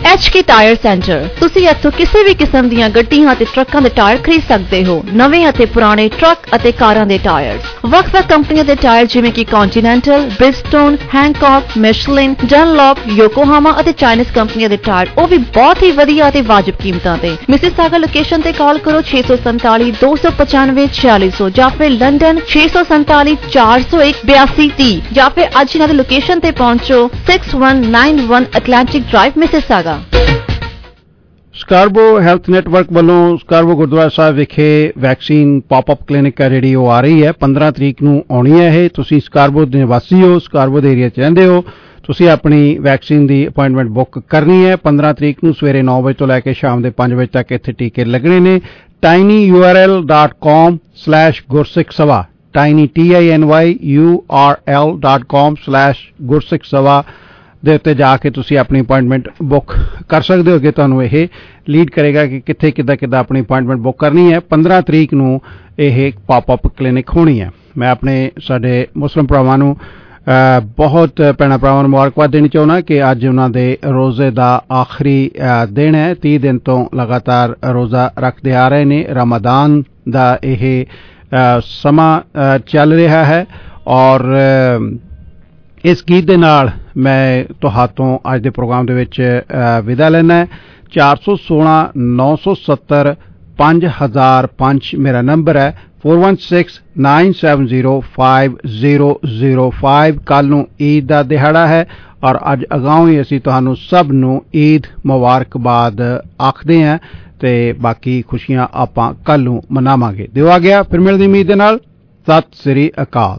HK tyre centre. ਤੁਸੀਂ ਇੱਥੋਂ ਕਿਸੇ ਵੀ ਕਿਸਮ ਦੀਆਂ ਗੱਡੀਆਂ ਅਤੇ ਟਰੱਕਾਂ ਦੇ ਟਾਇਰ ਖਰੀਦ ਸਕਦੇ ਹੋ। ਨਵੇਂ ਅਤੇ ਪੁਰਾਣੇ ਟਰੱਕ ਅਤੇ ਕਾਰਾਂ ਦੇ ਟਾਇਰ, ਵੱਖ-ਵੱਖ ਕੰਪਨੀਆਂ ਦੇ ਟਾਇਰ ਜਿਵੇਂ ਕਿ ਕੌਂਟੀਨੈਂਟਲ, ਬ੍ਰਿਜਸਟੋਨ, ਹੈਂਕੌਕ, ਮਿਸ਼ਲਿਨ, ਡਨਲੌਪ, ਯੋਕੋਹਾਮਾ ਅਤੇ ਚਾਈਨੀਜ਼ ਕੰਪਨੀਆਂ ਦੇ ਟਾਇਰ, ਉਹ ਵੀ ਬਹੁਤ ਹੀ ਵਧੀਆ ਅਤੇ ਵਾਜਬ ਕੀਮਤਾਂ ਤੇ। ਮਿਸੀਸਾਗਾ ਲੋਕੇਸ਼ਨ ਤੇ ਕਾਲ ਕਰੋ 647 295 4600 ਜਾਂ ਫਿਰ ਲੰਡਨ 647 401 8230 ਜਾਂ ਫਿਰ ਅੱਜ ਇਹਨਾਂ ਦੀ ਲੋਕੇਸ਼ਨ ਤੇ ਪਹੁੰਚੋ 6191 Atlantic Drive Mississauga. Scarborough health network ਵੱਲੋਂ ਸਕਾਰਬੋ ਗੁਰਦੁਆਰਾ ਸਾਹਿਬ ਵਿਖੇ ਵੈਕਸੀਨ ਪੌਪ-ਅਪ ਕਲੀਨਿਕ ਹੈ ਜਿਹੜੀ ਉਹ ਆ ਰਹੀ ਹੈ। 15 ਤਰੀਕ ਨੂੰ ਆਉਣੀ ਹੈ ਇਹ। ਤੁਸੀਂ ਸਕਾਰਬੋ ਦੇ ਨਿਵਾਸੀ ਹੋ, ਸਕਾਰਬੋ ਦੇ ਏਰੀਆ 'ਚ ਰਹਿੰਦੇ ਹੋ, ਤੁਸੀਂ ਆਪਣੀ ਵੈਕਸੀਨ ਦੀ ਅਪਾਇੰਟਮੈਂਟ ਬੁੱਕ ਕਰਨੀ ਹੈ। 15 ਤਰੀਕ ਨੂੰ ਸਵੇਰੇ 9 ਵਜੇ ਤੋਂ ਲੈ ਕੇ ਸ਼ਾਮ ਦੇ 5 ਵਜੇ ਤੱਕ ਇੱਥੇ ਟੀਕੇ ਲੱਗਣੇ ਨੇ। tinyurl.com/gursik-sabha tinyurl.com/gursik-sabha ਦੇ ਉੱਤੇ ਜਾ ਕੇ ਤੁਸੀਂ ਆਪਣੀ ਅਪਾਇੰਟਮੈਂਟ ਬੁੱਕ ਕਰ ਸਕਦੇ ਹੋ। ਕਿ ਤੁਹਾਨੂੰ ਇਹ ਲੀਡ ਕਰੇਗਾ ਕਿ ਕਿੱਥੇ ਕਿੱਦਾਂ ਆਪਣੀ ਅਪਾਇੰਟਮੈਂਟ ਬੁੱਕ ਕਰਨੀ ਹੈ। 15 ਤਰੀਕ ਨੂੰ ਇਹ ਪੌਪ-ਅਪ ਕਲੀਨਿਕ ਹੋਣੀ ਹੈ। ਮੈਂ ਆਪਣੇ ਸਾਡੇ ਮੁਸਲਿਮ ਭਰਾਵਾਂ ਨੂੰ ਬਹੁਤ ਭੈਣਾਂ ਭਰਾਵਾਂ ਨੂੰ ਮੁਬਾਰਕਬਾਦ ਦੇਣੀ ਚਾਹੁੰਦਾ ਕਿ ਅੱਜ ਉਹਨਾਂ ਦੇ ਰੋਜ਼ੇ ਦਾ ਆਖਰੀ ਦਿਨ ਹੈ। 30 ਦਿਨ ਤੋਂ ਲਗਾਤਾਰ ਰੋਜ਼ਾ ਰੱਖਦੇ ਆ ਰਹੇ ਨੇ। ਰਮਦਾਨ ਦਾ ਇਹ ਸਮਾਂ ਚੱਲ ਰਿਹਾ ਹੈ ਔਰ ਇਸ ਗੀਤ ਦੇ ਨਾਲ ਮੈਂ ਤੁਹਾਤੋਂ ਅੱਜ ਦੇ ਪ੍ਰੋਗਰਾਮ ਦੇ ਵਿੱਚ ਵਿਦਾ ਲੈਣਾ ਹੈ। 416 970 5005 ਮੇਰਾ ਨੰਬਰ ਹੈ। 4169705005 ਕੱਲ ਨੂੰ ਈਦ ਦਾ ਦਿਹਾੜਾ ਹੈ ਔਰ ਅੱਜ ਅਗਾਊਂ ਹੀ ਅਸੀਂ ਤੁਹਾਨੂੰ ਸਭ ਨੂੰ ਈਦ ਮੁਬਾਰਕਬਾਦ ਆਖਦੇ ਹਾਂ ਤੇ ਬਾਕੀ ਖੁਸ਼ੀਆਂ ਆਪਾਂ ਕੱਲ ਨੂੰ ਮਨਾਵਾਂਗੇ। ਦਿਓ ਆ ਗਿਆ ਫਿਰ ਮਿਲਦੀ ਉਮੀਦ ਦੇ ਨਾਲ। ਸਤਿ ਸ੍ਰੀ ਅਕਾਲ।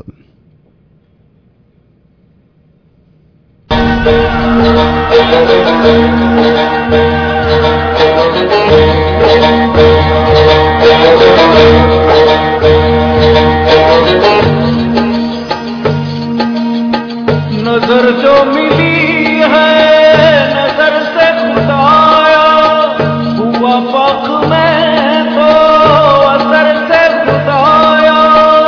नजर जो मिली है नजर से खुदाया हुआ पाक में तो असर से खुदाया।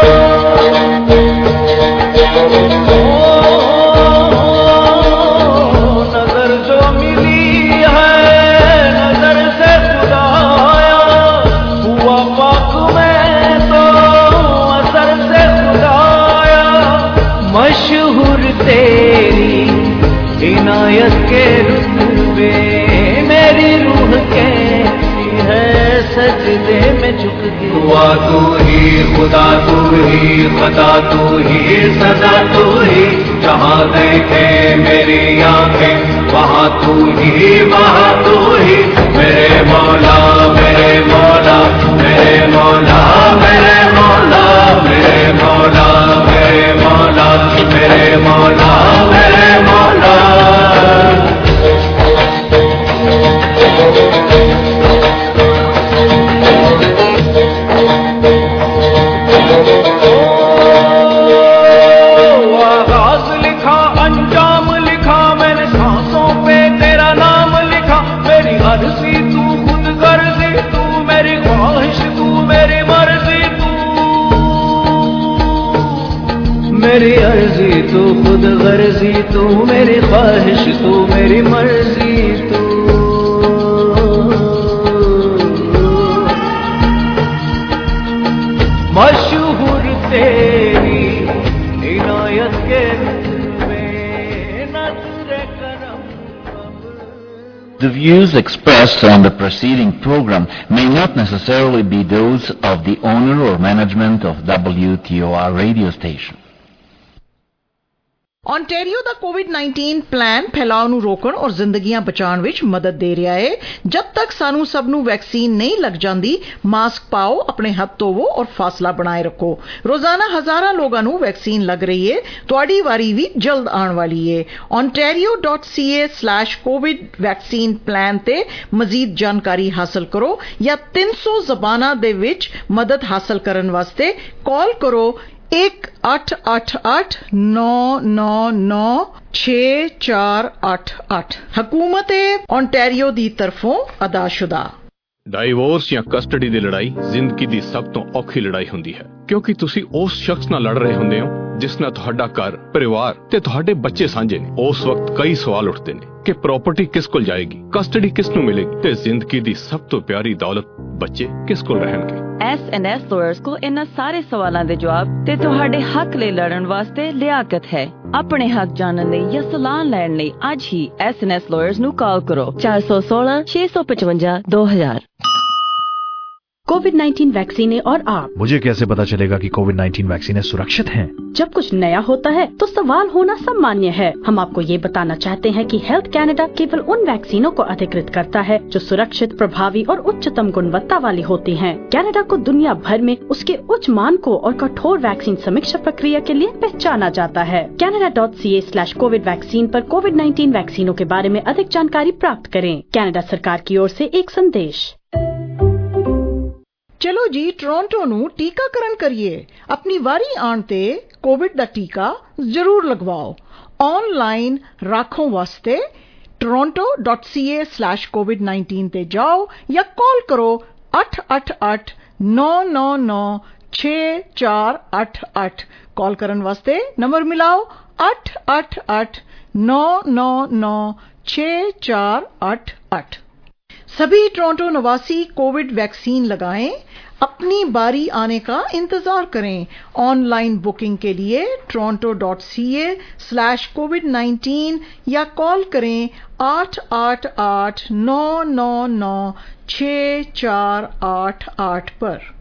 नजर जो मिली है नजर से खुदाया हुआ पाक में तो असर से खुदाया। मशहूर तेरी इनायत के रुतबे मेरी रूह कहती है सजदे में झुक के। हुआ तू ही खुदा तू ही खता तू ही सदा तू ही जहाँ देखे मेरी आंखें वहाँ तू ही वहाँ तू ही। मेरे मौला मेरे मौला मेरे मौला मेरे मौला मेरे मौला मेरे मौला मेरे मौला मेरे मौला। आगाज लिखा अंजाम लिखा मैंने सांसों पे तेरा नाम लिखा। मेरी अर्जी तू खुद गर्जी तू मेरी ख्वाहिश तू मेरी मर्जी तू। मेरी अर्जी तू खुद गर्जी तू मेरी ख्वाहिश तू मेरी मर्जी तू। मशहूर तेरी इनायत के The views expressed on the preceding program may not necessarily be those of the owner or management of WTOR radio station. Ontario ਦਾ ਕੋਵਿਡ-19 ਪਲਾਨ ਫੈਲਾਅ ਨੂੰ ਰੋਕਣ ਔਰ ਜ਼ਿੰਦਗੀਆਂ ਬਚਾਉਣ ਵਿੱਚ ਮਦਦ ਦੇ ਰਿਹਾ ਹੈ। ਜਦ ਤੱਕ ਸਾਨੂੰ ਸਭ ਨੂੰ ਵੈਕਸੀਨ ਨਹੀਂ ਲੱਗ ਜਾਂਦੀ ਮਾਸਕ ਪਾਓ, ਆਪਣੇ ਹੱਥ ਧੋਵੋ ਔਰ ਫਾਸਲਾ ਬਣਾਏ ਰੱਖੋ। ਰੋਜ਼ਾਨਾ ਹਜ਼ਾਰਾਂ ਲੋਕਾਂ ਨੂੰ ਵੈਕਸੀਨ ਲੱਗ ਰਹੀ ਹੈ। ਤੁਹਾਡੀ ਵਾਰੀ ਵੀ ਜਲਦ ਆਉਣ ਵਾਲੀ ਹੈ। ontario.ca/covid ਵੈਕਸੀਨ ਪਲਾਨ ਤੇ ਮਜ਼ੀਦ ਜਾਣਕਾਰੀ ਹਾਸਲ ਕਰੋ ਜਾਂ 300 ਜ਼ਬਾਨਾਂ ਦੇ ਵਿੱਚ ਮਦਦ ਹਾਸਲ ਕਰਨ ਵਾਸਤੇ ਕਾਲ ਕਰੋ 1-888-999-6488। ਹਕੂਮਤ ओंटारियो ਦੀ ਤਰਫੋਂ ਅਦਾਸ਼ੁਦਾ। ਡਾਈਵੋਰਸ ਜਾਂ ਕਸਟਡੀ ਦੀ ਲੜਾਈ ਜ਼ਿੰਦਗੀ ਦੀ ਸਭ ਤੋਂ ਔਖੀ ਲੜਾਈ ਹੁੰਦੀ ਹੈ ਕਿਉਂਕਿ ਤੁਸੀਂ ਉਸ ਸ਼ਖਸ ਨਾਲ ਲੜ ਰਹੇ ਹੁੰਦੇ ਹੋ ਜਿਸ ਨਾਲ ਤੁਹਾਡਾ ਘਰ, ਪਰਿਵਾਰ ਤੇ ਤੁਹਾਡੇ ਬੱਚੇ ਸਾਂਝੇ ਨੇ। ਉਸ ਵਕਤ ਕਈ ਸਵਾਲ ਉੱਠਦੇ ਨੇ कि प्रॉपर्टी किस कोल जाएगी, कस्टडी किस नूं मिलेगी ते जिंदगी दी सब तो प्यारी दौलत बच्चे किस कोल रहणगे। S&S lawyers को इन्हां सारे सवालां दे जवाब ते तुहाडे हक लई लड़न वास्ते लियाकत है। अपने हक जानन लई या सलाह लैण लई अज ही S&S lawyers नूं कॉल करो 416 655 2000। कोविड-19 वैक्सीन और आप। मुझे कैसे पता चलेगा कि कोविड-19 वैक्सीन सुरक्षित हैं? जब कुछ नया होता है तो सवाल होना सामान्य है। हम आपको ये बताना चाहते हैं कि हेल्थ कैनेडा केवल उन वैक्सीनों को अधिकृत करता है जो सुरक्षित, प्रभावी और उच्चतम गुणवत्ता वाली होती हैं। कैनेडा को दुनिया भर में उसके उच्च मानकों और कठोर वैक्सीन समीक्षा प्रक्रिया के लिए पहचाना जाता है। Canada.ca/COVID वैक्सीन पर कोविड-19 वैक्सीनों के बारे में अधिक जानकारी प्राप्त करें। कैनेडा सरकार की ओर से एक संदेश। चलो जी, टोरंटो नू टीकाकरण करिए। अपनी वारी आण ते कोविड दा टीका जरूर लगवाओ। ऑनलाइन राखों वास्ते toronto.ca/COVID-19 ते जाओ या कॉल करो 888-999-6488। कॉल करन वास्ते नंबर मिलाओ 888-999-6488। सभी टोरंटो निवासी कोविड वैक्सीन लगाएं। अपनी बारी आने का इंतजार करें। ऑनलाइन बुकिंग के लिए toronto.ca/COVID-19 या कॉल करें 888-999-6488 पर।